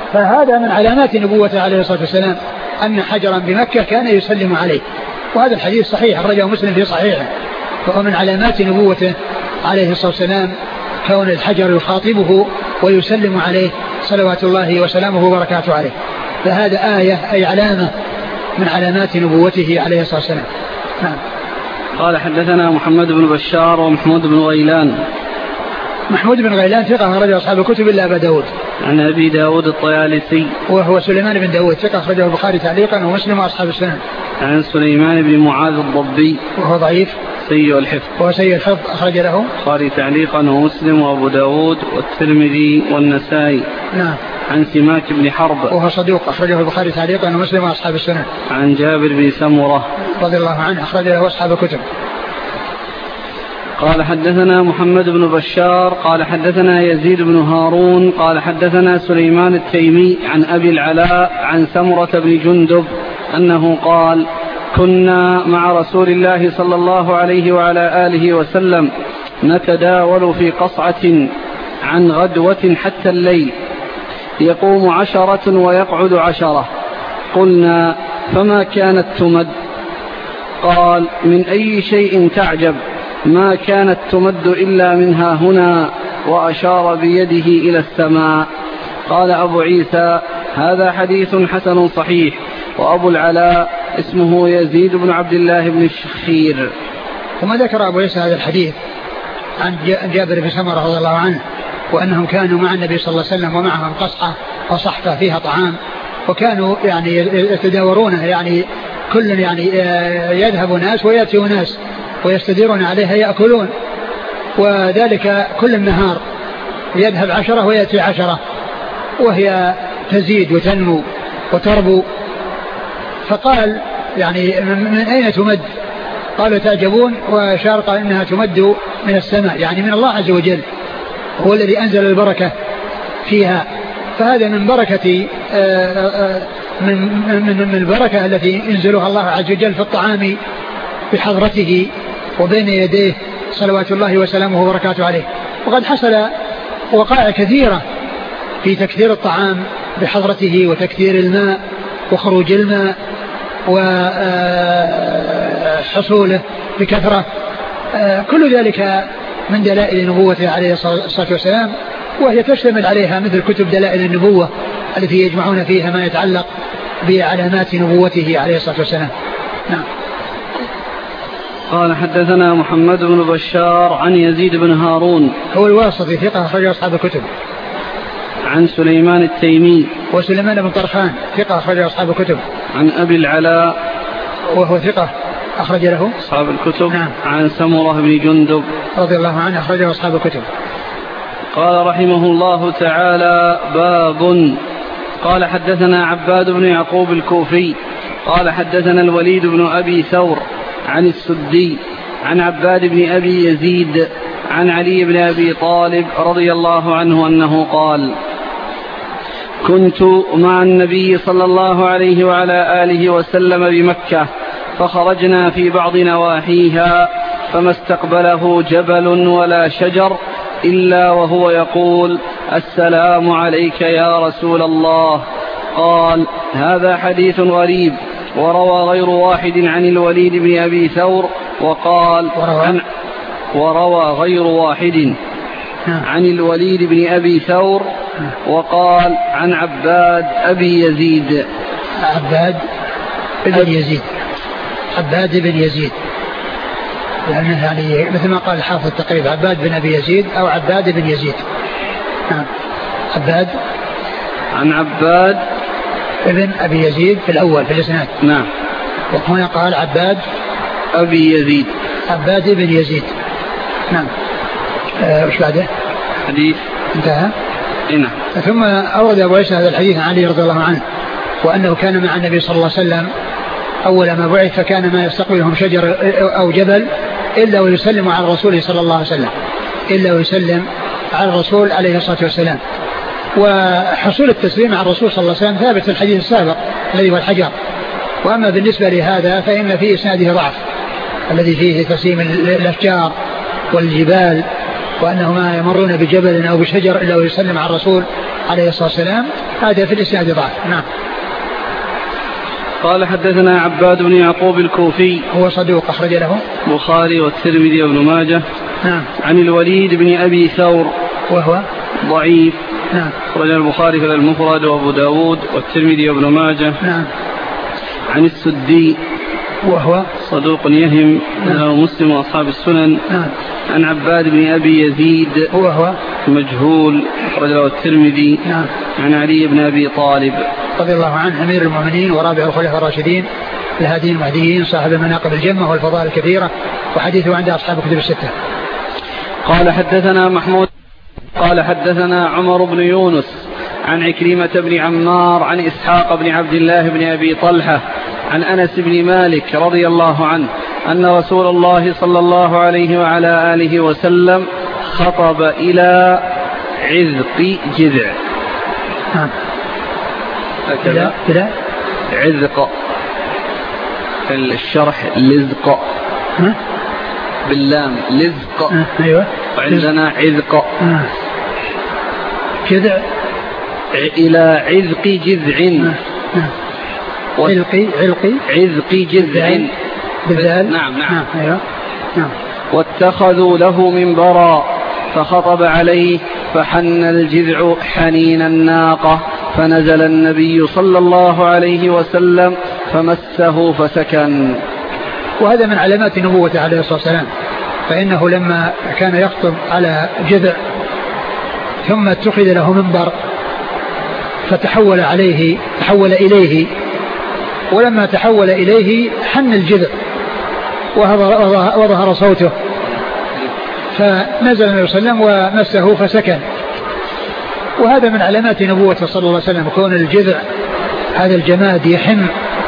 Speaker 2: فهذا من علامات نبوته عليه الصلاة والسلام أن حجرا بمكة كان يسلم عليه، وهذا الحديث صحيح أخرجه مسلم في صحيحه، فهو من علامات نبوته عليه الصلاة والسلام كون الحجر يخاطبه ويسلم عليه صلوات الله وسلامه وبركاته عليه، فهذا آية أي علامة من علامات نبوته عليه الصلاة والسلام. نعم.
Speaker 1: قال حدثنا محمد بن بشار ومحمود بن غيلان.
Speaker 2: محمود بن غيلان ثقة أخرجه أصحاب الكتب إلا أبا داود.
Speaker 1: عن أبي داود الطيالسي
Speaker 2: وهو سليمان بن داود ثقة أخرجه البخاري تعليقا ومسلم وأصحاب السنن.
Speaker 1: عن سليمان بن معاذ الضبي
Speaker 2: وهو ضعيف
Speaker 1: سيء الحفظ.
Speaker 2: وهو سيء الحفظ أخرج له
Speaker 1: البخاري تعليقا ومسلم وأبو داود والترمذي والنسائي.
Speaker 2: نعم.
Speaker 1: عن سماك بن حرب
Speaker 2: وهو صدوق أخرجه البخاري تعليقا ومسلم وأصحاب السنن.
Speaker 1: عن جابر بن سمرة
Speaker 2: رضي الله عنه أخرج له أصحاب الكتب.
Speaker 1: قال حدثنا محمد بن بشار قال حدثنا يزيد بن هارون قال حدثنا سليمان التيمي عن أبي العلاء عن سمرة بن جندب أنه قال كنا مع رسول الله صلى الله عليه وعلى آله وسلم نتداول في قصعة عن غدوة حتى الليل يقوم عشرة ويقعد عشرة. قلنا فما كانت تمد؟ قال من أي شيء تعجب؟ ما كانت تمد إلا منها هنا، وأشار بيده إلى السماء. قال أبو عيسى هذا حديث حسن صحيح. وأبو العلاء اسمه يزيد بن عبد الله بن الشخير.
Speaker 2: ثم ذكر أبو عيسى هذا الحديث عن جابر بن سمرة رضي الله عنه وأنهم كانوا مع النبي صلى الله عليه وسلم ومعهم قصعة وصحفة فيها طعام، وكانوا يعني يتداورونه، يعني كل يعني يذهب ناس ويأتي ناس ويستديرون عليها يأكلون، وذلك كل النهار يذهب عشرة ويأتي عشرة، وهي تزيد وتنمو وتربو. فقال يعني من أين تمد؟ قالوا تعجبون، وشار قال إنها تمد من السماء، يعني من الله عز وجل هو الذي أنزل البركة فيها. فهذا من بركة من من من البركة التي ينزلها الله عز وجل في الطعام بحضرته وبين يديه صلوات الله وسلامه وبركاته عليه. وقد حصل وقائع كثيرة في تكثير الطعام بحضرته وتكثير الماء وخروج الماء وحصوله بكثرة، كل ذلك من دلائل نبوته عليه الصلاة والسلام، وهي تشتمل عليها مثل كتب دلائل النبوة التي يجمعون فيها ما يتعلق بعلامات نبوته عليه الصلاة والسلام. نعم.
Speaker 1: قال حدثنا محمد بن بشار عن يزيد بن هارون
Speaker 2: هو الواسطي ثقة أخرج أصحاب الكتب.
Speaker 1: عن سليمان التيمي
Speaker 2: وسليمان بن طرخان ثقة أخرج أصحاب الكتب.
Speaker 1: عن أبي العلاء
Speaker 2: وهو ثقة أخرج له
Speaker 1: أصحاب الكتب.
Speaker 2: نعم.
Speaker 1: عن سمرة بن جندب
Speaker 2: رضي الله عنه أخرجه أصحاب الكتب.
Speaker 1: قال رحمه الله تعالى باب. قال حدثنا عباد بن يعقوب الكوفي قال حدثنا الوليد بن أبي ثور عن السدي عن عباد بن أبي يزيد عن علي بن أبي طالب رضي الله عنه أنه قال كنت مع النبي صلى الله عليه وعلى آله وسلم بمكة فخرجنا في بعض نواحيها فما استقبله جبل ولا شجر إلا وهو يقول السلام عليك يا رسول الله. قال هذا حديث غريب. وروى غير واحد عن الوليد بن أبي ثور وقال عن وروى غير واحد عن الوليد بن أبي ثور وقال عن عباد أبي يزيد.
Speaker 2: عباد بن يزيد عباد بن يزيد لأنه يعني مثل ما قال الحافظ التقريب عباد بن أبي يزيد أو عباد بن يزيد. نعم. عباد
Speaker 1: عن عباد
Speaker 2: ابن أبي يزيد في الأول في الإسناد.
Speaker 1: نعم.
Speaker 2: وهنا قال عباد
Speaker 1: أبي يزيد
Speaker 2: عباد بن يزيد. نعم. آه وش بعده؟
Speaker 1: حديث
Speaker 2: انتهى.
Speaker 1: نعم.
Speaker 2: ثم أورد أبو عيسى هذا الحديث عن علي رضي الله عنه وأنه كان مع النبي صلى الله عليه وسلم أول ما بعث فكان ما يستقبلهم شجر أو جبل إلا ويسلم على الرسول صلى الله عليه وسلم إلا ويسلم على الرسول عليه الصلاة والسلام. وحصول التسليم على الرسول صلى الله عليه وسلم ثابت في الحديث السابق الذي هو الحجر. وأما بالنسبة لهذا فإن في إسناده ضعف الذي فيه تسليم الأشجار والجبال وأنهما يمرون بجبل أو بشجر إلا ويسلم على الرسول عليه الصلاة والسلام. هذا في الإسناد ضعف. نعم.
Speaker 1: قال حدثنا عباد بن يعقوب الكوفي
Speaker 2: هو صدوق أخرج له
Speaker 1: البخاري والترمذي وابن ماجه.
Speaker 2: نعم.
Speaker 1: عن الوليد بن أبي ثور
Speaker 2: وهو
Speaker 1: ضعيف.
Speaker 2: نعم.
Speaker 1: أخرج البخاري في المفرد وأبو داود والترمذي وابن ماجه.
Speaker 2: نعم.
Speaker 1: عن السدي
Speaker 2: وهو
Speaker 1: صدوق يهم له مسلم وأصحاب السنن.
Speaker 2: نعم.
Speaker 1: عن عباد بن أبي يزيد
Speaker 2: وهو
Speaker 1: مجهول أخرج له الترمذي.
Speaker 2: نعم.
Speaker 1: عن علي بن أبي طالب
Speaker 2: رضي الله عنه أمير المؤمنين ورابع الخلفاء الراشدين الهاديين المهديين صاحب المناقب الجمة والفضائل الكثيرة وحديثه عند أصحاب الكتب الستة.
Speaker 1: قال حدثنا محمود قال حدثنا عمر بن يونس عن عكرمة بن عمار عن إسحاق بن عبد الله بن أبي طلحة عن أنس بن مالك رضي الله عنه أن رسول الله صلى الله عليه وعلى آله وسلم خطب إلى عذق جذع.
Speaker 2: نعم.
Speaker 1: هكذا
Speaker 2: إلى
Speaker 1: عذق في الشرح لزق باللام لزق.
Speaker 2: أيوة.
Speaker 1: وعندنا عذق
Speaker 2: جذع
Speaker 1: إلى عذق جذع.
Speaker 2: علقي علقي
Speaker 1: عذق جذع
Speaker 2: بالذال.
Speaker 1: نعم نعم.
Speaker 2: أيوة. نعم.
Speaker 1: واتخذوا له منبرا فخطب عليه فحن الجذع حنين الناقة فنزل النبي صلى الله عليه وسلم فمسه فسكن.
Speaker 2: وهذا من علامات نبوته عليه الصلاة والسلام فإنه لما كان يخطب على جذع ثم اتخذ له منبر فتحول عليه تحول إليه ولما تحول إليه حن الجذع وظهر صوته فنزل النبي صلى الله عليه وسلم ومسه فسكن. وهذا من علامات نبوته صلى الله عليه وسلم كون الجذع هذا الجماد يحن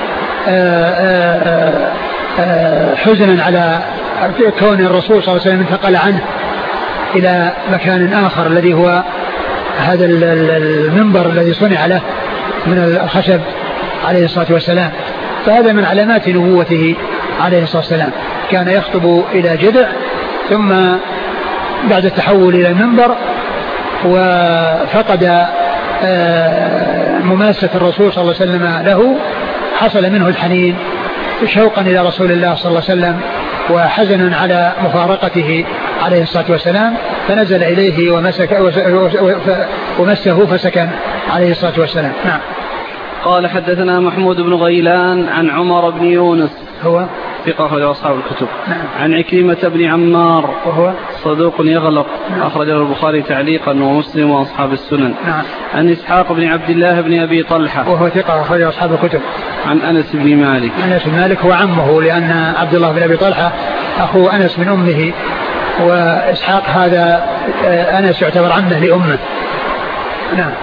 Speaker 2: آآ آآ حزنا على كون الرسول صلى الله عليه وسلم انتقل عنه إلى مكان آخر الذي هو هذا المنبر الذي صنع له من الخشب عليه الصلاة والسلام. فهذا من علامات نبوته عليه الصلاة والسلام كان يخطب إلى جذع ثم بعد التحول إلى المنبر وفقد مماسة الرسول صلى الله عليه وسلم له حصل منه الحنين شوقا إلى رسول الله صلى الله عليه وسلم وحزنا على مفارقته عليه الصلاة والسلام فنزل إليه ومسك ومسه فسكن عليه الصلاة والسلام. نعم.
Speaker 1: قال حدثنا محمود بن غيلان عن عمر بن يونس
Speaker 2: هو
Speaker 1: ثقة أخرجه أصحاب الكتب.
Speaker 2: نعم.
Speaker 1: عن عكرمة بن عمار
Speaker 2: وهو
Speaker 1: صدوق يغلط.
Speaker 2: نعم.
Speaker 1: أخرجه البخاري تعليقا ومسلم وأصحاب السنن.
Speaker 2: نعم.
Speaker 1: عن إسحاق بن عبد الله بن أبي طلحة
Speaker 2: وهو ثقة أخرجه أصحاب الكتب.
Speaker 1: عن أنس بن مالك.
Speaker 2: أنس بن مالك هو عمه لأن عبد الله بن أبي طلحة أخو أنس من أمه وإسحاق هذا أنس يعتبر عمه لأمه. نعم.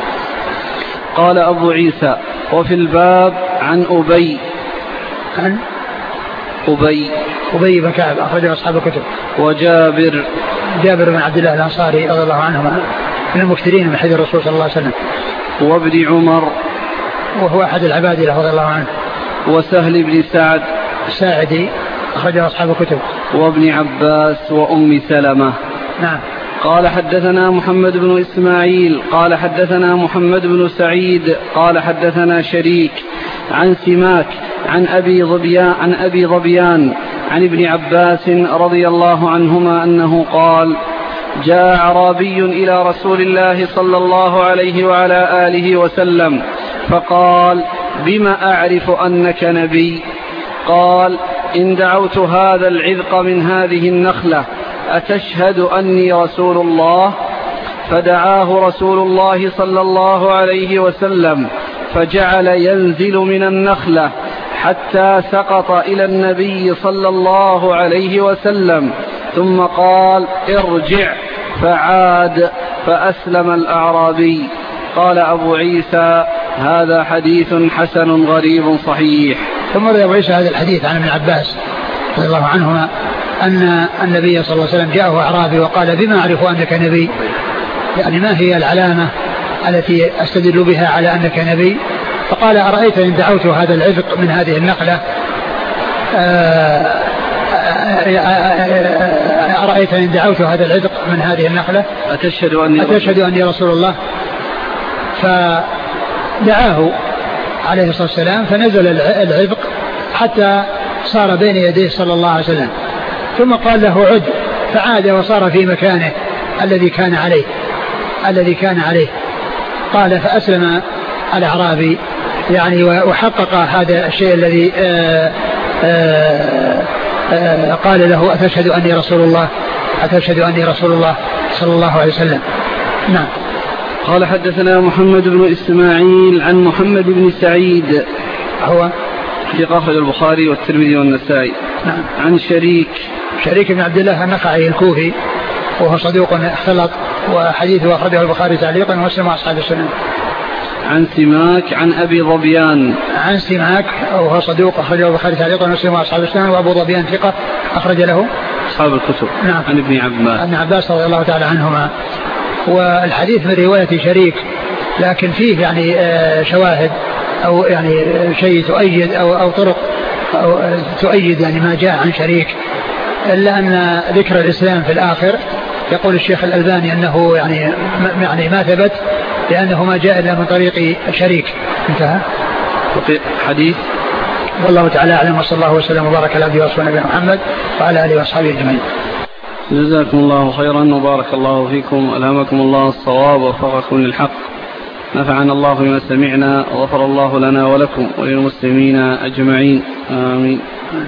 Speaker 1: قال أبو عيسى وفي الباب عن أبي
Speaker 2: عن
Speaker 1: أبي
Speaker 2: أبي بن كعب أخرجه أصحاب الكتب.
Speaker 1: وجابر
Speaker 2: جابر بن عبد الله الأنصاري رضي الله عنهما من المكثرين من حديث الرسول صلى الله عليه وسلم.
Speaker 1: وابن عمر
Speaker 2: وهو أحد العباد رضي الله عنه.
Speaker 1: وسهل بن سعد
Speaker 2: الساعدي أخرجه أصحاب الكتب.
Speaker 1: وابن عباس وأم سلمة.
Speaker 2: نعم.
Speaker 1: قال حدثنا محمد بن إسماعيل قال حدثنا محمد بن سعيد قال حدثنا شريك عن سماك عن أبي ظبيان عن أبي ظبيان عن ابن عباس رضي الله عنهما أنه قال جاء أعرابي إلى رسول الله صلى الله عليه وعلى آله وسلم فقال بما أعرف أنك نبي؟ قال إن دعوت هذا العذق من هذه النخلة أتشهد أني رسول الله؟ فدعاه رسول الله صلى الله عليه وسلم فجعل ينزل من النخلة حتى سقط إلى النبي صلى الله عليه وسلم ثم قال ارجع فعاد فأسلم الأعرابي. قال أبو عيسى هذا حديث حسن غريب صحيح.
Speaker 2: ثم روى أبو عيسى هذا الحديث عن ابن عباس رضي الله عنهما أن النبي صلى الله عليه وسلم جاءه أعرابي وقال بما أعرف أنك نبي؟ يعني ما هي العلامة التي أستدل بها على أنك نبي؟ فقال أرأيت إن دعوت هذا العذق من هذه النخلة أرأيت إن دعوت هذا العذق من هذه النخلة
Speaker 1: أتشهد أني,
Speaker 2: أتشهد أني رسول الله؟ دعاه عليه الصلاة والسلام فنزل العبق حتى صار بين يديه صلى الله عليه وسلم، ثم قال له عد، فعاد وصار في مكانه الذي كان عليه الذي كان عليه قال فأسلم الأعرابي يعني وحقق هذا الشيء الذي آآ آآ آآ قال له أتشهد أني رسول الله أتشهد أني رسول الله صلى الله عليه وسلم. نعم.
Speaker 1: قال حدثنا محمد بن إسماعيل عن محمد بن سعيد
Speaker 2: هو
Speaker 1: في أخرج البخاري والترمذي والنسائي.
Speaker 2: نعم.
Speaker 1: عن شريك
Speaker 2: شريك بن عبد الله النخعي الكوفي وهو صدوق اختلط وحديثه أخرجه البخاري تعليقا ومسلم وأصحاب السنن.
Speaker 1: عن سماك عن أبي ظبيان
Speaker 2: عن سماك وهو صدوق أخرجه البخاري تعليقا ومسلم وأصحاب السنن، وأبو ظبيان ثقة أخرج له
Speaker 1: أصحاب الكتب.
Speaker 2: نعم.
Speaker 1: عن ابن عباس
Speaker 2: ابن عباس رضي الله تعالى عنهما. والحديث من رواية شريك لكن فيه يعني شواهد أو يعني شيء تؤيد أو, أو طرق أو تؤيد يعني ما جاء عن شريك، إلا أن ذكر الإسلام في الآخر يقول الشيخ الألباني أنه يعني يعني ما ثبت لأنه ما جاء إلا من طريق شريك. انتهى
Speaker 1: حديث.
Speaker 2: والله تعالى أعلم، وصلى الله وسلم وبارك على عبده ورسوله نبينا محمد وعلى آله وأصحابه أجمعين.
Speaker 1: جزاكم الله خيرا وبارك الله فيكم، ألهمكم الله الصواب ووفقكم للحق، نفعنا الله بما سمعنا وغفر الله لنا ولكم وللمسلمين أجمعين، آمين.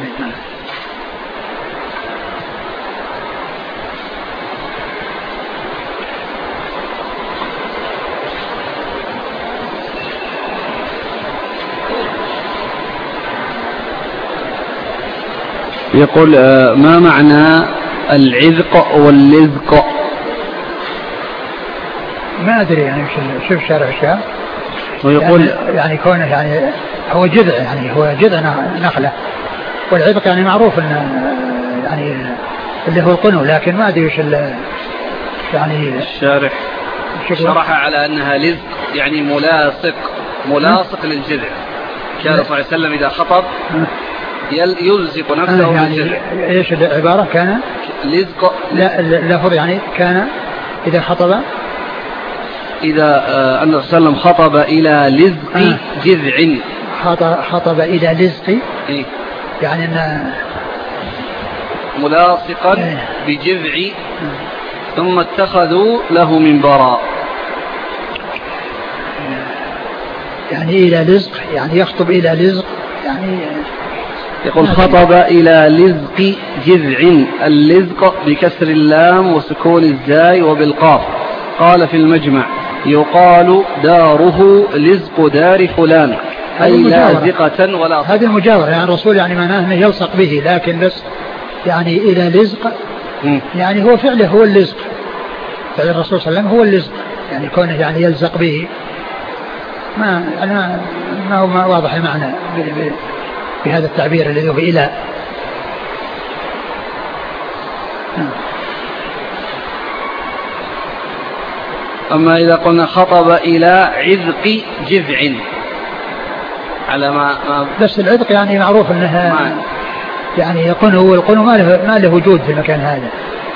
Speaker 1: يقول ما معنى العذق واللذق؟
Speaker 2: ما أدري يعني شوف شارع الشام
Speaker 1: ويقول
Speaker 2: يعني, يعني كونه يعني هو جذع يعني هو جذع نخلة، والعذق يعني معروف إنه يعني اللي هو القنو، لكن ما أدري وش يعني
Speaker 1: الشارح شرح على أنها لذق يعني ملاصق ملاصق للجذع. كان صلى الله عليه وسلم إذا خطب يلزق نفسه
Speaker 2: يعني بالجذع. ايش العبارة؟ كان
Speaker 1: لزق
Speaker 2: لا اللفظ يعني كان إذا خطب
Speaker 1: إذا آه أن صلى الله عليه وسلم خطب إلى لزق آه. جذع
Speaker 2: خطب إلى لزق
Speaker 1: إيه؟
Speaker 2: يعني أن
Speaker 1: ملاصقا إيه؟ بجذع إيه؟ ثم اتخذوا له منبرا،
Speaker 2: يعني إلى لزق يعني يخطب إلى لزق يعني
Speaker 1: يقول خطب إلى لزق جذع، اللزق بكسر اللام وسكون الزاي وبالقاف. قال في المجمع يقال داره لزق دار فلان أي لازقة ولا
Speaker 2: هذه المجاورة يعني الرسول يعني معناه أنه يلصق به، لكن بس يعني إلى لزق يعني هو فعله هو اللزق، فعل الرسول صلى الله عليه وسلم هو اللزق يعني كونه يعني يلزق به، ما أنا ما هو ما واضح المعنى بهذا التعبير الذي هو إلى.
Speaker 1: أما إذا قلنا خطب إلى عذق جذع على ما, ما
Speaker 2: بس العذق يعني معروف أنها ما يعني يقنه، والقنو ما له ما له وجود في المكان هذا.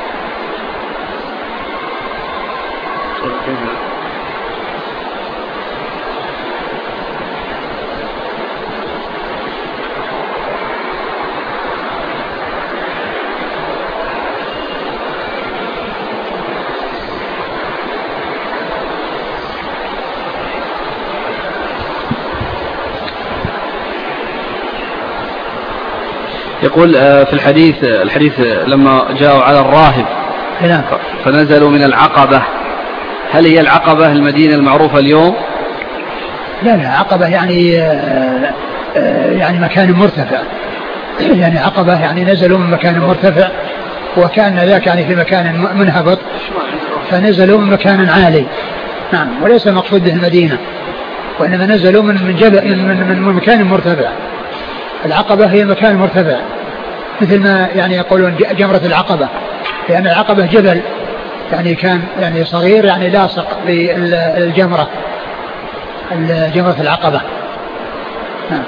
Speaker 1: يقول في الحديث الحديث لما جاءوا على الراهب فنزلوا من العقبة، هل هي العقبة المدينة المعروفة اليوم؟
Speaker 2: لا لا عقبة يعني يعني مكان مرتفع، يعني عقبة يعني نزلوا من مكان مرتفع وكان ذاك يعني في مكان منهبط فنزلوا من مكان عالي. نعم، وليس المقصود به المدينة، وإنما نزلوا من من جبل من, من, من مكان مرتفع. العقبة هي مكان مرتفع مثل ما يعني يقولون جمرة العقبة، لأن العقبة جبل يعني كان يعني صغير يعني لاصق بالجمرة جمرة العقبة. نعم.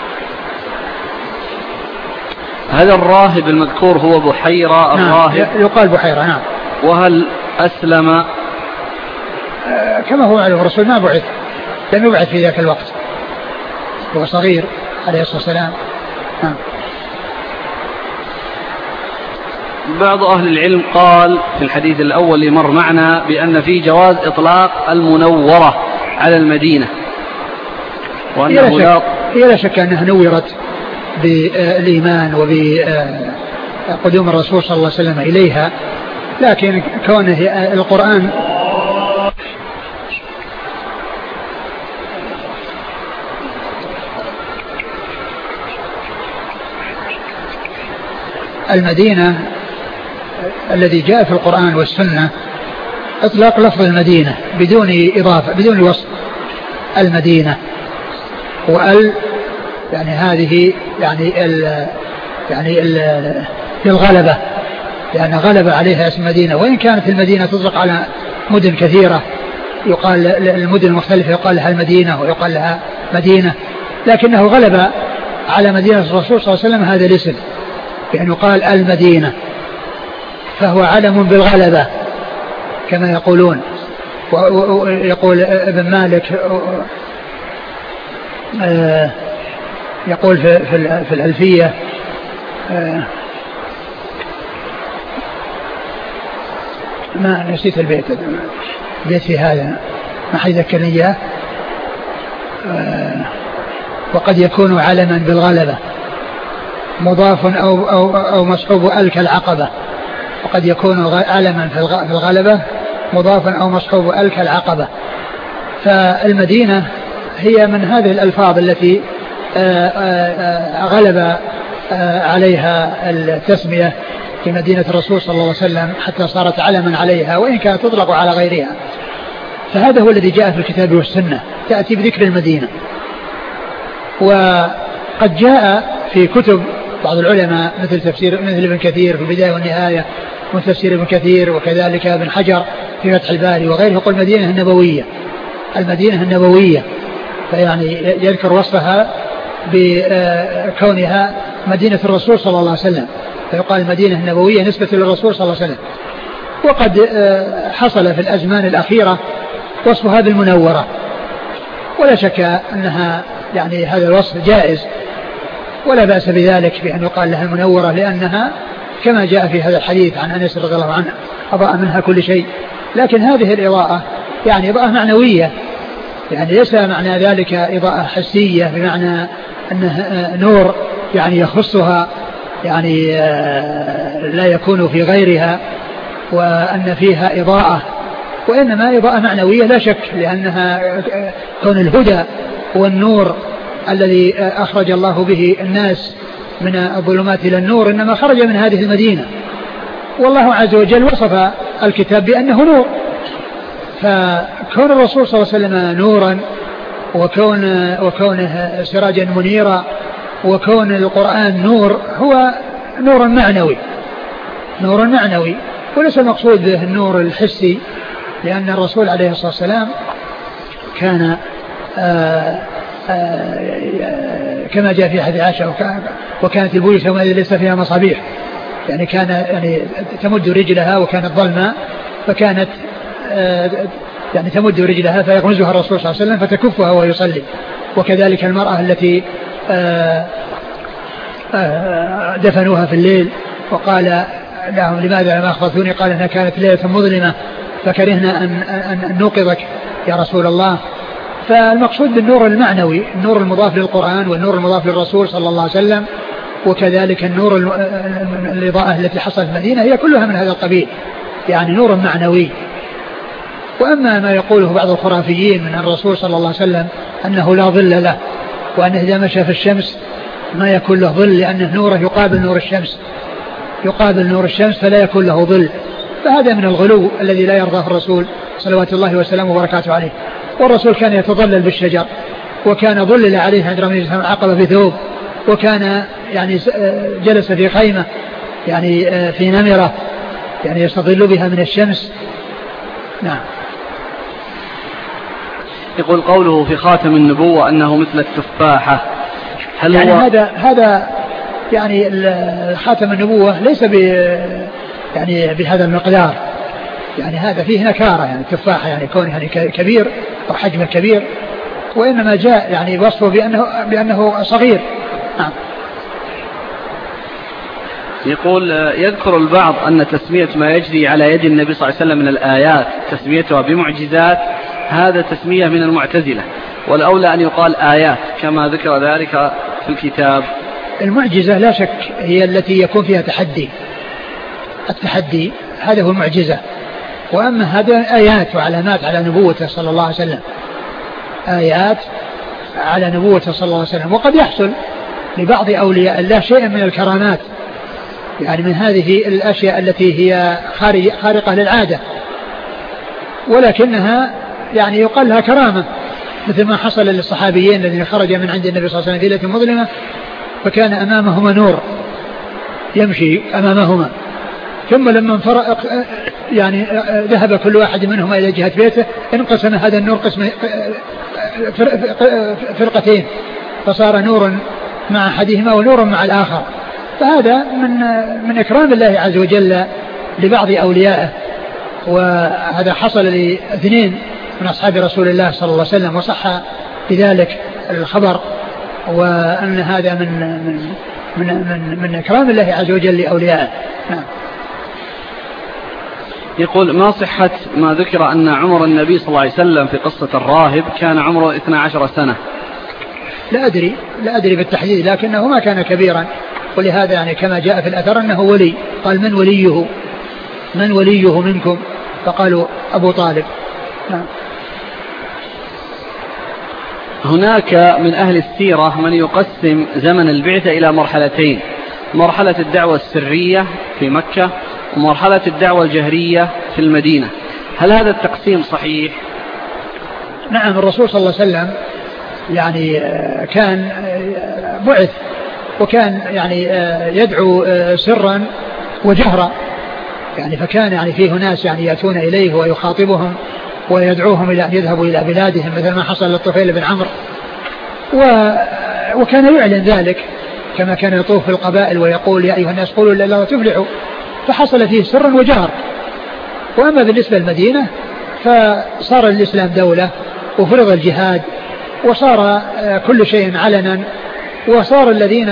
Speaker 1: هذا الراهب المذكور هو بحيرة الراهب؟
Speaker 2: نعم يقال بحيرة. نعم.
Speaker 1: وهل أسلم؟
Speaker 2: آه كما هو معلوم الرسول ما بعث لم يبعث في ذاك الوقت، هو صغير عليه الصلاة والسلام. نعم.
Speaker 1: بعض أهل العلم قال في الحديث الأول اللي مر معنا بأن في جواز إطلاق المنورة على المدينة، وأنه
Speaker 2: لا لا شك أنها نورت بالإيمان وبقدوم الرسول صلى الله عليه وسلم إليها، لكن كونه القرآن المدينة الذي جاء في القرآن والسنة إطلاق لفظ المدينة بدون إضافة بدون وصف المدينة، وال يعني هذه يعني ال يعني ال الغلبة، لأن غلب عليها اسم مدينة، وإن كانت المدينة تطلق على مدن كثيرة، يقال المدن المختلفة يقال لها المدينة ويقال لها مدينة، لكنه غلب على مدينة الرسول صلى الله عليه وسلم هذا الاسم، يعني يقال المدينة، فهو علم بالغلبة كما يقولون. ويقول ابن مالك يقول في الألفية ما نسيت البيت بيت في هذا ما حيذكرني إياه، وقد يكون علما بالغلبة مضاف أو, أو, أو مصحوب أل كالعقبة، وقد يكون علما في الغلبة مضافا أو مصحوب أل كالعقبة. فالمدينة هي من هذه الألفاظ التي غلب عليها التسمية في مدينة الرسول صلى الله عليه وسلم حتى صارت علما عليها، وإن كانت تطلق على غيرها. فهذا هو الذي جاء في الكتاب والسنة، تأتي بذكر المدينة. وقد جاء في كتب بعض العلماء مثل تفسير مثل ابن كثير في البداية والنهاية وتفسير ابن كثير، وكذلك ابن حجر في فتح الباري وغيره، يقول المدينة النبوية، المدينة النبوية، فيعني يذكر وصفها بكونها مدينة الرسول صلى الله عليه وسلم، فيقال المدينة النبوية نسبة للرسول صلى الله عليه وسلم. وقد حصل في الأزمان الأخيرة وصفها بالمنورة، ولا شك أنها يعني هذا الوصف جائز ولا بأس بذلك بأن يقال لها المنورة، لأنها كما جاء في هذا الحديث عن أنس رضي الله عنه أضاء منها كل شيء. لكن هذه الإضاءة يعني إضاءة معنوية، يعني ليس معنى ذلك إضاءة حسية بمعنى أنه نور يعني يخصها يعني لا يكون في غيرها وأن فيها إضاءة، وإنما إضاءة معنوية لا شك، لأنها كون الهدى والنور الذي أخرج الله به الناس من الظلمات إلى النور إنما خرج من هذه المدينة، والله عز وجل وصف الكتاب بأنه نور، فكون الرسول صلى الله عليه وسلم نورا وكون وكونه سراجا منيرا وكون القرآن نور هو نور معنوي، نور معنوي، وليس المقصود به النور الحسي، لأن الرسول عليه الصلاة والسلام كان آآ آآ كما جاء في حديث عائشة وكانت البيوت يومئذ ليس فيها مصابيح، يعني كان يعني تمد رجلها وكانت ظلمة، فكانت يعني تمد رجلها فيغمزها الرسول صلى الله عليه وسلم فتكفها ويصلي. وكذلك المرأة التي آآ آآ دفنوها في الليل وقال لهم لماذا لم أخبرتوني، قال إنها كانت ليلة مظلمة فكرهنا أن, أن نوقظك يا رسول الله. فالمقصود بالنور المعنوي النور المضاف للقرآن والنور المضاف للرسول صلى الله عليه وسلم، وكذلك النور الإضاءة التي حصلت في المدينة هي كلها من هذا القبيل، يعني نور معنوي. وأما ما يقوله بعض الخرافيين من الرسول صلى الله عليه وسلم أنه لا ظل له، وأنه إذا مشى في الشمس ما يكون له ظل لأنه نوره يقابل نور الشمس يقابل نور الشمس فلا يكون له ظل، فهذا من الغلو الذي لا يرضاه الرسول صلوات الله وسلامه وبركاته عليه. والرسول كان يتظلل بالشجر، وكان ظلل عليه عند رمي عقبة في ثوب، وكان يعني جلس في خيمة يعني في نمرة يعني يستظل بها من الشمس. نعم.
Speaker 1: يقول قوله في خاتم النبوة أنه مثل التفاحة، هل
Speaker 2: يعني
Speaker 1: هو
Speaker 2: هذا هذا يعني خاتم النبوة ليس ب يعني بهذا المقدار، يعني هذا فيه نكارة، يعني التفاحة يعني كونه يعني كبير أو حجمه كبير، وإنما جاء يعني وصفه بأنه, بأنه صغير. نعم.
Speaker 1: يقول يذكر البعض أن تسمية ما يجري على يد النبي صلى الله عليه وسلم من الآيات تسميتها بمعجزات هذا تسمية من المعتزلة، والأولى أن يقال آيات كما ذكر ذلك في الكتاب.
Speaker 2: المعجزة لا شك هي التي يكون فيها تحدي، التحدي هذا هو المعجزة. وأما هذا آيات وعلامات على نبوته صلى الله عليه وسلم، آيات على نبوته صلى الله عليه وسلم. وقد يحصل لبعض أولياء الله شيء من الكرامات، يعني من هذه الأشياء التي هي خارقة للعادة، ولكنها يعني يقال لها كرامة، مثل ما حصل للصحابيين الذين خرج من عند النبي صلى الله عليه وسلم في ليلة مظلمة فكان أمامهما نور يمشي أمامهما، ثم لما انفرق يعني ذهب كل واحد منهما إلى جهة بيته انقسم هذا النور قسم فرقتين، فصار نور مع أحدهما ونور مع الآخر. فهذا من من إكرام الله عز وجل لبعض أوليائه، وهذا حصل لاثنين من أصحاب رسول الله صلى الله عليه وسلم، وصح بذلك الخبر، وأن هذا من من من من, من إكرام الله عز وجل لأوليائه. نعم.
Speaker 1: يقول ما صحة ما ذكر أن عمر النبي صلى الله عليه وسلم في قصة الراهب كان عمره اثنتا عشرة سنة؟
Speaker 2: لا أدري لا أدري بالتحديد، لكنه ما كان كبيرا، ولهذا يعني كما جاء في الأثر أنه ولي، قال من وليه من وليه منكم، فقالوا أبو طالب. نعم.
Speaker 1: هناك من أهل السيرة من يقسم زمن البعثة إلى مرحلتين، مرحلة الدعوة السرية في مكة ومرحلة الدعوة الجهرية في المدينة، هل هذا التقسيم صحيح؟
Speaker 2: نعم، الرسول صلى الله عليه وسلم يعني كان بعث وكان يعني يدعو سرا وجهرا، يعني فكان يعني فيه ناس يعني يأتون إليه ويخاطبهم ويدعوهم إلى أن يذهبوا إلى بلادهم، مثل ما حصل للطفيل بن عمرو، وكان يعلن ذلك كما كان يطوف في القبائل ويقول يا أيها الناس قولوا لا إله تفلحوا، فحصل فيه سرا وجهر. وأما بالنسبة للمدينة فصار الإسلام دولة وفرض الجهاد وصار كل شيء علنا، وصار الذين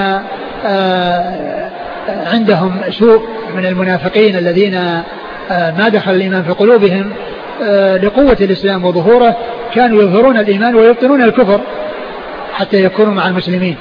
Speaker 2: عندهم سوء من المنافقين الذين ما دخل الإيمان في قلوبهم لقوة الإسلام وظهوره كانوا يظهرون الإيمان ويبطنون الكفر حتى يكونوا مع المسلمين.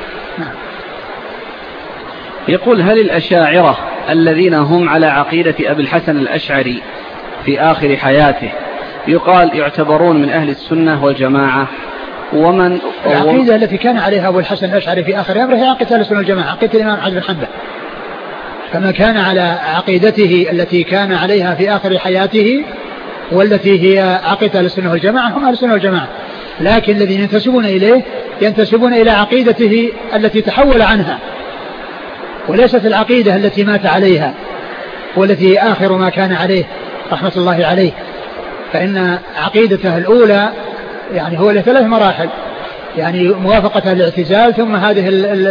Speaker 1: يقول هل الأشاعرة الذين هم على عقيدة أبي الحسن الأشعري في آخر حياته يقال يعتبرون من أهل السنة والجماعة؟ ومن
Speaker 2: العقيدة التي كان عليها أبو الحسن الأشعري في آخر أمره هي عقيدة أهل السنة والجماعة، عقيدة الإمام أحمد بن حنبل، كما كان على عقيدته التي كان عليها في آخر حياته والتي هي عقيدة أهل السنة والجماعة هم أهل السنة والجماعة، لكن الذين ينتسبون إليه ينتسبون إلى عقيدته التي تحول عنها، وليست العقيدة التي مات عليها والتي آخر ما كان عليه رحمة الله عليه. فإن عقيدته الأولى يعني هو لثلاث مراحل، يعني موافقة الاعتزال، ثم هذه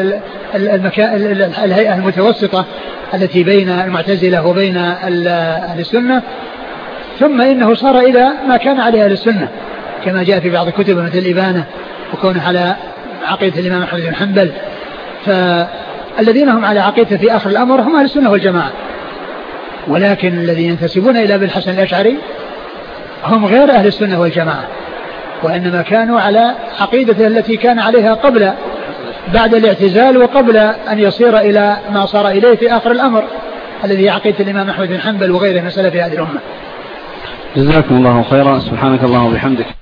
Speaker 2: الهيئة المتوسطة التي بين المعتزلة وبين أهل السنة، ثم إنه صار إلى ما كان عليه أهل السنة كما جاء في بعض الكتب مثل الإبانة وكونه على عقيدة الإمام أحمد بن حنبل. فالذين هم على عقيدة في آخر الأمر هم أهل السنة والجماعة، ولكن الذين ينتسبون إلى أبي الحسن الأشعري هم غير أهل السنة والجماعة، وإنما كانوا على عقيدته التي كان عليها قبل بعد الاعتزال وقبل أن يصير إلى ما صار إليه في آخر الأمر الذي هي عقيدة الإمام أحمد بن حنبل وغيره من سلف هذه الأمة.
Speaker 1: جزاكم الله خيرا. سبحانك اللهم وبحمدك.